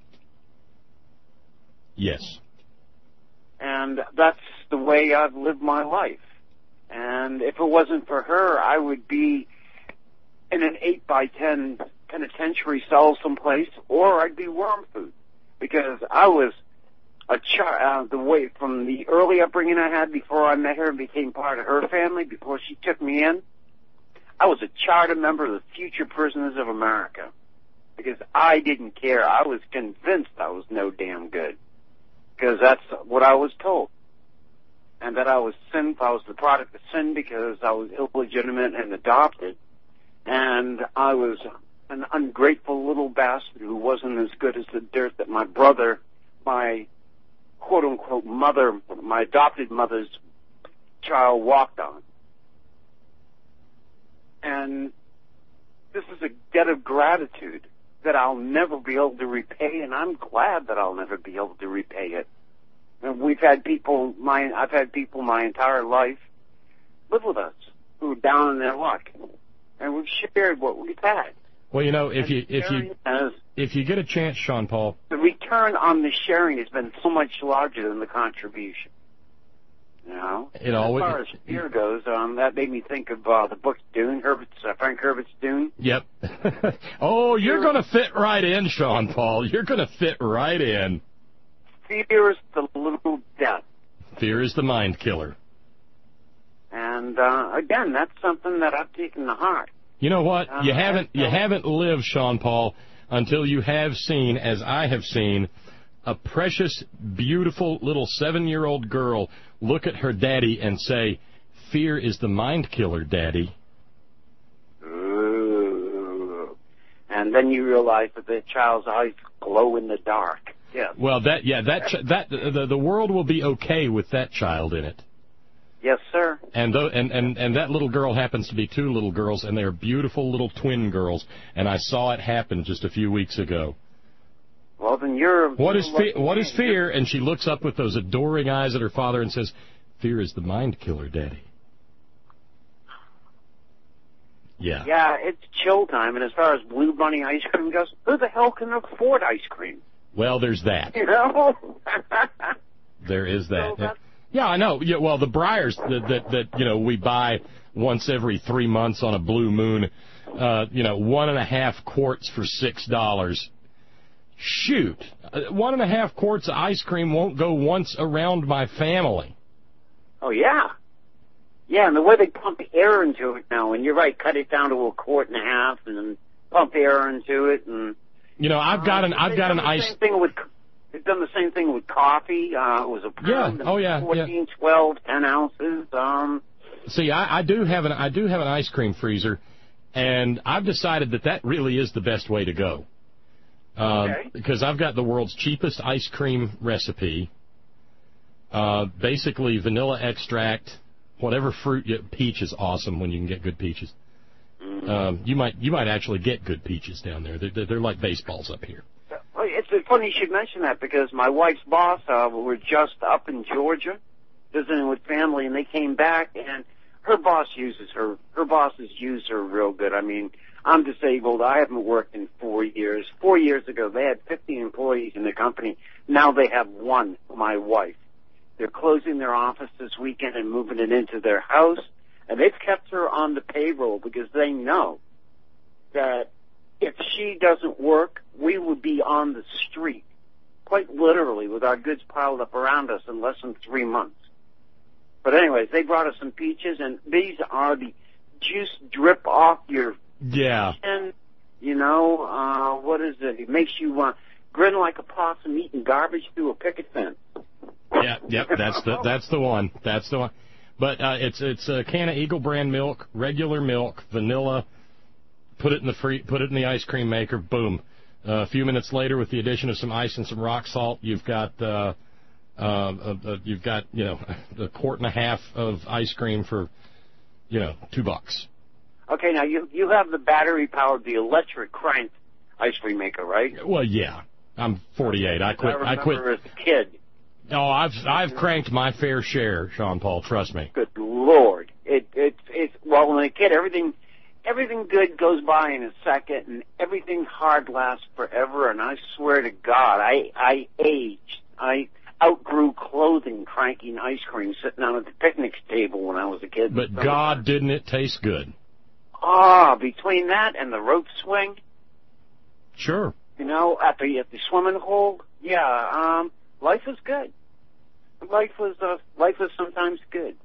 Yes. And that's the way I've lived my life. And if it wasn't for her, I would be in an eight by ten penitentiary cell someplace, or I'd be worm food. Because I was a child, uh, the way, from the early upbringing I had before I met her and became part of her family, before she took me in, I was a charter member of the Future Prisoners of America, because I didn't care. I was convinced I was no damn good, because that's what I was told, and that I was sin. I was the product of sin because I was illegitimate and adopted, and I was an ungrateful little bastard who wasn't as good as the dirt that my brother, my quote-unquote mother, my adopted mother's child walked on. And this is a debt of gratitude that I'll never be able to repay, and I'm glad that I'll never be able to repay it. And we've had people, my, I've had people my entire life live with us who are down in their luck, and we've shared what we've had. Well, you know, if and you if you has, if you get a chance, Sean Paul, the return on the sharing has been so much larger than the contribution. You know, it always, as far as fear goes, um, that made me think of uh, the book Dune, Herbert's uh, Frank Herbert's Dune. Yep. Oh, you're going to fit right in, Sean Paul. You're going to fit right in. Fear is the little death Fear is the mind killer. And uh, again, that's something that I've taken to heart. You know what? Uh, you haven't you haven't lived, Sean Paul, until you have seen, as I have seen, a precious, beautiful little seven-year-old girl look at her daddy and say, "Fear is the mind killer, Daddy." Ooh. And then you realize that the child's eyes glow in the dark. Yeah. Well, that yeah, that ch- that the the world will be okay with that child in it. Yes, sir. And, th- and and and that little girl happens to be two little girls, and they're beautiful little twin girls. And I saw it happen just a few weeks ago. Well, then you're. What is fe- what is fear? And she looks up with those adoring eyes at her father and says, "Fear is the mind killer, Daddy." Yeah. Yeah, it's chill time. And as far as Blue Bunny ice cream goes, who the hell can afford ice cream? Well, there's that. You know. There is that. So Yeah, I know. Yeah, well, the Briars that, that that you know we buy once every three months on a blue moon, uh, you know, one and a half quarts for six dollars. Shoot, uh, one and a half quarts of ice cream won't go once around my family. Oh yeah, yeah, and the way they pump air into it now, and you're right, cut it down to a quart and a half, and then pump air into it, and you know, I've got an I've got an ice. Same thing with. They've done the same thing with coffee. Uh, it was a pound, yeah. Oh yeah, fourteen, yeah. twelve, ten ounces. Um, See, I, I do have an I do have an ice cream freezer, and I've decided that that really is the best way to go. Uh, okay. Because I've got the world's cheapest ice cream recipe. Uh, basically, vanilla extract, whatever fruit. You, peach is awesome when you can get good peaches. Mm-hmm. Um, you might you might actually get good peaches down there. They're, they're like baseballs up here. Well, it's funny you should mention that because my wife's boss, uh, were just up in Georgia visiting with family, and they came back, and her boss uses her. Her bosses use her real good. I mean, I'm disabled. I haven't worked in four years. Four years ago, they had fifty employees in the company. Now they have one, my wife. They're closing their office this weekend and moving it into their house, and they've kept her on the payroll because they know that if she doesn't work, we would be on the street, quite literally, with our goods piled up around us in less than three months. But anyways, they brought us some peaches, and these are the juice drip off your yeah. chin. You know, uh, what is it? It makes you uh, grin like a possum eating garbage through a picket fence. Yeah, yep, that's the that's the one. That's the one. But uh, it's it's a can of Eagle brand milk, regular milk, vanilla. Put it in the free, put it in the ice cream maker. Boom. Uh, a few minutes later, with the addition of some ice and some rock salt, you've got uh, uh, uh, uh, you've got you know a quart and a half of ice cream for you know two bucks. Okay, now you you have the battery powered, the electric cranked ice cream maker, right? Well, yeah. I'm forty-eight. I quit. I I quit remember as a kid. Oh, I've I've cranked my fair share, Sean Paul. Trust me. Good Lord, it it it's well, when a kid, everything. Everything good goes by in a second, and everything hard lasts forever. And I swear to God, I I aged. I outgrew clothing cranking ice cream sitting on at the picnic table when I was a kid. But God, didn't it taste good? Ah, between that and the rope swing. Sure. You know, at the at the swimming hole. Yeah. Um. Life was good. Life was uh, life was sometimes good.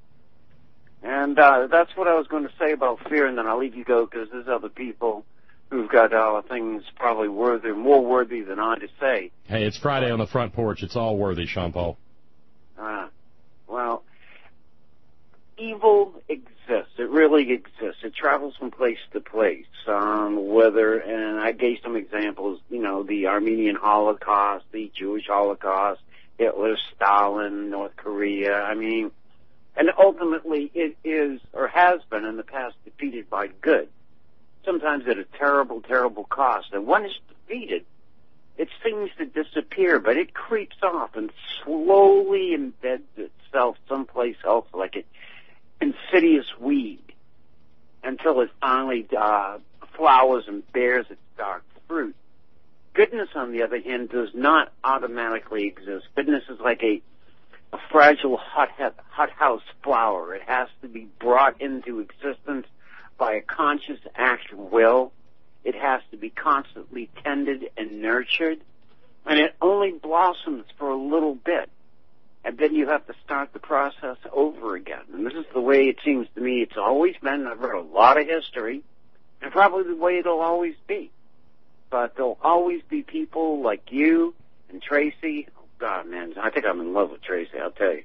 And uh, that's what I was going to say about fear, and then I'll leave you go because there's other people who've got uh, things probably worthy, more worthy than I to say. Hey, it's Friday on the front porch. It's all worthy, Sean Paul. Uh, well, evil exists. It really exists. It travels from place to place. Um, whether, and I gave some examples, you know, the Armenian Holocaust, the Jewish Holocaust, Hitler, Stalin, North Korea. I mean... And ultimately, it is, or has been in the past, defeated by good. Sometimes at a terrible, terrible cost. And when it's defeated, it seems to disappear, but it creeps off and slowly embeds itself someplace else like an insidious weed until it finally uh, flowers and bears its dark fruit. Goodness, on the other hand, does not automatically exist. Goodness is like a a fragile hot, hot house flower. It has to be brought into existence by a conscious act of will. It has to be constantly tended and nurtured. And it only blossoms for a little bit. and then you have to start the process over again. And this is the way it seems to me it's always been. I've read a lot of history, and probably the way it'll always be. But there'll always be people like you and Tracy. Oh, God, man, I think I'm in love with Tracy, I'll tell you.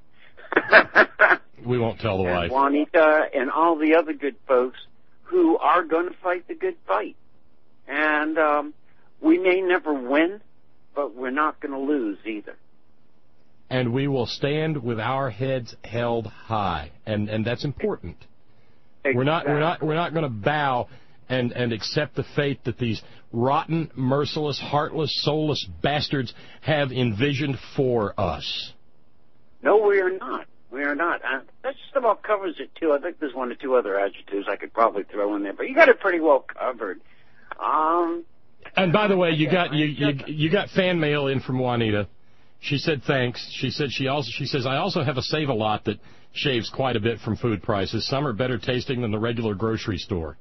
We won't tell the and wife. Juanita and all the other good folks who are going to fight the good fight. And um, we may never win, but we're not going to lose either. And we will stand with our heads held high, and and that's important. Exactly. We're not we're not we're not going to bow and and accept the fate that these rotten, merciless, heartless, soulless bastards have envisioned for us. No, we are not. We are not. Uh, that just about covers it too. I think there's one or two other adjectives I could probably throw in there, but you got it pretty well covered. Um. And by the way, you got you you, you got fan mail in from Juanita. She said thanks. She said she also she says I also have a Save-A-Lot that shaves quite a bit from food prices. Some are better tasting than the regular grocery store.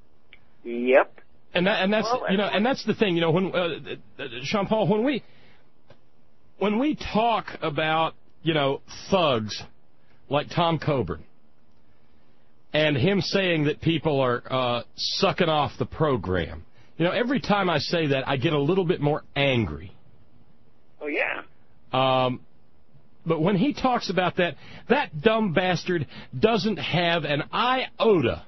Yep. And that and that's well, you know and that's the thing, you know, when uh, Sean Paul, when we when we talk about, you know, thugs like Tom Coburn and him saying that people are uh, sucking off the program, you know, every time I say that I get a little bit more angry. Oh yeah. Um, but when he talks about that, that dumb bastard doesn't have an iota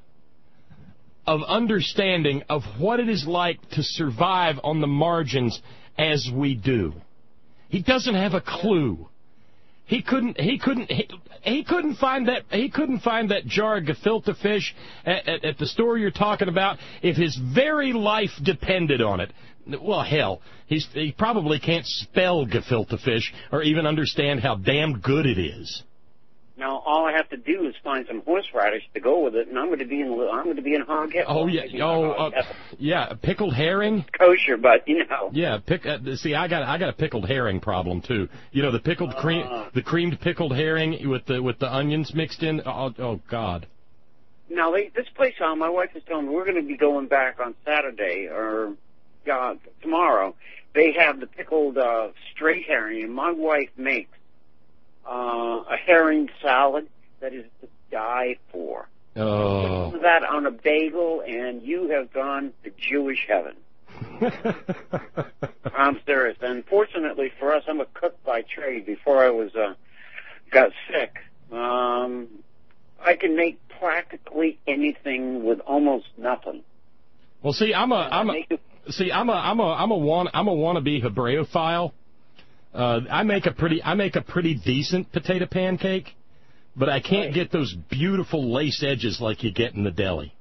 of understanding of what it is like to survive on the margins as we do. He doesn't have a clue. He couldn't. He couldn't. He, he couldn't find that. He couldn't find that jar of gefilte fish at, at, at the store you're talking about if his very life depended on it. Well, hell, he's, he probably can't spell gefilte fish or even understand how damn good it is. Now all I have to do is find some horseradish to go with it, and I'm going to be in. I'm going to be in hog heaven. Oh yeah. Oh uh, yeah. Pickled herring. Kosher, but you know. Yeah. Pick. Uh, see, I got I got a pickled herring problem too. You know the pickled uh, cream, the creamed pickled herring with the with the onions mixed in. Oh, oh God. Now they, this place, uh, my wife is telling me we're going to be going back on Saturday or. Uh, tomorrow, they have the pickled uh, straight herring, and my wife makes uh, a herring salad that is to die for. Oh. Put that on a bagel, and you have gone to Jewish heaven. I'm serious. And fortunately for us, I'm a cook by trade. Before I was uh, got sick, um, I can make practically anything with almost nothing. Well, see, I'm a I'm a see I'm a I'm a I'm a want I'm a wannabe Hebraeophile. Uh, I make a pretty I make a pretty decent potato pancake, but I can't right. get those beautiful lace edges like you get in the deli.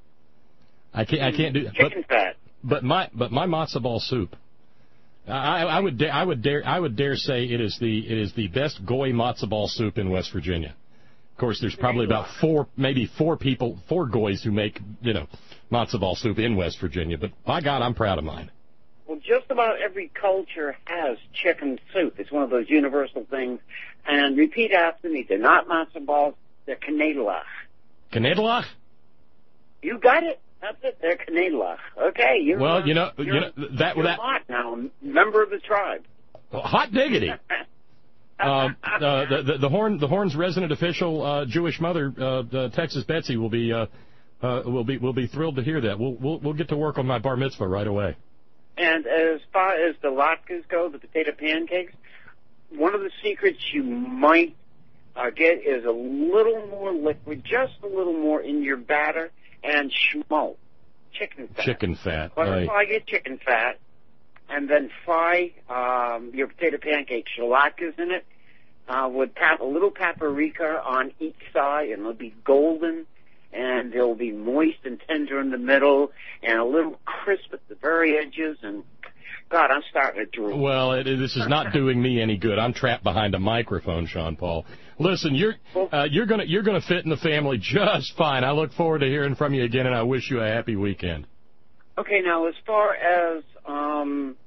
I can't I can't do chicken but, fat. But my but my matzo ball soup, I, I would da- I would dare I would dare say it is the it is the best goy matzo ball soup in West Virginia. Of course, there's probably about four maybe four people four goys who make you know matzo ball soup in West Virginia. But by God, I'm proud of mine. Well, just about every culture has chicken soup. It's one of those universal things. And repeat after me: they're not matzo balls; they're knedelach. Knedelach? You got it. That's it. They're knedelach. Okay. You're, well, you know, you're, you know that you're that hot now, member of the tribe. Well, hot diggity. um, uh, the, the the Horn the Horn's resident official uh, Jewish mother, uh, uh, Texas Betsy, will be uh, uh, will be will be thrilled to hear that. We'll we'll we'll get to work on my bar mitzvah right away. And as far as the latkes go, the potato pancakes, one of the secrets you might uh, get is a little more liquid, just a little more in your batter, and schmo, chicken fat. Chicken fat. Butterfly right. your chicken fat, and then fry um, your potato pancakes, latkes in it, uh, with pap- a little paprika on each side, and it'll be golden. And they'll be moist and tender in the middle, and a little crisp at the very edges. And God, I'm starting to drool. Well, it, this is not doing me any good. I'm trapped behind a microphone, Sean Paul. Listen, you're uh, you're gonna you're gonna fit in the family just fine. I look forward to hearing from you again, and I wish you a happy weekend. Okay, now as far as um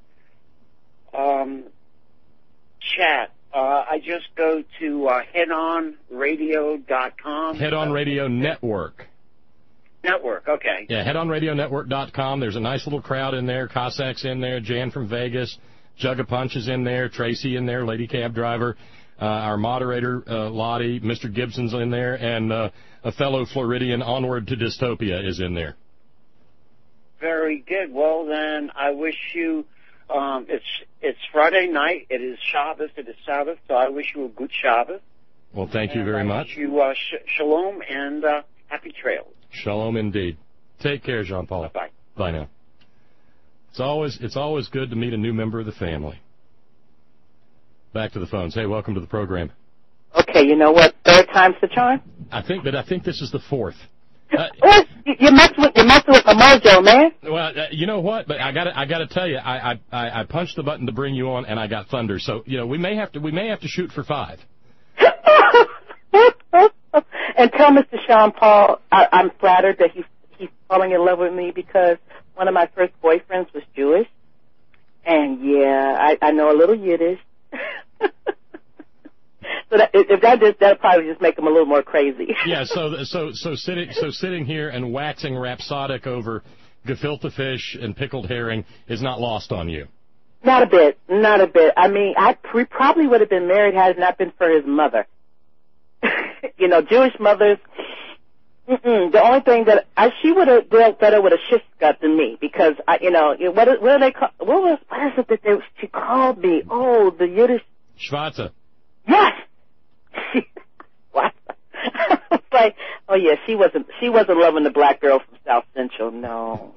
um chat. Uh, I just go to uh, head on radio dot com. Head On Radio Network. Network, okay. Yeah, head on radio network dot com. There's a nice little crowd in there. Cossack's in there. Jan from Vegas. Jug of Punch is in there. Tracy in there, lady cab driver. Uh, our moderator, uh, Lottie. Mister Gibson's in there. And uh, a fellow Floridian, Onward to Dystopia, is in there. Very good. Well, then, I wish you, um, it's it's Friday night. It is Shabbos. It is Sabbath. So I wish you a good Shabbos. Well, thank you and very I much. Wish you uh, sh- shalom and uh, happy trails. Shalom indeed. Take care, Jean-Paul. Bye-bye. Bye now. It's always it's always good to meet a new member of the family. Back to the phones. Hey, welcome to the program. Okay, you know what? Third time's the charm? I think, but I think this is the fourth. Uh, well, you're messing with you're messing with my mojo, man. Well, uh, you know what? But I got I got to tell you, I, I I I punched the button to bring you on, and I got thunder. So you know, we may have to we may have to shoot for five. And tell Mister Sean Paul, I, I'm flattered that he's he's falling in love with me because one of my first boyfriends was Jewish, and yeah, I, I know a little Yiddish. So that, if that did, that'd probably just make him a little more crazy. Yeah. So so so sitting so sitting here and waxing rhapsodic over gefilte fish and pickled herring is not lost on you. Not a bit, not a bit. I mean, I we probably would have been married had it not been for his mother. You know, Jewish mothers. Mm-mm, the only thing that I, she would have dealt better with a shish gut than me because I, you know, what what do they call? What was what is it that they, she called me? Oh, the Yiddish. Schwarze. Yes. What? It's like, oh yeah, she wasn't she wasn't loving the black girl from South Central. No.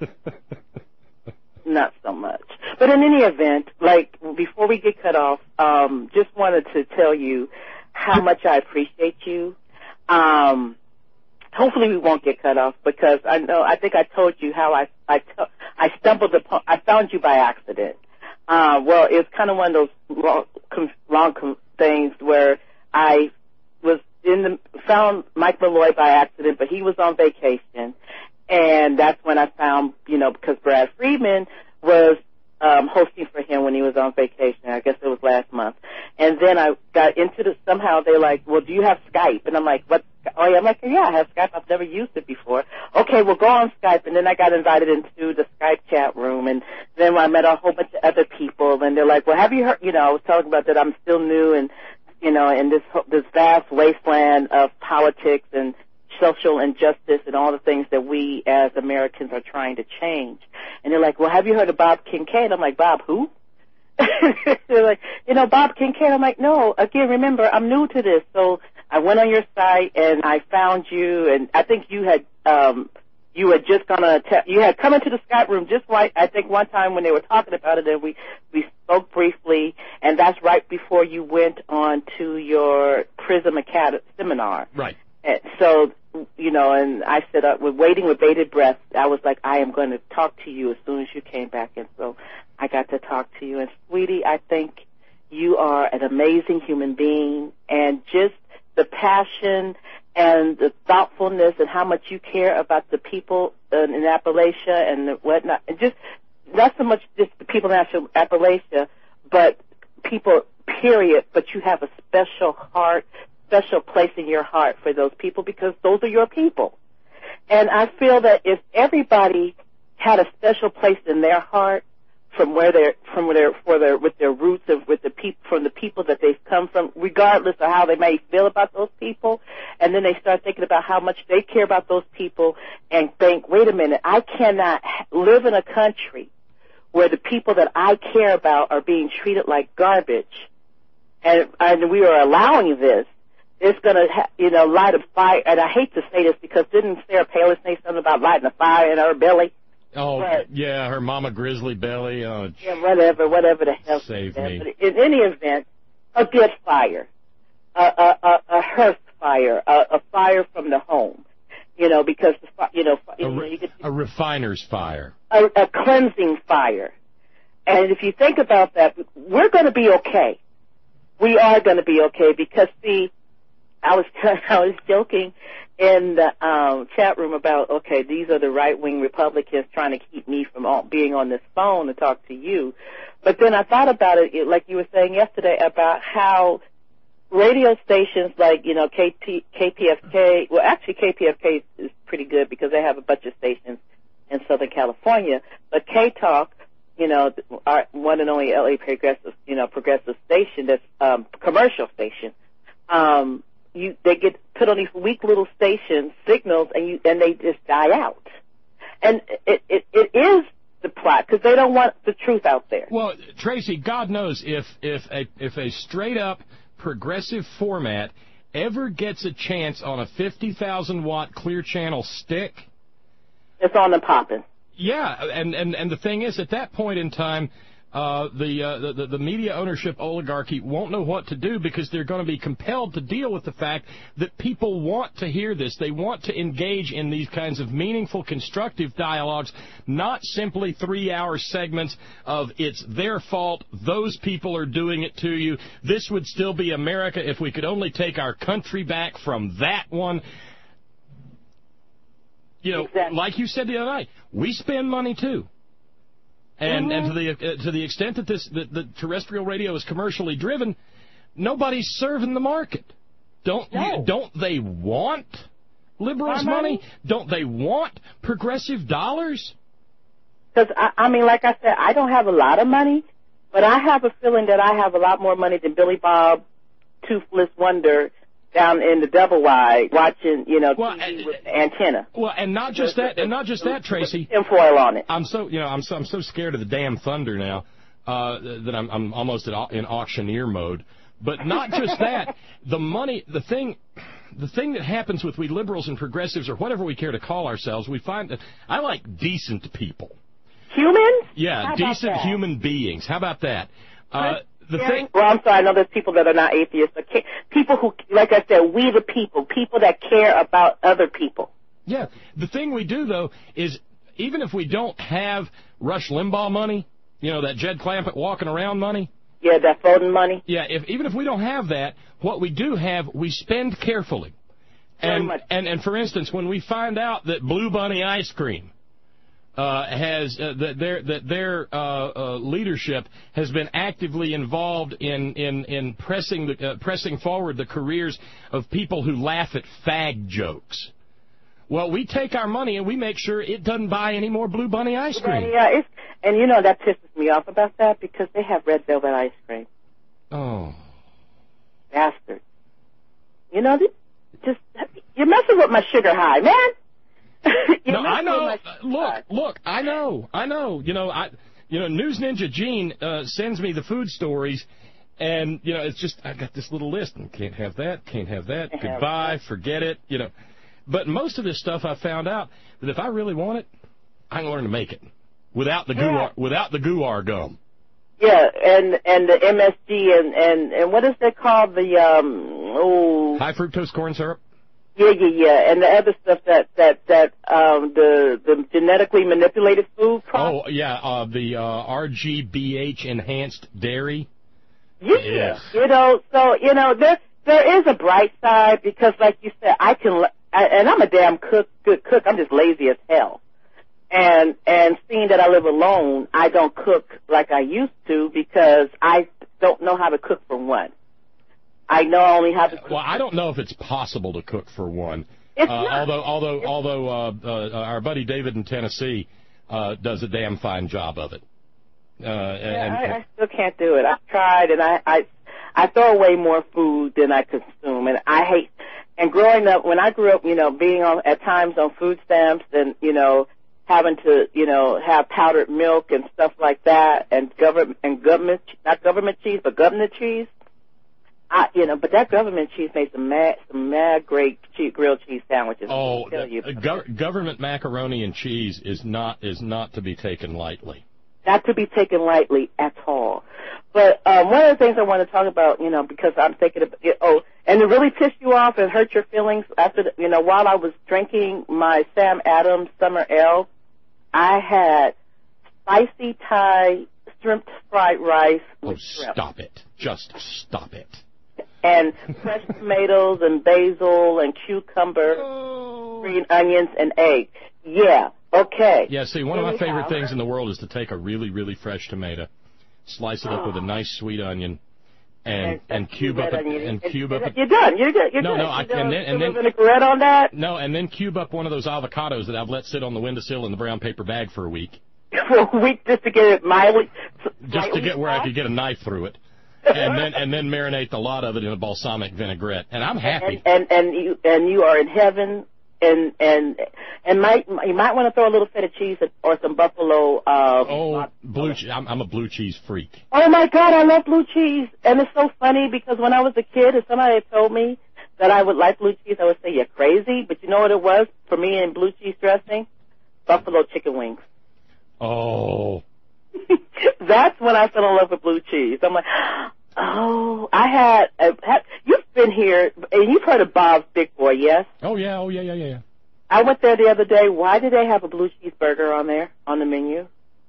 Not so much. But in any event, like, before we get cut off, um, just wanted to tell you how much I appreciate you. Um, hopefully we won't get cut off because I know, I think I told you how I, I, t- I stumbled upon, I found you by accident. Uh, well, it's kind of one of those long, com- long com- things where I was in the, found Mike Malloy by accident, but he was on vacation. And that's when I found, you know, because Brad Friedman was um, hosting for him when he was on vacation. I guess it was last month. And then I got into the, somehow they're like, well, do you have Skype? And I'm like, what? Oh, yeah. I'm like, yeah, I have Skype. I've never used it before. Okay, well, go on Skype. And then I got invited into the Skype chat room. And then I met a whole bunch of other people. And they're like, well, have you heard, you know, I was talking about that I'm still new and, you know, in this, this vast wasteland of politics and social injustice and all the things that we as Americans are trying to change. And they're like, well, have you heard of Bob Kincaid? I'm like, Bob who? They're like, you know, Bob Kincaid. I'm like, no, again, remember, I'm new to this. So I went on your site and I found you, and I think you had, um, you had just gonna, te- you had come into the Skype room just right, I think one time when they were talking about it, and we, we spoke briefly, and that's right before you went on to your Prism Academy seminar. Right. And so, you know, and I said, uh, with waiting with bated breath, I was like, I am going to talk to you as soon as you came back. And so I got to talk to you. And, sweetie, I think you are an amazing human being. And just the passion and the thoughtfulness and how much you care about the people in, in Appalachia and the whatnot. And just not so much just the people in Appalachia, but people, period. But you have a special heart, special place in your heart for those people because those are your people. And I feel that if everybody had a special place in their heart from where they're from where they're for their with their roots of with the people from the people that they've come from, regardless of how they may feel about those people, and then they start thinking about how much they care about those people and think, wait a minute, I cannot live in a country where the people that I care about are being treated like garbage, and and we are allowing this. It's going to, ha- you know, light a fire. And I hate to say this because didn't Sarah Palin say something about lighting a fire in her belly? Oh, but, yeah, her mama grizzly belly. Oh, yeah, whatever, whatever the hell. Save me. But in any event, a good fire, a, a, a, a hearth fire, a, a fire from the home, you know, because, the, you know, a, re- you get, a refiner's fire. A, a cleansing fire. And if you think about that, we're going to be okay. We are going to be okay because, see, I was I was joking in the um, chat room about, okay, these are the right-wing Republicans trying to keep me from all, being on this phone to talk to you. But then I thought about it, like you were saying yesterday, about how radio stations like, you know, K P, K P F K, well, actually K P F K is pretty good because they have a bunch of stations in Southern California, but K-Talk you know, our one and only L A progressive, you know, progressive station, that's um, commercial station. Um, you they get put on these weak little station signals, and you and they just die out. And it it, it is the plot because they don't want the truth out there. Well, Tracy, God knows if if a if a straight up progressive format ever gets a chance on a fifty thousand watt clear channel stick, it's on the popping. Yeah, and, and, and the thing is, at that point in time, uh, the, uh, the the media ownership oligarchy won't know what to do because they're going to be compelled to deal with the fact that people want to hear this. They want to engage in these kinds of meaningful, constructive dialogues, not simply three-hour segments of it's their fault, those people are doing it to you, this would still be America if we could only take our country back from that one. You know, exactly. Like you said the other night, we spend money too, and mm-hmm. and to the uh, to the extent that this that the terrestrial radio is commercially driven, nobody's serving the market. Don't no. you, don't they want liberals' money? money? Don't they want progressive dollars? Because I, I mean, like I said, I don't have a lot of money, but I have a feeling that I have a lot more money than Billy Bob, Toothless Wonder, down in the double wide watching, you know, well, T V with the antenna. Well, and not just that, and not just that, Tracy. Tinfoil on it. I'm so, you know, I'm so, I'm so scared of the damn thunder now uh, that I'm, I'm almost in auctioneer mode. But not just that, the money, the thing, the thing that happens with we liberals and progressives or whatever we care to call ourselves, we find that I like decent people. Humans? Yeah, How decent human beings. How about that? Uh, The thing, well, I'm sorry, I know there's people that are not atheists, but people who, like I said, we the people, people that care about other people. Yeah. The thing we do, though, is even if we don't have Rush Limbaugh money, you know, that Jed Clampett walking around money. Yeah, that voting money. Yeah, if even if we don't have that, what we do have, we spend carefully. And, and, and for instance, when we find out that Blue Bunny ice cream Uh, has uh, that their that their uh, uh, leadership has been actively involved in in in pressing the uh, pressing forward the careers of people who laugh at fag jokes. Well, we take our money and we make sure it doesn't buy any more Blue Bunny ice cream. Yeah, it's, and you know that pisses me off about that because they have red velvet ice cream. Oh, bastard! You know, just you're messing with my sugar high, man. No, I know. Look, look, I know, I know. You know, I, you know, News Ninja Gene uh, sends me the food stories, and you know, it's just I got this little list, and can't have that, can't have that. Can't goodbye, have forget it. You know, but most of this stuff I found out that if I really want it, I can learn to make it without the yeah. guar, without the guar gum. Yeah, and and the M S G and and and what is that called? The um oh high fructose corn syrup. Yeah, yeah, yeah, and the other stuff that that that um the the genetically manipulated food products. Oh yeah, uh, the uh, R G B H enhanced dairy. Yeah, yes. You know, so you know there there is a bright side because, like you said, I can, I, and I'm a damn cook, good cook. I'm just lazy as hell, and and seeing that I live alone, I don't cook like I used to because I don't know how to cook for one. I know I only have to cook. Well, I don't know if it's possible to cook for one. It's uh, not. Although, although, it's although uh, uh, our buddy David in Tennessee uh, does a damn fine job of it. Uh, yeah, and, I, I still can't do it. I've tried, and I, I, I throw away more food than I consume, and I hate. And growing up, when I grew up, you know, being on at times on food stamps, and you know, having to, you know, have powdered milk and stuff like that, and government and government, not government cheese, but government cheese. I, you know, but that government cheese made some mad, some mad great cheese, grilled cheese sandwiches. Oh, tell you. Uh, go- government macaroni and cheese is not is not to be taken lightly. Not to be taken lightly at all. But um, one of the things I want to talk about, you know, because I'm thinking of, oh, and to really piss you off and hurt your feelings after, the, you know, while I was drinking my Sam Adams Summer Ale, I had spicy Thai shrimp fried rice with Oh, shrimp. Stop it. Just stop it. And fresh tomatoes and basil and cucumber, oh. green onions and egg. Yeah, okay. Yeah, see, one of my favorite Anyhow. things in the world is to take a really, really fresh tomato, slice it up with a nice sweet onion, and And- and cube up a, and cube up. a- You're done. You're good. You're No, good. no, I- You and then- and then- vinaigrette on that. No, and then cube up one of those avocados that I've let sit on the windowsill in the brown paper bag for a week. for a week just to get it mildly. Just to get where I could get a knife through it. And then and then marinate a lot of it in a balsamic vinaigrette. And I'm happy. And, and, and, you, and you are in heaven. And and and might you might want to throw a little feta cheese or some buffalo. Uh, oh, blue cheese! I'm, I'm a blue cheese freak. Oh my God, I love blue cheese, and it's so funny because when I was a kid, if somebody had told me that I would like blue cheese, I would say you're crazy. But you know what it was for me in blue cheese dressing? Buffalo chicken wings. Oh. That's when I fell in love with blue cheese. I'm like, oh, I had, uh, had you've been here, and you've heard of Bob's Big Boy, yes? Oh, yeah, oh, yeah, yeah, yeah, yeah. I went there the other day. Why did they have a blue cheeseburger on there, on the menu?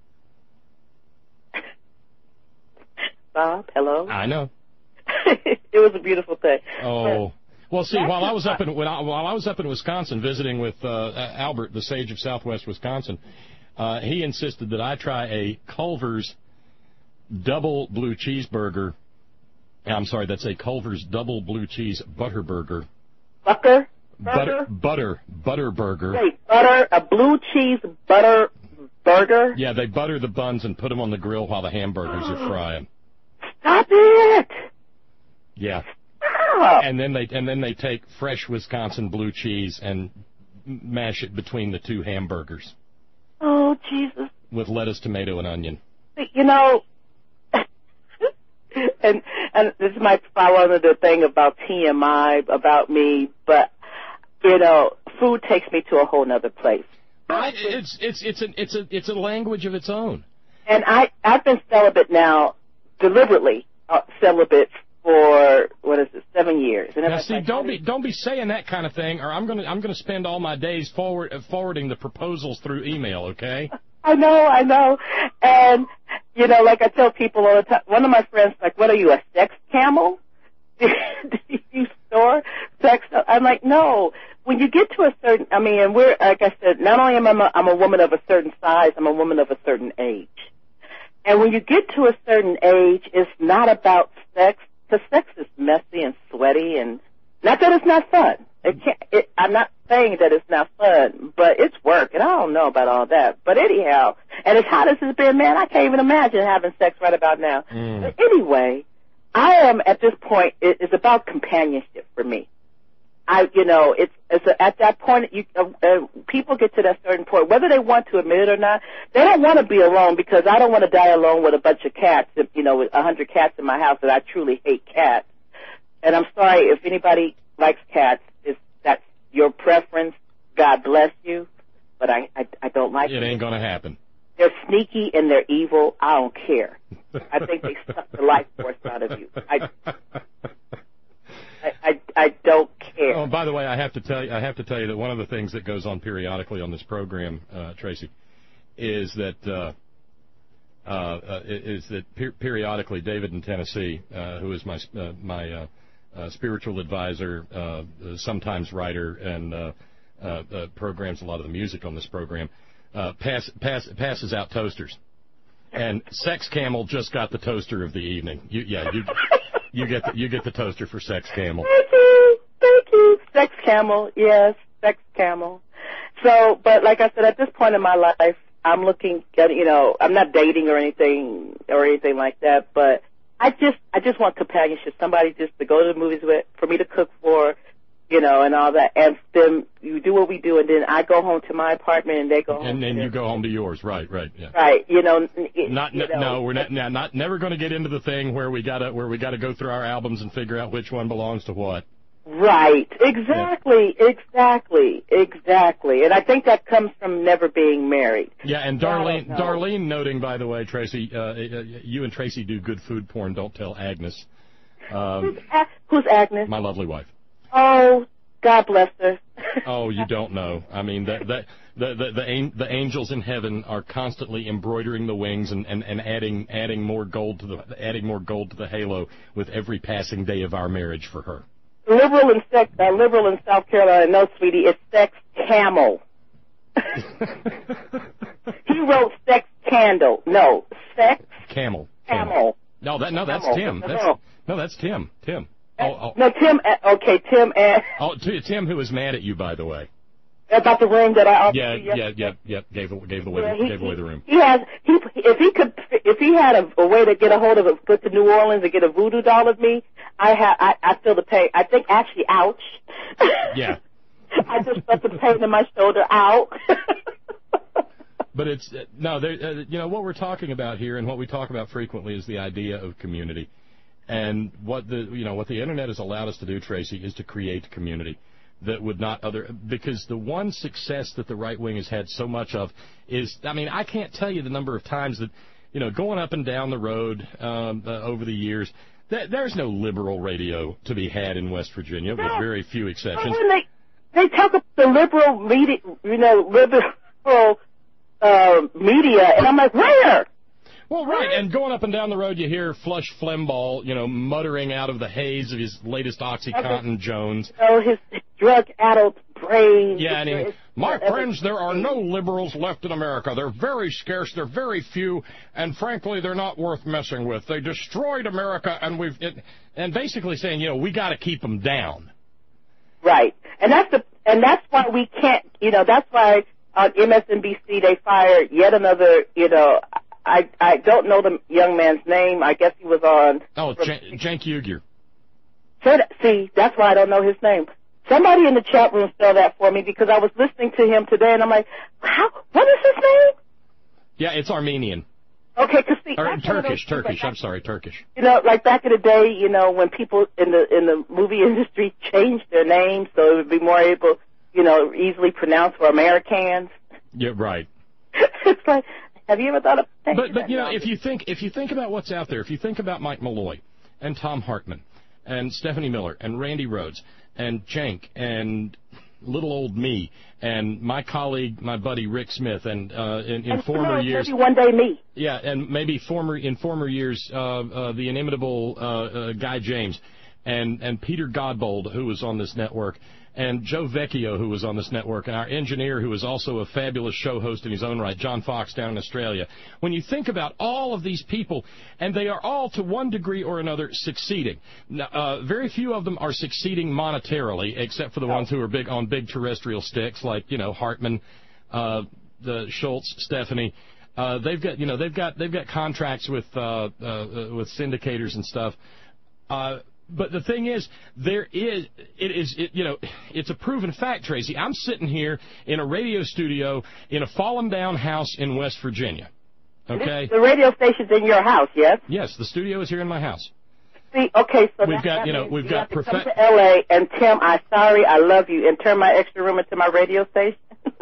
Bob, hello? I know. It was a beautiful thing. Oh. Well, see, while I was up in when I, while I was up in Wisconsin visiting with uh, Albert, the sage of Southwest Wisconsin, uh, he insisted that I try a Culver's double blue cheeseburger. I'm sorry, that's a Culver's double blue cheese butter burger. Butter? Butter? Butter. Butter burger. Wait, butter, a blue cheese butter burger? Yeah, they butter the buns and put them on the grill while the hamburgers are frying. Stop it! Yeah. Stop! And then they and then they take fresh Wisconsin blue cheese and mash it between the two hamburgers. Oh, Jesus. With lettuce, tomato, and onion. You know, and and this might fall under the thing about T M I, about me, but, you know, food takes me to a whole nother place. I, it's it's it's a it's a it's a language of its own. And I I've been celibate now, deliberately uh, celibate for what is it, seven years. And now, see, like, don't be don't be saying that kind of thing, or I'm gonna I'm gonna spend all my days forward uh, forwarding the proposals through email. Okay. I know, I know, and you know, like I tell people all the time. One of my friends like, "What are you, a sex camel? Do you store sex?" I'm like, no. When you get to a certain, I mean, and we're, like I said, not only am I, I'm a woman of a certain size, I'm a woman of a certain age. And when you get to a certain age, it's not about sex, because sex is messy and sweaty, and not that it's not fun. It can't, it, I'm not saying that it's not fun, but it's work, and I don't know about all that. But anyhow, and as hot as it's been, man, I can't even imagine having sex right about now. Mm. But anyway, I am, at this point, it, it's about companionship for me. I, you know, it's, it's a, at that point, you, uh, uh, people get to that certain point, whether they want to admit it or not, they don't want to be alone, because I don't want to die alone with a bunch of cats, you know, with a hundred cats in my house, that I truly hate cats. And I'm sorry if anybody likes cats, if that's your preference, God bless you, but I, I, I don't like it. It ain't gonna happen. They're sneaky and they're evil. I don't care. I think they suck the life force out of you. I, I, I, I don't care. Oh, by the way, I have to tell you, I have to tell you that one of the things that goes on periodically on this program, uh, Tracy, is that uh, uh, uh, is that per- periodically David in Tennessee, uh, who is my uh, my uh, uh, spiritual advisor, uh, sometimes writer, and uh, uh, uh, programs a lot of the music on this program, uh, pass, pass, passes out toasters. And Sex Camel just got the toaster of the evening. You, yeah, you. You get the, you get the toaster for Sex Camel. Thank you, thank you. Sex Camel, yes, Sex Camel. So, but like I said, at this point in my life, I'm looking at, you know, I'm not dating or anything or anything like that, but I just I just want companionship, somebody just to go to the movies with, for me to cook for, you know, and all that. And then you do what we do, and then I go home to my apartment, and they go home. And then to you go home to yours, right? Right. Yeah. Right. You know. It, not. you know, No, we're not. Not, not never going to get into the thing where we gotta where we gotta go through our albums and figure out which one belongs to what. Right. Exactly. Yeah. Exactly. Exactly. And I think that comes from never being married. Yeah. And Darlene, Darlene, noting, by the way, Tracy, uh, you and Tracy do good food porn. Don't tell Agnes. Um, who's, A- who's Agnes? My lovely wife. Oh, God bless her. Oh, you don't know. I mean, the the the the, the, the angels in heaven are constantly embroidering the wings and, and, and adding adding more gold to the adding more gold to the halo with every passing day of our marriage for her. Liberal in sex, uh, liberal in South Carolina. No, sweetie, it's Sex Camel. He wrote Sex Candle. No, Sex Camel. Camel. Camel. No, that no, that's Camel. Tim. That's, no, that's Tim. Tim. Oh, oh. No, Tim. Uh, okay, Tim. Uh, oh, t- Tim, who is mad at you, by the way. about the room that I offered Yeah, you yeah, yeah, yeah. Gave gave away Yeah, the, he- gave away the room. He has. He if he could if he had a, a way to get a hold of it, go to New Orleans and get a voodoo doll of me. I have. I, I feel the pain. I think actually, ouch. Yeah. I just felt the pain in my shoulder out. But it's uh, no, there, uh, you know what we're talking about here, and what we talk about frequently is the idea of community, and what the you know what the internet has allowed us to do, Tracy, is to create community that would not other because the one success that the right wing has had so much of is, I mean, I can't tell you the number of times that you know going up and down the road um, uh, over the years. Th- there's no liberal radio to be had in West Virginia, with very few exceptions. When they they talk about the liberal media, you know, liberal. Uh, media, and I'm like, where? Well, right, and going up and down the road, you hear Flush Flembaugh, you know, muttering out of the haze of his latest OxyContin Jones. Oh, his drug-addled brain. Yeah, and he, my friends, there are no liberals left in America. They're very scarce, they're very few, and frankly, they're not worth messing with. They destroyed America, and we've, it, and basically saying, you know, we got to keep them down. Right, and that's the, and that's why we can't, you know, that's why. On M S N B C, they fired yet another, you know, I I don't know the young man's name. I guess he was on. Oh, J- Cenk Uygur. See, that's why I don't know his name. Somebody in the chat room spell that for me because I was listening to him today, and I'm like, how? What is his name? Yeah, it's Armenian. Okay, because see, or that's one of those Turkish, things, Turkish. like, I'm sorry, Turkish. You know, like back in the day, you know, when people in the in the movie industry changed their names so it would be more able, you know, easily pronounced for Americans. Yeah, right. It's like, have you ever thought of that? But but you know, if you think if you think about what's out there, if you think about Mike Malloy and Tom Hartman and Stephanie Miller and Randy Rhodes and Cenk and little old me and my colleague, my buddy Rick Smith, and uh, in, in and former years, maybe one day me. Yeah, and maybe former in former years, uh, uh, the inimitable uh, uh, Guy James, and and Peter Godbold, who was on this network, and Joe Vecchio, who was on this network, and our engineer, who is also a fabulous show host in his own right, John Fox, down in Australia. When you think about all of these people, and they are all, to one degree or another, succeeding. Now, uh, very few of them are succeeding monetarily, except for the ones who are big on big terrestrial sticks, like, you know, Hartman, uh, the Schultz, Stephanie. Uh, they've got, you know, they've got they've got contracts with uh, uh, with syndicators and stuff. Uh, But the thing is, there is, it is, it, you know, it's a proven fact, Tracy. I'm sitting here in a radio studio in a fallen down house in West Virginia. Okay? The radio station's in your house, yes? Yes, the studio is here in my house. See, okay, so we've that, got, that you know, we've you got have to profe- come to L A and Tim, I'm sorry, I love you, and turn my extra room into my radio station.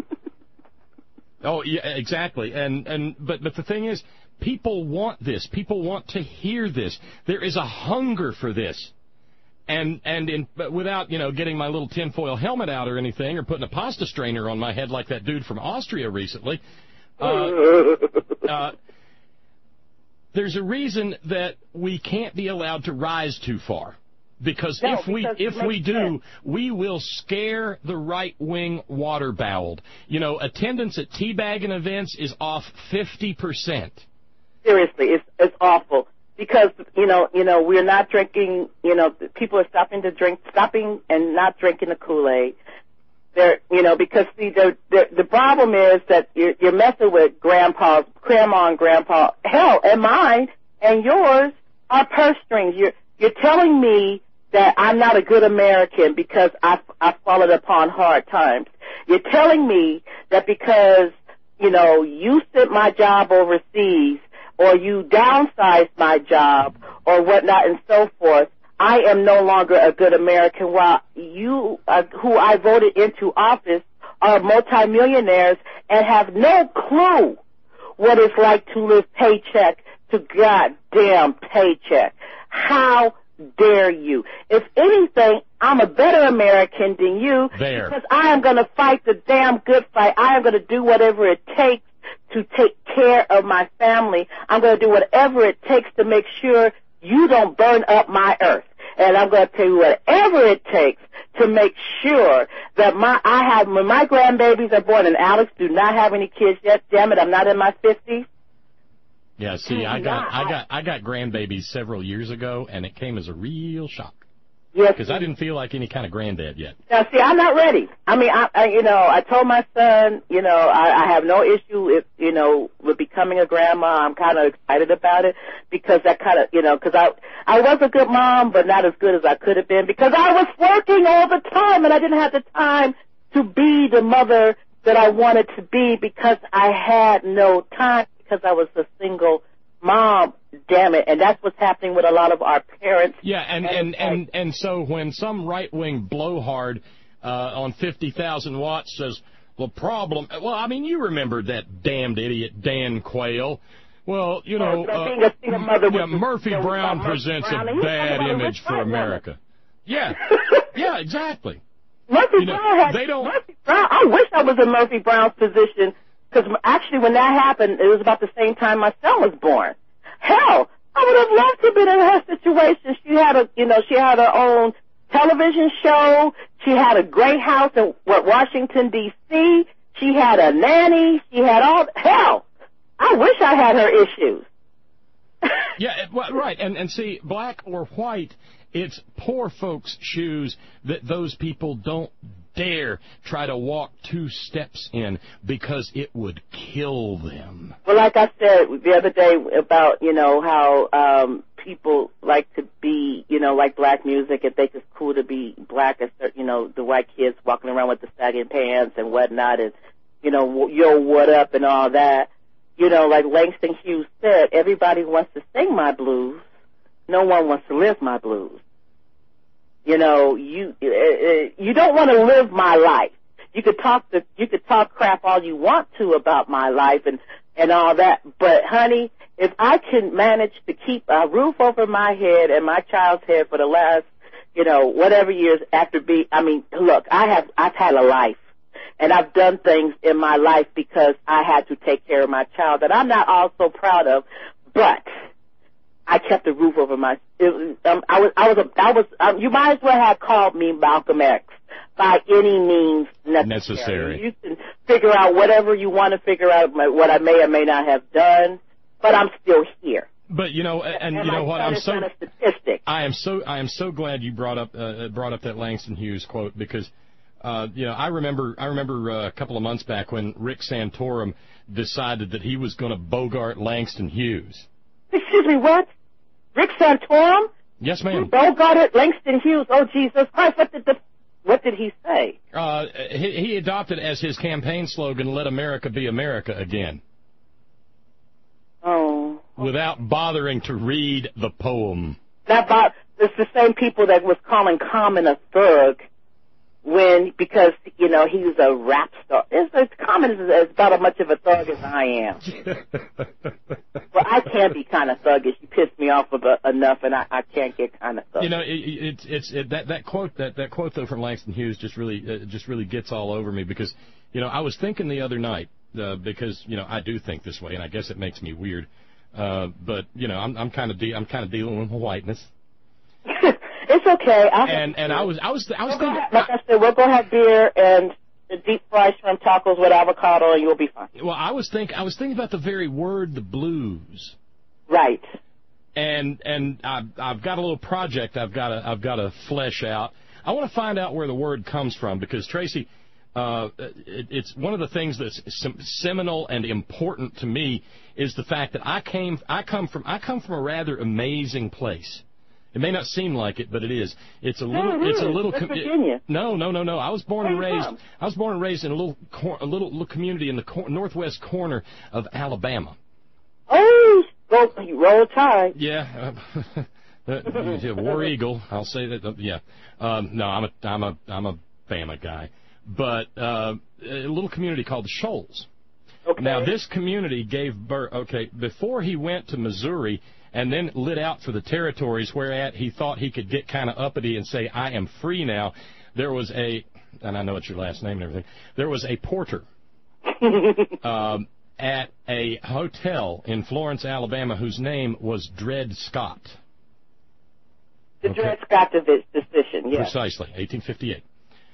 Oh, yeah, exactly. And and but but the thing is, people want this. People want to hear this. There is a hunger for this. And and in but without, you know, getting my little tinfoil helmet out or anything, or putting a pasta strainer on my head like that dude from Austria recently, uh, uh, there's a reason that we can't be allowed to rise too far. Because no, if we because if we do, sense. we will scare the right wing water boweled. You know, attendance at teabagging events is off fifty percent. Seriously, it's it's awful. Because, you know, you know, we're not drinking, you know, people are stopping to drink, stopping and not drinking the Kool-Aid. They're, you know, because, see, the the, the problem is that you're, you're messing with grandpa's, grandma and grandpa. Hell, and mine and yours are purse strings. You're, you're telling me that I'm not a good American because I've, I've fallen upon hard times. You're telling me that because, you know, you sent my job overseas, or you downsized my job, or whatnot, and so forth, I am no longer a good American, while you, uh, who I voted into office, are multimillionaires and have no clue what it's like to live paycheck to goddamn paycheck. How dare you? If anything, I'm a better American than you, there. Because I am going to fight the damn good fight. I am going to do whatever it takes to take care of my family. I'm going to do whatever it takes to make sure you don't burn up my earth. And I'm going to tell you whatever it takes to make sure that my I have when my grandbabies are born, and Alex do not have any kids yet. Damn it, I'm not in my fifties. Yeah, see, I got I got I got grandbabies several years ago, and it came as a real shock. Yes. Because I didn't feel like any kind of granddad yet. Now, see, I'm not ready. I mean, I, I you know, I told my son, you know, I, I have no issue if, you know, with becoming a grandma. I'm kind of excited about it because that kind of, you know, because I, I was a good mom, but not as good as I could have been because I was working all the time and I didn't have the time to be the mother that I wanted to be because I had no time because I was a single mom, damn it, and that's what's happening with a lot of our parents. Yeah, and and, and, and so when some right-wing blowhard uh, on fifty thousand watts says, the problem, well, I mean, you remember that damned idiot Dan Quayle. Well, you know, uh, being a single mother yeah, with Murphy the, Brown Murphy presents Brown, a bad image for America. Yeah, yeah, exactly. Murphy You know, Brown had, they don't- Murphy Brown, I wish I was in Murphy Brown's position because actually when that happened, it was about the same time my son was born. Hell, I would have loved to have been in her situation. She had a, you know, she had her own television show. She had a great house in what, Washington, D C She had a nanny. She had all, hell, I wish I had her issues. Yeah, well, right, and and see, black or white, it's poor folks' shoes that those people don't dare try to walk two steps in because it would kill them. Well, like I said the other day about, you know, how um people like to be, you know, like black music and think it's cool to be black, as you know, the white kids walking around with the sagging pants and whatnot and, you know, yo, what up and all that. You know, like Langston Hughes said, everybody wants to sing my blues. No one wants to live my blues. You know, you uh, you don't want to live my life. You could talk the you could talk crap all you want to about my life and and all that, but honey, if I can manage to keep a roof over my head and my child's head for the last, you know, whatever years after be, I mean, look, I have I've had a life, and I've done things in my life because I had to take care of my child that I'm not all so proud of, but I kept a roof over my. It, um, I was. I was. A, I was. Um, you might as well have called me Malcolm X by any means necessary. Necessary. You can figure out whatever you want to figure out, what I may or may not have done, but I'm still here. But you know, and, and you know what? I'm so. A statistic. I am so. I am so glad you brought up uh, brought up that Langston Hughes quote because, uh, you know, I remember. I remember uh, a couple of months back when Rick Santorum decided that he was going to bogart Langston Hughes. Excuse me, what? Rick Santorum? Yes, ma'am. Bogarted Langston Hughes. Oh, Jesus Christ! What did the What did he say? Uh, he, he adopted as his campaign slogan, "Let America be America again." Oh. Without bothering to read the poem. That Bob, it's the same people that was calling Common a thug when, because, you know, he was a rap star. It's, it's Common is, is about as much of a thug as I am. Well, I can be kind of thuggish. You piss me off about, enough, and I, I can't get kind of thuggish. You know, it, it's it's it, that that quote that that quote though from Langston Hughes just really uh, just really gets all over me because, you know, I was thinking the other night uh, because you know I do think this way, and I guess it makes me weird. Uh, but you know, I'm I'm kind of de- I'm kind of dealing with my whiteness. It's okay. I'll and and I was I was I was we'll thinking, have, like I said, we'll go have beer and deep fried shrimp tacos with avocado, and you'll be fine. Well, I was think I was thinking about the very word, the blues. Right. And and I've I've got a little project I've got to I've got to flesh out. I want to find out where the word comes from because Tracy, uh, it, it's one of the things that's seminal and important to me is the fact that I came I come from I come from a rather amazing place. It may not seem like it, but it is. It's a little. Mm-hmm. It's a little. West Com- Virginia. it, no, no, no, no. I was born Where and you raised. from? I was born and raised in a little, cor- a little, little community in the cor- northwest corner of Alabama. Oh, roll, roll Tide. Yeah, uh, War Eagle. I'll say that. Uh, yeah. Um, no, I'm a, I'm a, I'm a Bama guy. But uh, a little community called the Shoals. Okay. Now this community gave birth. Okay, before he went to Missouri. And then lit out for the territories, whereat he thought he could get kind of uppity and say, I am free now. There was a, and I know it's your last name and everything, there was a porter um, at a hotel in Florence, Alabama, whose name was Dred Scott. The Okay. Dred Scott decision, yes. Precisely, eighteen fifty-eight.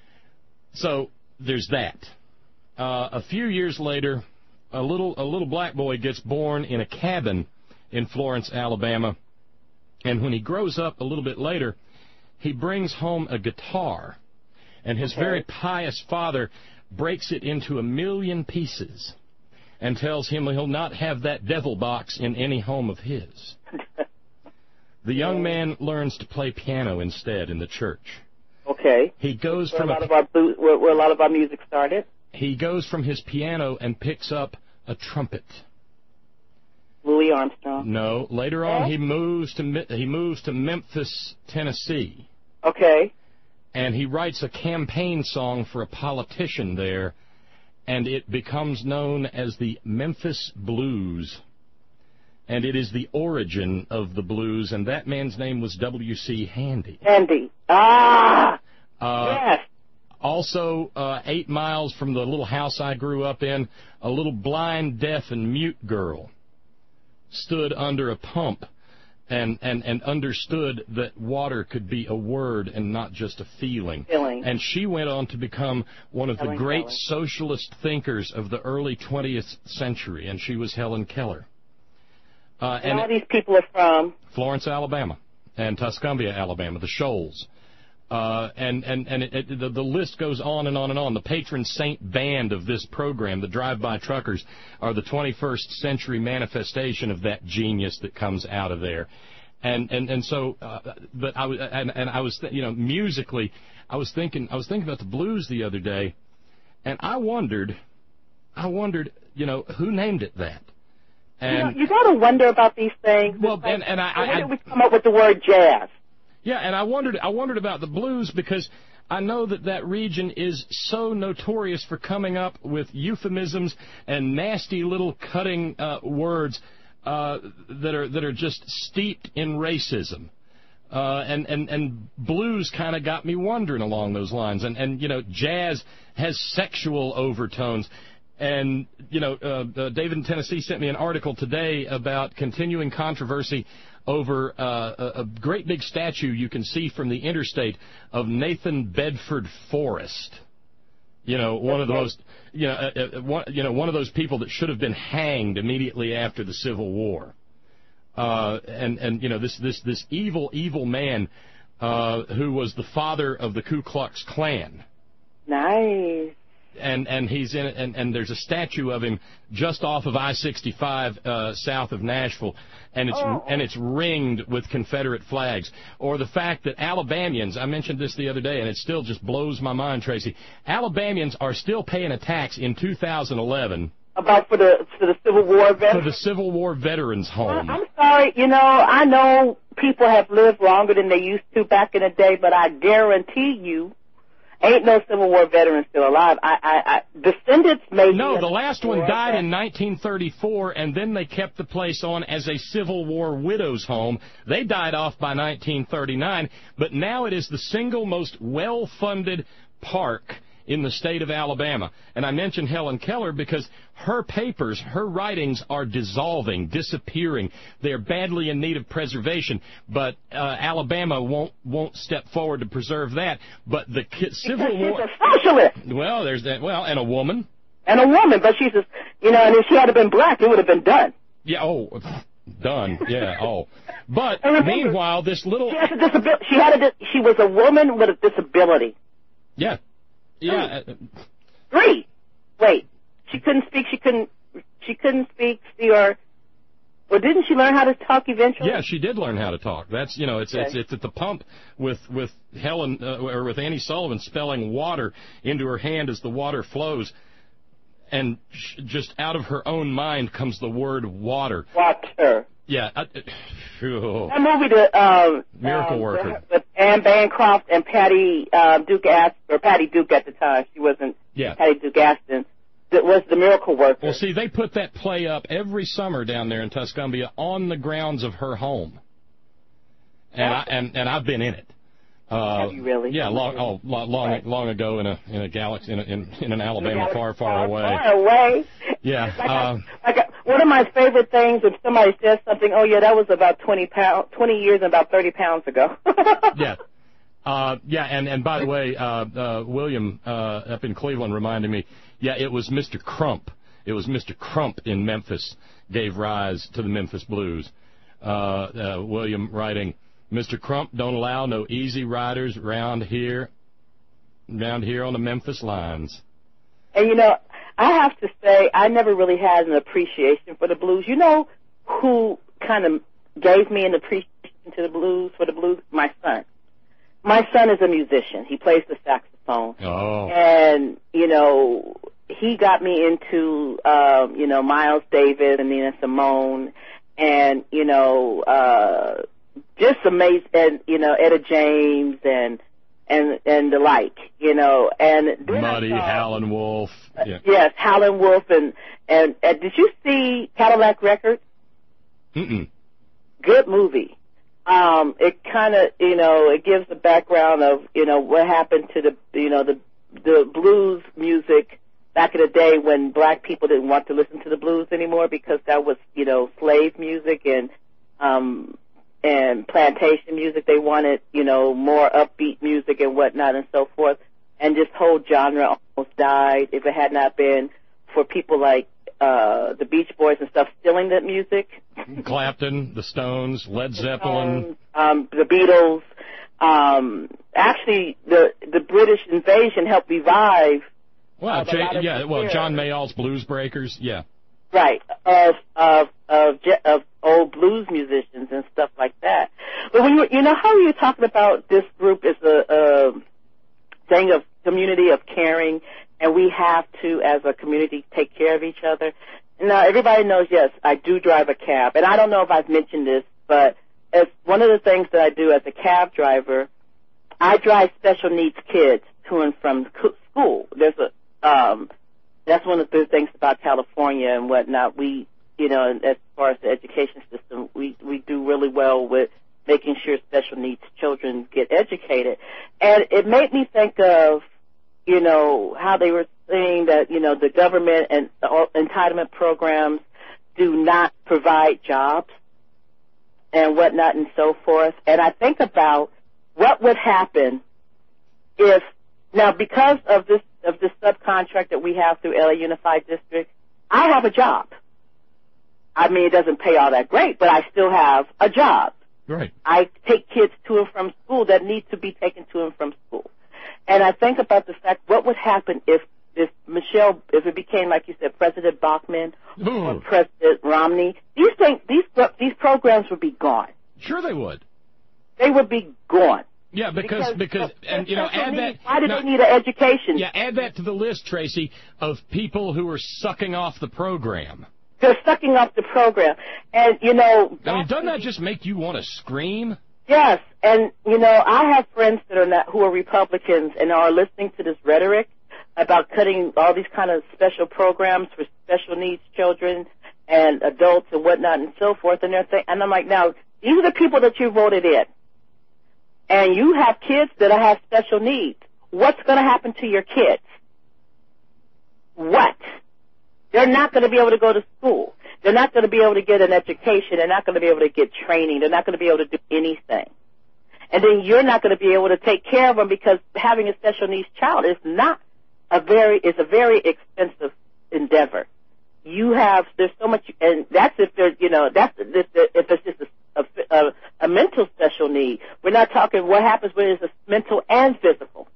So there's that. Uh, a few years later, a little a little black boy gets born in a cabin in Florence, Alabama, and when he grows up a little bit later, he brings home a guitar, and his Okay. very pious father breaks it into a million pieces and tells him he'll not have that devil box in any home of his. The young man learns to play piano instead in the church. Okay. He goes Where from a lot a, of our blues, where, where a lot of our music started. he goes from his piano and picks up a trumpet. Louis Armstrong. No, later on he moves to Mi- he moves to Memphis, Tennessee. Okay. And he writes a campaign song for a politician there, and it becomes known as the Memphis Blues. And it is the origin of the blues, and that man's name was W C Handy. Handy. Ah! Uh, yes. Also, uh, eight miles from the little house I grew up in, a little blind, deaf, and mute girl stood under a pump and, and, and understood that water could be a word and not just a feeling. Feeling. And she went on to become one of the Helen great Keller. socialist thinkers of the early twentieth century, and she was Helen Keller. Uh, And all these people are from? Florence, Alabama, and Tuscumbia, Alabama, the Shoals. Uh, and and, and it, it, the, the list goes on and on and on. The patron saint band of this program, the Drive-By Truckers, are the twenty-first century manifestation of that genius that comes out of there. And and and so, uh, but I was and, and I was th- you know musically, I was thinking I was thinking about the blues the other day, and I wondered, I wondered, you know, who named it that. And you know, you got to wonder about these things. Well, and, and I, I, When did we come up with the word jazz? Yeah, and I wondered, I wondered about the blues because I know that that region is so notorious for coming up with euphemisms and nasty little cutting uh, words uh, that are that are just steeped in racism. Uh, and, and, and blues kind of got me wondering along those lines. And, and, you know, jazz has sexual overtones. And, you know, uh, uh, David in Tennessee sent me an article today about continuing controversy over uh, a, a great big statue you can see from the interstate of Nathan Bedford Forrest. You know, one of the most, you know, uh, uh, one, you know, one of those people that should have been hanged immediately after the Civil War. Uh, and, and, you know, this, this, this evil, evil man uh, who was the father of the Ku Klux Klan. Nice. And and he's in and and there's a statue of him just off of I sixty-five uh, south of Nashville, and it's Oh. and it's ringed with Confederate flags. Or the fact that Alabamians, I mentioned this the other day, and it still just blows my mind, Tracy. Alabamians are still paying a tax in two thousand eleven About for the for the Civil War for veterans. the Civil War Veterans Home. I'm sorry, you know, I know people have lived longer than they used to back in the day, but I guarantee you, ain't no Civil War veterans still alive. I, I, I descendants may No, the last one died in nineteen thirty-four, and then they kept the place on as a Civil War widows' home. They died off by nineteen thirty-nine, but now it is the single most well-funded park in the state of Alabama. And I mentioned Helen Keller because her papers, her writings are dissolving, disappearing. They're badly in need of preservation, but uh, Alabama won't won't step forward to preserve that. But the ki- Civil War... She's a socialist. Well, there's that. Well, and a woman. And a woman, but she's just, you know, and if she had been black, it would have been done. Yeah, oh, done. Yeah, oh. But remember, meanwhile, this little... She, has a disabil- she, had a di- she was a woman with a disability. Yeah. Yeah. uh, Three. Wait. She couldn't speak. She couldn't. She couldn't speak. See, or, or didn't she learn how to talk eventually? Yeah, she did learn how to talk. That's you know, it's Okay. it's it's at the pump with with Helen uh, or with Annie Sullivan spelling water into her hand as the water flows, and sh- just out of her own mind comes the word water. Water. Yeah. Uh, phew. That movie, the um, Miracle um, Worker. with Anne Bancroft and Patty uh, Duke Aston, or Patty Duke at the time. She wasn't Yeah. Patty Duke Aston. That was the Miracle Worker. Well, see, they put that play up every summer down there in Tuscumbia on the grounds of her home, and I and and I've been in it. Uh, Have you really? Yeah, long oh lo- long Right. long ago in a in a galaxy in a, in, in an Alabama Yeah, far far away. Far away. Yeah. Like, Uh, I, like I, one of my favorite things if somebody says something, oh yeah, that was about twenty pounds, twenty years and about thirty pounds ago. yeah. Uh, yeah, and, and by the way, uh, uh, William uh, up in Cleveland reminded me, yeah, it was Mister Crump. It was Mister Crump in Memphis gave rise to the Memphis Blues. Uh, uh, William writing, Mister Crump don't allow no easy riders round here, round here on the Memphis lines. And, you know, I have to say, I never really had an appreciation for the blues. You know who kind of gave me an appreciation to the blues, for the blues? My son. My son is a musician. He plays the saxophone. Oh. And, you know, he got me into, um, you know, Miles Davis and Nina Simone and, you know, uh, just amazing, and, you know, Etta James and, and, and the like, you know, and Muddy, Howlin' Wolf. Yeah. Yes, Howlin' Wolf, and, and, and did you see Cadillac Records? Mm-mm. Good movie. Um, it kind of, you know, it gives the background of, you know, what happened to the, you know, the, the blues music back in the day when black people didn't want to listen to the blues anymore because that was, you know, slave music and, um, and plantation music. They wanted, you know, more upbeat music and whatnot and so forth. And this whole genre almost died if it had not been for people like uh the Beach Boys and stuff stealing that music. Clapton, the Stones, Led Zeppelin. Um, the Beatles. Um, actually, the the British invasion helped revive. Well, uh, J- yeah, well, John Mayall's Blues Breakers, yeah. Right, of of of of old blues musicians and stuff like that. But when you you know how you're talking about this group is a, a thing of community of caring, and we have to, as a community, take care of each other. Now, everybody knows, yes, I do drive a cab, and I don't know if I've mentioned this, but as one of the things that I do as a cab driver, I drive special needs kids to and from school. There's a um, that's one of the things about California and whatnot. We, you know, as far as the education system, we, we do really well with making sure special needs children get educated. And it made me think of, you know, how they were saying that, you know, the government and the entitlement programs do not provide jobs and whatnot and so forth. And I think about what would happen if, now because of this of this subcontract that we have through L A Unified District, I have a job. I mean, it doesn't pay all that great, but I still have a job. Right. I take kids to and from school that need to be taken to and from school. And I think about the fact, what would happen if, if Michelle, if it became, like you said, President Bachmann Ooh. or President Romney, these things, these, these programs would be gone. Sure they would. They would be gone. Yeah, because, because, because and, you know, add need, that. Why do now, they need an education? Yeah, add that to the list, Tracy, of people who are sucking off the program. They're sucking off the program. And, you know. I mean, doesn't that just make you want to scream? Yes. And, you know, I have friends that are not, who are Republicans and are listening to this rhetoric about cutting all these kind of special programs for special needs children and adults and whatnot and so forth. And they're saying, and I'm like, now, these are the people that you voted in. And you have kids that have special needs. What's going to happen to your kids? What? They're not going to be able to go to school. They're not going to be able to get an education. They're not going to be able to get training. They're not going to be able to do anything. And then you're not going to be able to take care of them because having a special needs child is not a very, is a very expensive endeavor. You have, there's so much, and that's if there's, you know, that's if it's just a, a, a mental special need. We're not talking what happens when it's a mental and physical.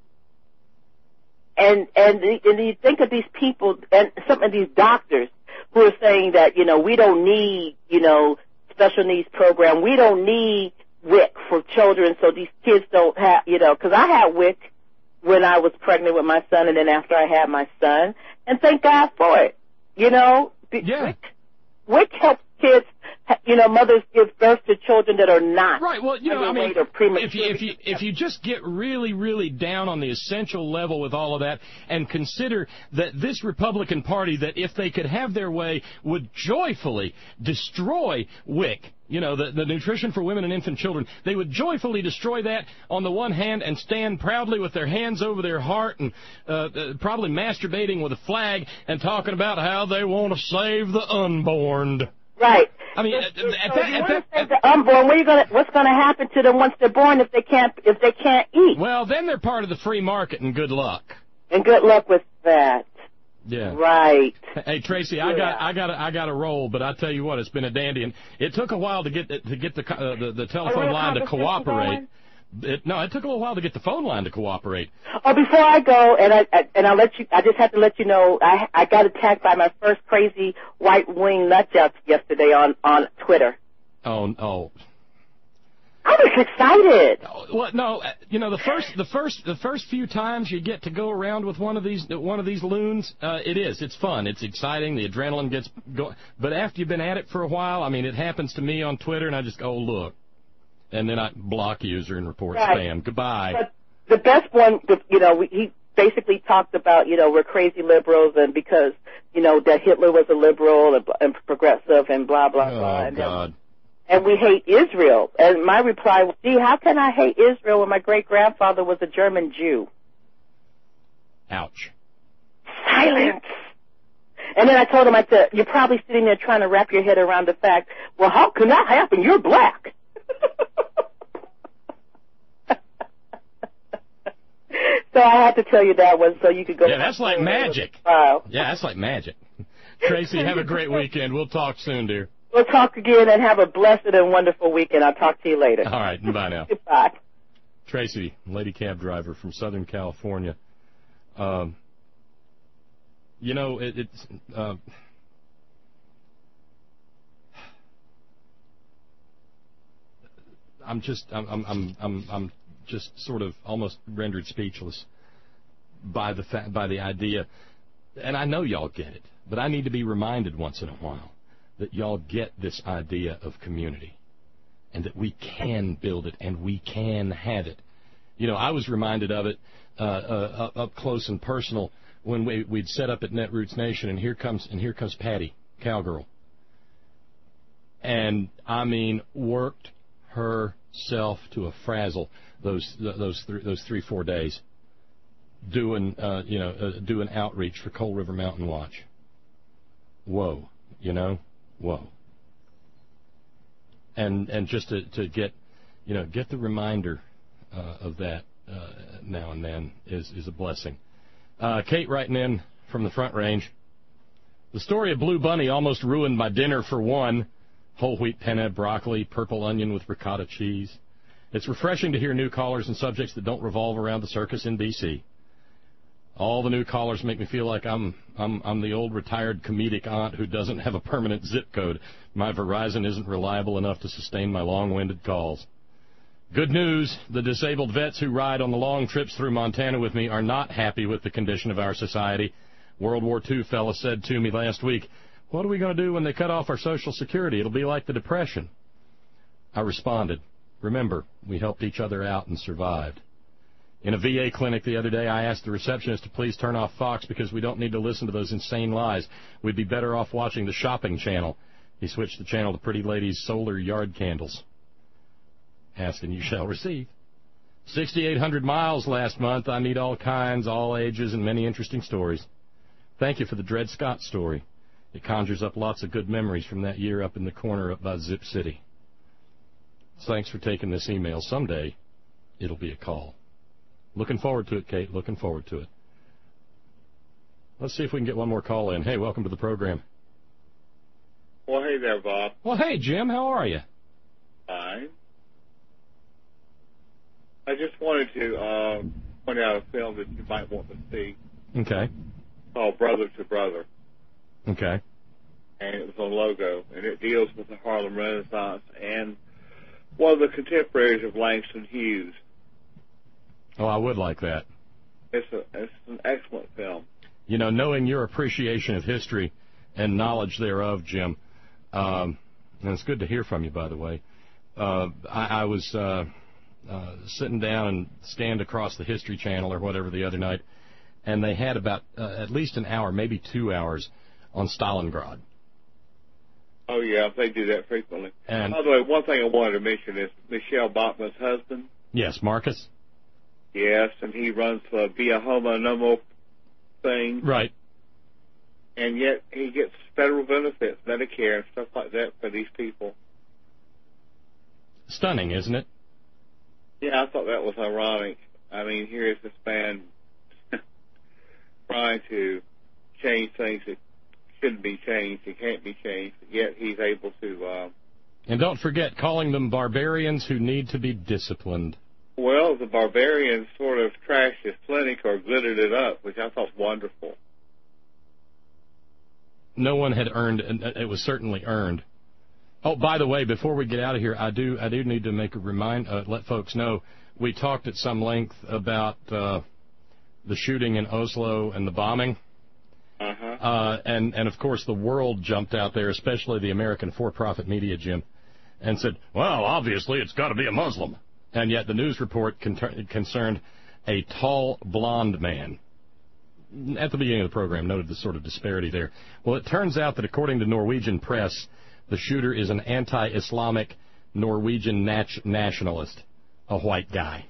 And, and, and you think of these people and some of these doctors who are saying that, you know, we don't need, you know, special needs program. We don't need W I C for children so these kids don't have, you know, because I had W I C when I was pregnant with my son and then after I had my son. And thank God for it. You know, yeah. W I C helps kids, you know, mothers give birth to children that are not. Right. Well, you know, I mean, if you, if you, if you just get really, really down on the essential level with all of that and consider that this Republican Party, that if they could have their way, would joyfully destroy W I C. You know, the, the Nutrition for Women and Infant Children, they would joyfully destroy that on the one hand and stand proudly with their hands over their heart and uh, uh, probably masturbating with a flag and talking about how they want to save the unborn. Right. I mean, if, at, if, at so that, you at want that, to save the unborn, what are you gonna, what's going to happen to them once they're born if they can't if they can't eat? Well, then they're part of the free market, and good luck. And good luck with that. Yeah. Right. Hey Tracy, I got I got I got a roll, but I tell you what, it's been a dandy, and it took a while to get the, to get the uh, the, the telephone line to cooperate. It, no, it took a little while to get the phone line to cooperate. Oh, before I go, and I, I and I'll let you. I just have to let you know. I I got attacked by my first crazy right wing nutjobs yesterday on on Twitter. Oh, oh. I was excited. Well, no, you know the first, the first, the first few times you get to go around with one of these, one of these loons, uh, it is, it's fun, it's exciting, the adrenaline gets going. But after you've been at it for a while, I mean, it happens to me on Twitter, and I just go, oh, look, and then I block user and report right. spam. Goodbye. But the best one, you know, he basically talked about, you know, we're crazy liberals, and because, you know, that Hitler was a liberal and, and progressive and blah blah oh, blah. And God. Then, And we hate Israel. And my reply was, gee, how can I hate Israel when my great-grandfather was a German Jew? Ouch. Silence. And then I told him, I said, you're probably sitting there trying to wrap your head around the fact, well, how can that happen? You're black. So I had to tell you that one so you could go. Yeah, that's like magic. Wow. Yeah, that's like magic. Tracy, have a great weekend. We'll talk soon, dear. We'll talk again and have a blessed and wonderful weekend. I'll talk to you later. All right, bye now. Goodbye. Tracy, lady cab driver from Southern California. Um, you know, it, it's... Uh, I'm just, I'm, I'm, I'm, I'm just sort of almost rendered speechless by the fa- by the idea, and I know y'all get it, but I need to be reminded once in a while that y'all get this idea of community, and that we can build it, and we can have it. You know, I was reminded of it uh, uh, up close and personal when we, we'd set up at Netroots Nation, and here comes and here comes Patty, cowgirl, and I mean worked herself to a frazzle those those three, those three four days doing uh, you know uh, doing outreach for Coal River Mountain Watch. Whoa, you know. Whoa. And and just to, to get, you know, get the reminder uh, of that uh, now and then is, is a blessing. Uh, Kate writing in from the Front Range. The story of Blue Bunny almost ruined my dinner for one. Whole wheat penne, broccoli, purple onion with ricotta cheese. It's refreshing to hear new callers and subjects that don't revolve around the circus in D C All the new callers make me feel like I'm I'm I'm the old retired comedic aunt who doesn't have a permanent zip code. My Verizon isn't reliable enough to sustain my long-winded calls. Good news, the disabled vets who ride on the long trips through Montana with me are not happy with the condition of our society. World War Two fella said to me last week, what are we going to do when they cut off our Social Security? It'll be like the Depression. I responded, remember, we helped each other out and survived. In a V A clinic the other day, I asked the receptionist to please turn off Fox because we don't need to listen to those insane lies. We'd be better off watching the shopping channel. He switched the channel to Pretty Lady's solar yard candles. Ask and you shall receive. sixty-eight hundred miles last month. I meet all kinds, all ages, and many interesting stories. Thank you for the Dred Scott story. It conjures up lots of good memories from that year up in the corner up by Zip City. Thanks for taking this email. Someday, it'll be a call. Looking forward to it, Kate. Looking forward to it. Let's see if we can get one more call in. Hey, welcome to the program. Well, hey there, Bob. Well, hey, Jim. How are you? Fine. I just wanted to uh, point out a film that you might want to see. Okay. Called Brother to Brother. Okay. And it was on Logo, and it deals with the Harlem Renaissance and one of the contemporaries of Langston Hughes. Oh, I would like that. It's a it's an excellent film. You know, knowing your appreciation of history and knowledge thereof, Jim, um, and it's good to hear from you, by the way. Uh, I, I was uh, uh, sitting down and scanned across the History Channel or whatever the other night, and they had about uh, at least an hour, maybe two hours, on Stalingrad. Oh, yeah, they do that frequently. And by the way, one thing I wanted to mention is Michelle Bachmann's husband. Yes, Marcus. Yes, and he runs the Via Homo Nomo thing. Right. And yet he gets federal benefits, Medicare, and stuff like that for these people. Stunning, isn't it? Yeah, I thought that was ironic. I mean, here is this man trying to change things that shouldn't be changed, that can't be changed, yet he's able to... Uh, and don't forget, calling them barbarians who need to be disciplined. Well, the barbarians sort of trashed his clinic or glittered it up, which I thought was wonderful. No one had earned, and it was certainly earned. Oh, by the way, before we get out of here, I do I do need to make a remind, uh, let folks know, we talked at some length about uh, the shooting in Oslo and the bombing. Uh-huh. Uh, and, and, of course, the world jumped out there, especially the American for-profit media, Jim, and said, well, obviously it's got to be a Muslim. And yet the news report con- concerned a tall, blonde man. At the beginning of the program, noted the sort of disparity there. Well, it turns out that according to Norwegian press, the shooter is an anti-Islamic Norwegian nat- nationalist, a white guy.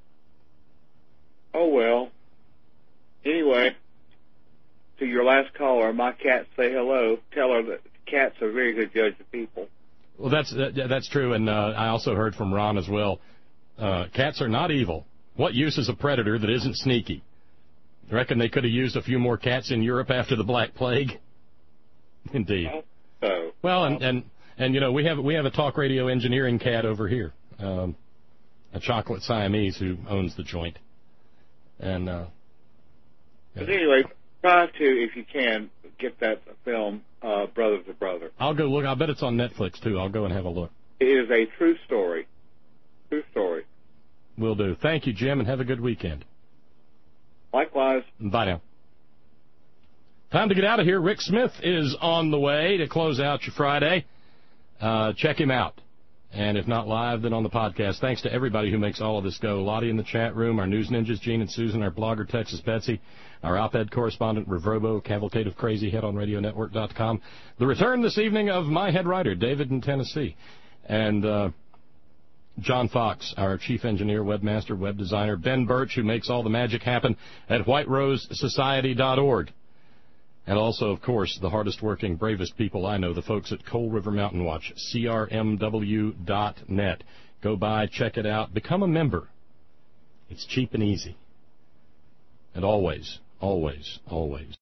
Oh, well. Anyway, to your last caller, my cat say hello. Tell her that cats are a very good judge of people. Well, that's that, that's true, and uh, I also heard from Ron as well. Uh, cats are not evil. What use is a predator that isn't sneaky? You reckon they could have used a few more cats in Europe after the Black Plague? Indeed. So, well, and, and and you know we have we have a talk radio engineering cat over here, um, a chocolate Siamese who owns the joint, and. Uh, But anyway, try to, if you can, get that film, uh, Brother to Brother. I'll go look. I bet it's on Netflix, too. I'll go and have a look. It is a true story. True story. Will do. Thank you, Jim, and have a good weekend. Likewise. Bye now. Time to get out of here. Rick Smith is on the way to close out your Friday. Uh, check him out. And if not live, then on the podcast. Thanks to everybody who makes all of this go. Lottie in the chat room, our news ninjas, Gene and Susan, our blogger, Texas Betsy, our op-ed correspondent, Reverbo, Cavalcade of Crazy, head on radio network dot com. The return this evening of my head writer, David in Tennessee. And uh, John Fox, our chief engineer, webmaster, web designer. Ben Birch, who makes all the magic happen at white rose society dot org. And also, of course, the hardest-working, bravest people I know, the folks at Coal River Mountain Watch, C R M W dot net. Go by, check it out, become a member. It's cheap and easy. And always, always, always